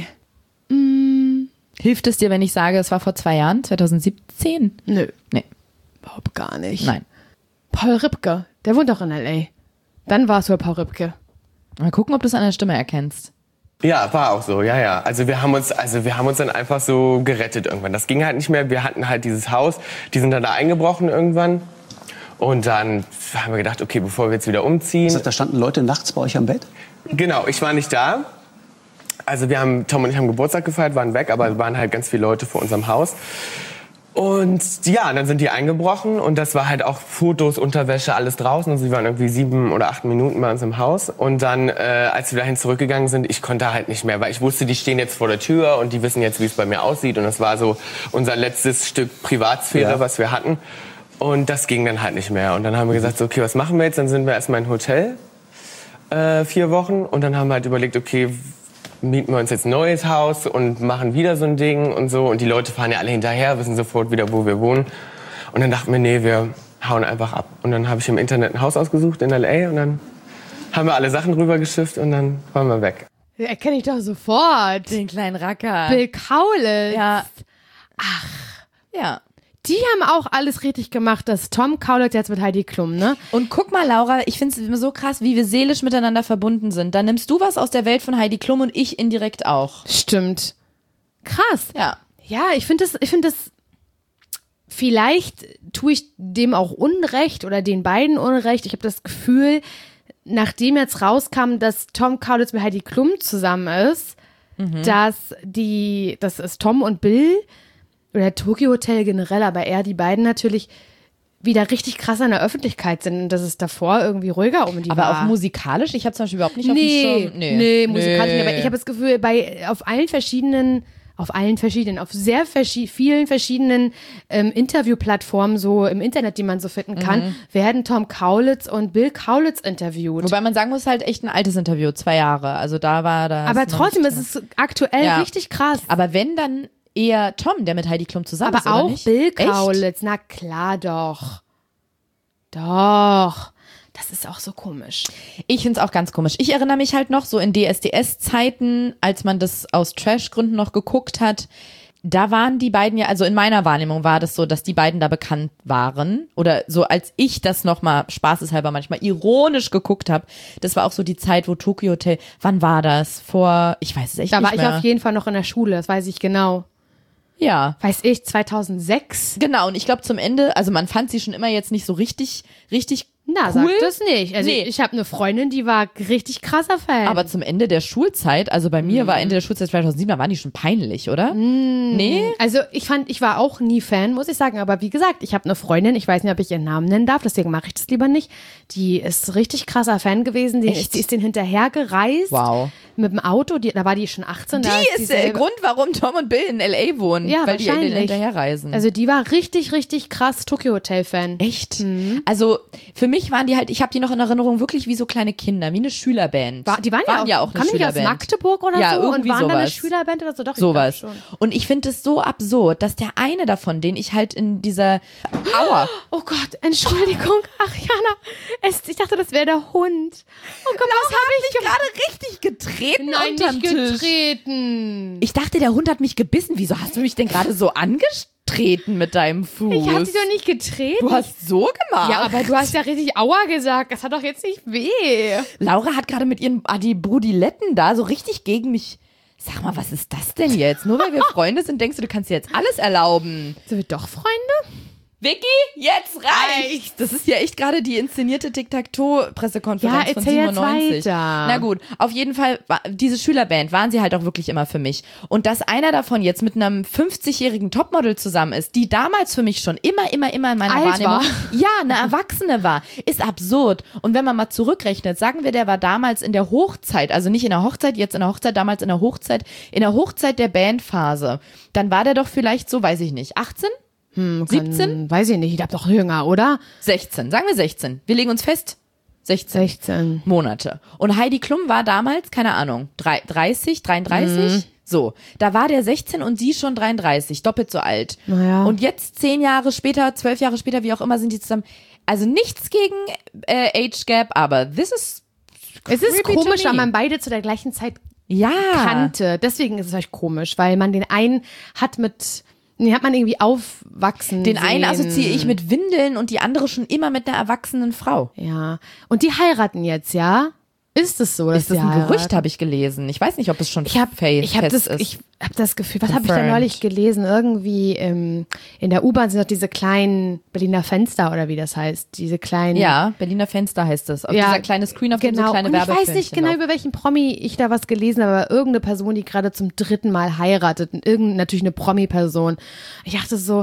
A. Mm. Hilft es dir, wenn ich sage, es war vor zwei Jahren, zwanzig siebzehn? Nö. Nee. Überhaupt gar nicht. Nein. Paul Ripke, der wohnt doch in L A. Dann war es wohl Paul Ripke. Mal gucken, ob du es an der Stimme erkennst. Ja, war auch so, ja, ja. Also wir haben uns, also wir haben uns dann einfach so gerettet irgendwann. Das ging halt nicht mehr. Wir hatten halt dieses Haus, die sind dann da eingebrochen irgendwann. Und dann haben wir gedacht, okay, bevor wir jetzt wieder umziehen. Das heißt, da standen Leute nachts bei euch am Bett? Genau, ich war nicht da. Also wir haben, Tom und ich haben Geburtstag gefeiert, waren weg, aber es waren halt ganz viele Leute vor unserem Haus. Und ja, dann sind die eingebrochen und das war halt auch Fotos, Unterwäsche, alles draußen. Also sie waren irgendwie sieben oder acht Minuten bei uns im Haus. Und dann, äh, als wir dahin zurückgegangen sind, ich konnte halt nicht mehr, weil ich wusste, die stehen jetzt vor der Tür und die wissen jetzt, wie es bei mir aussieht. Und das war so unser letztes Stück Privatsphäre, ja. was wir hatten. Und das ging dann halt nicht mehr. Und dann haben wir gesagt, so, okay, was machen wir jetzt? Dann sind wir erstmal in Hotel, äh, vier Wochen. Und dann haben wir halt überlegt, okay, mieten wir uns jetzt ein neues Haus und machen wieder so ein Ding und so. Und die Leute fahren ja alle hinterher, wissen sofort wieder, wo wir wohnen. Und dann dachten wir, nee, wir hauen einfach ab. Und dann habe ich im Internet ein Haus ausgesucht in L A und dann haben wir alle Sachen rübergeschifft und dann waren wir weg. Erkenne ich doch sofort. Den kleinen Racker. Bill Kaulitz. Ja. Ach. Ja. Die haben auch alles richtig gemacht, dass Tom Kaulitz jetzt mit Heidi Klum, ne? Und guck mal, Laura, ich finde es so krass, wie wir seelisch miteinander verbunden sind. Da nimmst du was aus der Welt von Heidi Klum und ich indirekt auch. Stimmt. Krass. Ja. Ja, ich finde das, ich finde das, vielleicht tue ich dem auch Unrecht oder den beiden Unrecht. Ich habe das Gefühl, nachdem jetzt rauskam, dass Tom Kaulitz mit Heidi Klum zusammen ist, mhm. dass die, das ist Tom und Bill, oder Tokyo Hotel generell, aber eher die beiden natürlich wieder richtig krass in der Öffentlichkeit sind und dass es davor irgendwie ruhiger um die aber war. Aber auch musikalisch? Ich habe zum Beispiel überhaupt nicht nee, auf dem Schirm. Nee, nee, musikalisch nicht, aber ich habe das Gefühl, bei, auf allen verschiedenen, auf allen verschiedenen, auf sehr verschi- vielen verschiedenen ähm, Interviewplattformen so im Internet, die man so finden kann, mhm. werden Tom Kaulitz und Bill Kaulitz interviewt. Wobei man sagen muss, halt echt ein altes Interview, zwei Jahre. Also da war das. Aber trotzdem ist es aktuell ja. richtig krass. Aber wenn dann eher Tom, der mit Heidi Klum zusammen aber ist, oder auch nicht? Bill Kaulitz, na klar doch. Doch. Das ist auch so komisch. Ich find's auch ganz komisch. Ich erinnere mich halt noch so in D S D S-Zeiten, als man das aus Trash-Gründen noch geguckt hat, da waren die beiden ja, also in meiner Wahrnehmung war das so, dass die beiden da bekannt waren. Oder so, als ich das nochmal spaßeshalber manchmal ironisch geguckt habe, das war auch so die Zeit, wo Tokyo Hotel, wann war das? Vor, ich weiß es echt da nicht mehr. Da war ich auf jeden Fall noch in der Schule, das weiß ich genau. Ja. Weiß ich, zweitausendsechs? Genau, und ich glaube zum Ende, also man fand sie schon immer jetzt nicht so richtig, richtig Na, cool. sag das nicht. Also nee. ich habe eine Freundin, die war richtig krasser Fan. Aber zum Ende der Schulzeit, also bei mir mm. war Ende der Schulzeit zweitausendsieben, da waren die schon peinlich, oder? Mm. Nee? Also ich fand, ich war auch nie Fan, muss ich sagen. Aber wie gesagt, ich habe eine Freundin, ich weiß nicht, ob ich ihren Namen nennen darf, deswegen mache ich das lieber nicht. Die ist richtig krasser Fan gewesen. Die, ist, die ist den hinterher gereist. Wow. Mit dem Auto, die, da war die schon achtzehn. Die da ist, ist der Grund, warum Tom und Bill in L A wohnen. Ja, weil die wahrscheinlich. hinterher reisen. Also die war richtig, richtig krass Tokyo Hotel Fan. Echt? Mhm. Also für mich waren die halt, ich habe die noch in Erinnerung wirklich wie so kleine Kinder, wie eine Schülerband. War, die waren, waren ja auch, ja auch eine Schülerband. Kamen die aus Magdeburg oder ja, so irgendwie und waren sowas. dann eine Schülerband oder so? Doch, ich sowas. schon. Und ich finde es so absurd, dass der eine davon, den ich halt in dieser Aua. Oh Gott, Entschuldigung. Ach Jana, es, ich dachte, das wäre der Hund. Oh Gott, was habe ich gerade richtig getreten Nein, unterm nicht getreten. Ich dachte, der Hund hat mich gebissen. Wieso hast du mich denn gerade so angetreten mit deinem Fuß? Ich habe dich doch nicht getreten. Du hast so gemacht. Ja, aber du hast ja richtig Aua gesagt. Das hat doch jetzt nicht weh. Laura hat gerade mit ihren Adibrodiletten da so richtig gegen mich. Sag mal, was ist das denn jetzt? Nur weil wir Freunde sind, denkst du, du kannst dir jetzt alles erlauben. Sind wir doch Freunde? Vicky, jetzt reicht's! Das ist ja echt gerade die inszenierte Tic-Tac-Toe-Pressekonferenz Ja, von erzähl jetzt siebenundneunzig. weiter. Na gut, auf jeden Fall, war, diese Schülerband waren sie halt auch wirklich immer für mich. Und dass einer davon jetzt mit einem fünfzigjährigen Topmodel zusammen ist, die damals für mich schon immer, immer, immer in meiner Alt Wahrnehmung, war. ja, eine Erwachsene war, ist absurd. Und wenn man mal zurückrechnet, sagen wir, der war damals in der Hochzeit, also nicht in der Hochzeit, jetzt in der Hochzeit, damals in der Hochzeit, in der Hochzeit der Bandphase, dann war der doch vielleicht so, weiß ich nicht, achtzehn? Hm, siebzehn? Kann, weiß ich nicht, ich glaube doch jünger, oder? sechzehn, sagen wir sechzehn. Wir legen uns fest, sechzehn, sechzehn Monate. Und Heidi Klum war damals, keine Ahnung, dreißig, dreiunddreißig? Mhm. So, da war der sechzehn und sie schon dreiunddreißig, doppelt so alt. Naja. Und jetzt zehn Jahre später, zwölf Jahre später, wie auch immer, sind die zusammen. Also nichts gegen äh, Age Gap, aber this is Es ist creepy to komisch, me. weil man beide zu der gleichen Zeit ja. kannte. Deswegen ist es vielleicht komisch, weil man den einen hat mit, den hat man irgendwie aufwachsen Den sehen. einen assoziiere ich mit Windeln und die andere schon immer mit einer erwachsenen Frau. Ja. Und die heiraten jetzt, ja? Ist es so, dass Ist das die ein heiraten? Gerücht, habe ich gelesen. Ich weiß nicht, ob es schon Ich habe ich hab fest das, ist. ich hab das Gefühl, was habe ich da Confirmed. neulich gelesen? Irgendwie ähm, in der U-Bahn sind doch diese kleinen Berliner Fenster oder wie das heißt. Diese kleinen. Ja, Berliner Fenster heißt es. Auf Ja, dieser kleine Screen, auf dem genau. so kleine Und ich weiß Werbefilmchen nicht genau, laufen. über welchen Promi ich da was gelesen habe, aber irgendeine Person, die gerade zum dritten Mal heiratet. Und irgend, natürlich eine Promi-Person. Ich dachte so,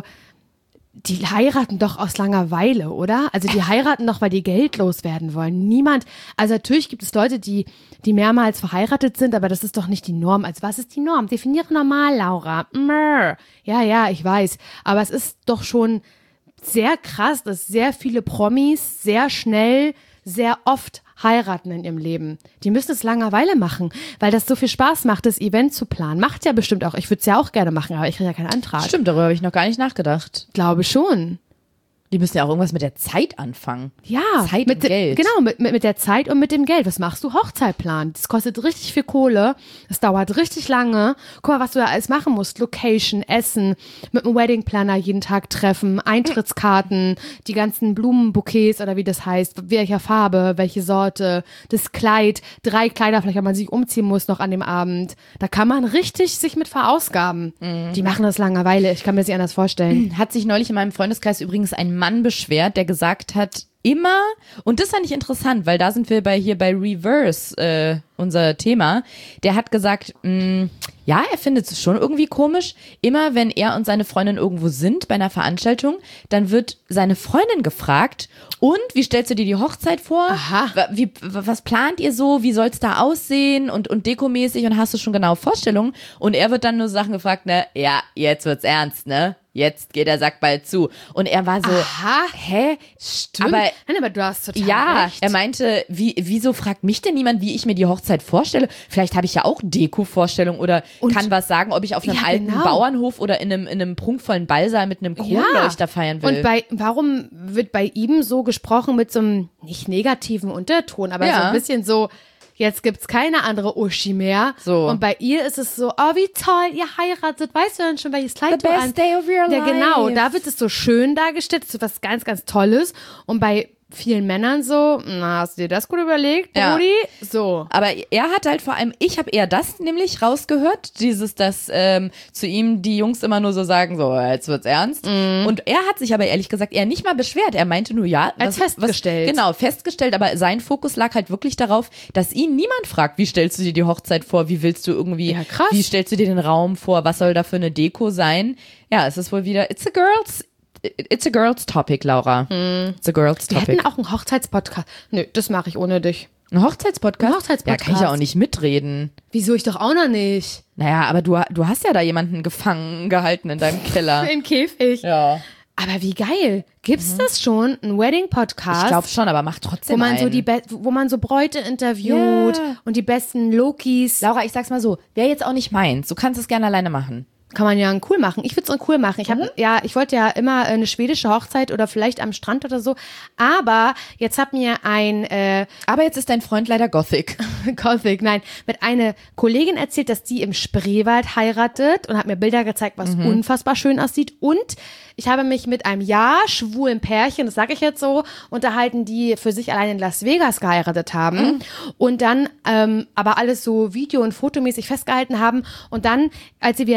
die heiraten doch aus Langeweile, oder? Also die heiraten doch, weil die Geld loswerden wollen. Niemand, also natürlich gibt es Leute, die, die mehrmals verheiratet sind, aber das ist doch nicht die Norm. Also was ist die Norm? Definiere normal, Laura. Mrr. Ja, ja, ich weiß. Aber es ist doch schon sehr krass, dass sehr viele Promis sehr schnell, sehr oft heiraten in ihrem Leben. Die müssen es Langeweile machen, weil das so viel Spaß macht, das Event zu planen. Macht ja bestimmt auch. Ich würde es ja auch gerne machen, aber ich kriege ja keinen Antrag. Stimmt, darüber habe ich noch gar nicht nachgedacht. Glaube schon. Die müssen ja auch irgendwas mit der Zeit anfangen. Ja, Zeit mit und de- Geld. Genau, mit, mit, mit der Zeit und mit dem Geld. Was machst du? Hochzeit planen. Das kostet richtig viel Kohle. Das dauert richtig lange. Guck mal, was du da alles machen musst. Location, Essen, mit einem Wedding Planner jeden Tag treffen, Eintrittskarten, die ganzen Blumenbouquets oder wie das heißt, welcher Farbe, welche Sorte, das Kleid, drei Kleider vielleicht, wenn man sich umziehen muss noch an dem Abend. Da kann man richtig sich mit verausgaben. Mhm. Die machen das Langeweile. Ich kann mir das nicht anders vorstellen. Hat sich neulich in meinem Freundeskreis übrigens ein Mann beschwert, der gesagt hat, immer, und das fand ich interessant, weil da sind wir bei hier bei Reverse, äh, unser Thema, der hat gesagt, mh, ja, er findet es schon irgendwie komisch, immer wenn er und seine Freundin irgendwo sind bei einer Veranstaltung, dann wird seine Freundin gefragt, und wie stellst du dir die Hochzeit vor? Aha. Wie, was plant ihr so? Wie soll es da aussehen? Und, und dekomäßig, und hast du schon genaue Vorstellungen? Und er wird dann nur Sachen gefragt, ne, ja, jetzt wird's ernst, ne? Jetzt geht der Sack bald zu. Und er war so, Aha. hä? Stimmt. Aber, Nein, aber du hast total ja, recht. er meinte, wie, wieso fragt mich denn niemand, wie ich mir die Hochzeit vorstelle? Vielleicht habe ich ja auch Deko-Vorstellung oder Und- kann was sagen, ob ich auf einem Ja, alten genau. Bauernhof oder in einem, in einem prunkvollen Ballsaal mit einem Kronleuchter feiern will. Und bei, warum wird bei ihm so gesprochen mit so einem nicht negativen Unterton, aber Ja. so ein bisschen so, jetzt gibt's keine andere Uschi mehr. So. Und bei ihr ist es so, oh, wie toll, ihr heiratet, weißt du dann schon, welches Kleid The du best an? day of your Ja, genau, life. da wird es so schön dargestellt, das ist was ganz, ganz Tolles. Und bei vielen Männern so, na, hast du dir das gut überlegt, Ja. Brudi? So. Aber er hat halt vor allem, ich habe eher das nämlich rausgehört, dieses, dass ähm, zu ihm die Jungs immer nur so sagen, so, jetzt wird's ernst. Und er hat sich aber ehrlich gesagt eher nicht mal beschwert. Er meinte nur, ja. Als festgestellt. Was, genau, festgestellt, aber sein Fokus lag halt wirklich darauf, dass ihn niemand fragt, wie stellst du dir die Hochzeit vor, wie willst du irgendwie, Ja, krass. wie stellst du dir den Raum vor, was soll da für eine Deko sein? Ja, es ist wohl wieder, it's a girls, it's a girls topic, Laura. It's a girls Wir topic. hätten auch einen Hochzeitspodcast. Nö, das mache ich ohne dich. Ein Hochzeitspodcast? Ein Hochzeitspodcast. Ja, kann ich ja auch nicht mitreden. Wieso, ich doch auch noch nicht. Naja, aber du, du hast ja da jemanden gefangen gehalten in deinem Keller. Im Käfig. Ja. Aber wie geil. Gibt's das schon? Ein Wedding-Podcast? Ich glaube schon, aber mach trotzdem wo man einen. so die Be wo man so Bräute interviewt Ja. und die besten Lokis. Laura, ich sag's mal so, wäre jetzt auch nicht meins. Du kannst es gerne alleine machen. Kann man ja einen cool machen. Ich würde es einen cool machen. Ich habe ja, ich wollte ja immer eine schwedische Hochzeit oder vielleicht am Strand oder so. Aber jetzt hat mir ein äh, Aber jetzt ist dein Freund leider Gothic. Gothic, nein, mit einer Kollegin erzählt, dass die im Spreewald heiratet und hat mir Bilder gezeigt, was Mhm. unfassbar schön aussieht. Und ich habe mich mit einem ja schwulen Pärchen, das sage ich jetzt so, unterhalten, die für sich allein in Las Vegas geheiratet haben Mhm. und dann ähm, aber alles so video- und fotomäßig festgehalten haben. Und dann, als sie wieder in Deutschland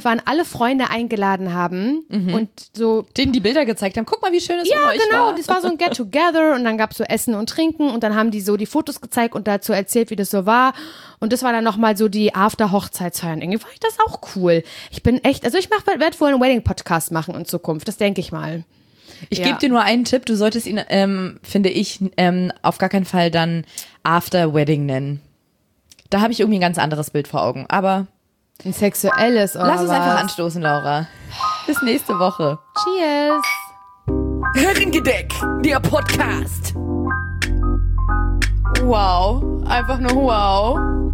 Hochzeitsfreund waren, alle Freunde eingeladen haben Mhm. und so. Denen die Bilder gezeigt haben. Guck mal, wie schön es Ja, von euch genau. war. Das war so ein Get-Together und dann gab's so Essen und Trinken und dann haben die so die Fotos gezeigt und dazu erzählt, wie das so war. Und das war dann nochmal so die After-Hochzeitsfeiern. Irgendwie fand ich das auch cool. Ich bin echt, also ich mach, werde wohl einen Wedding-Podcast machen in Zukunft. Das denke ich mal. Ich Ja. gebe dir nur einen Tipp. Du solltest ihn, ähm, finde ich, ähm, auf gar keinen Fall dann After Wedding nennen. Da habe ich irgendwie ein ganz anderes Bild vor Augen. Aber ein sexuelles oder lass uns was? einfach anstoßen, Laura. Bis nächste Woche. Cheers. Herrengedeck, der Podcast. Wow, einfach nur wow.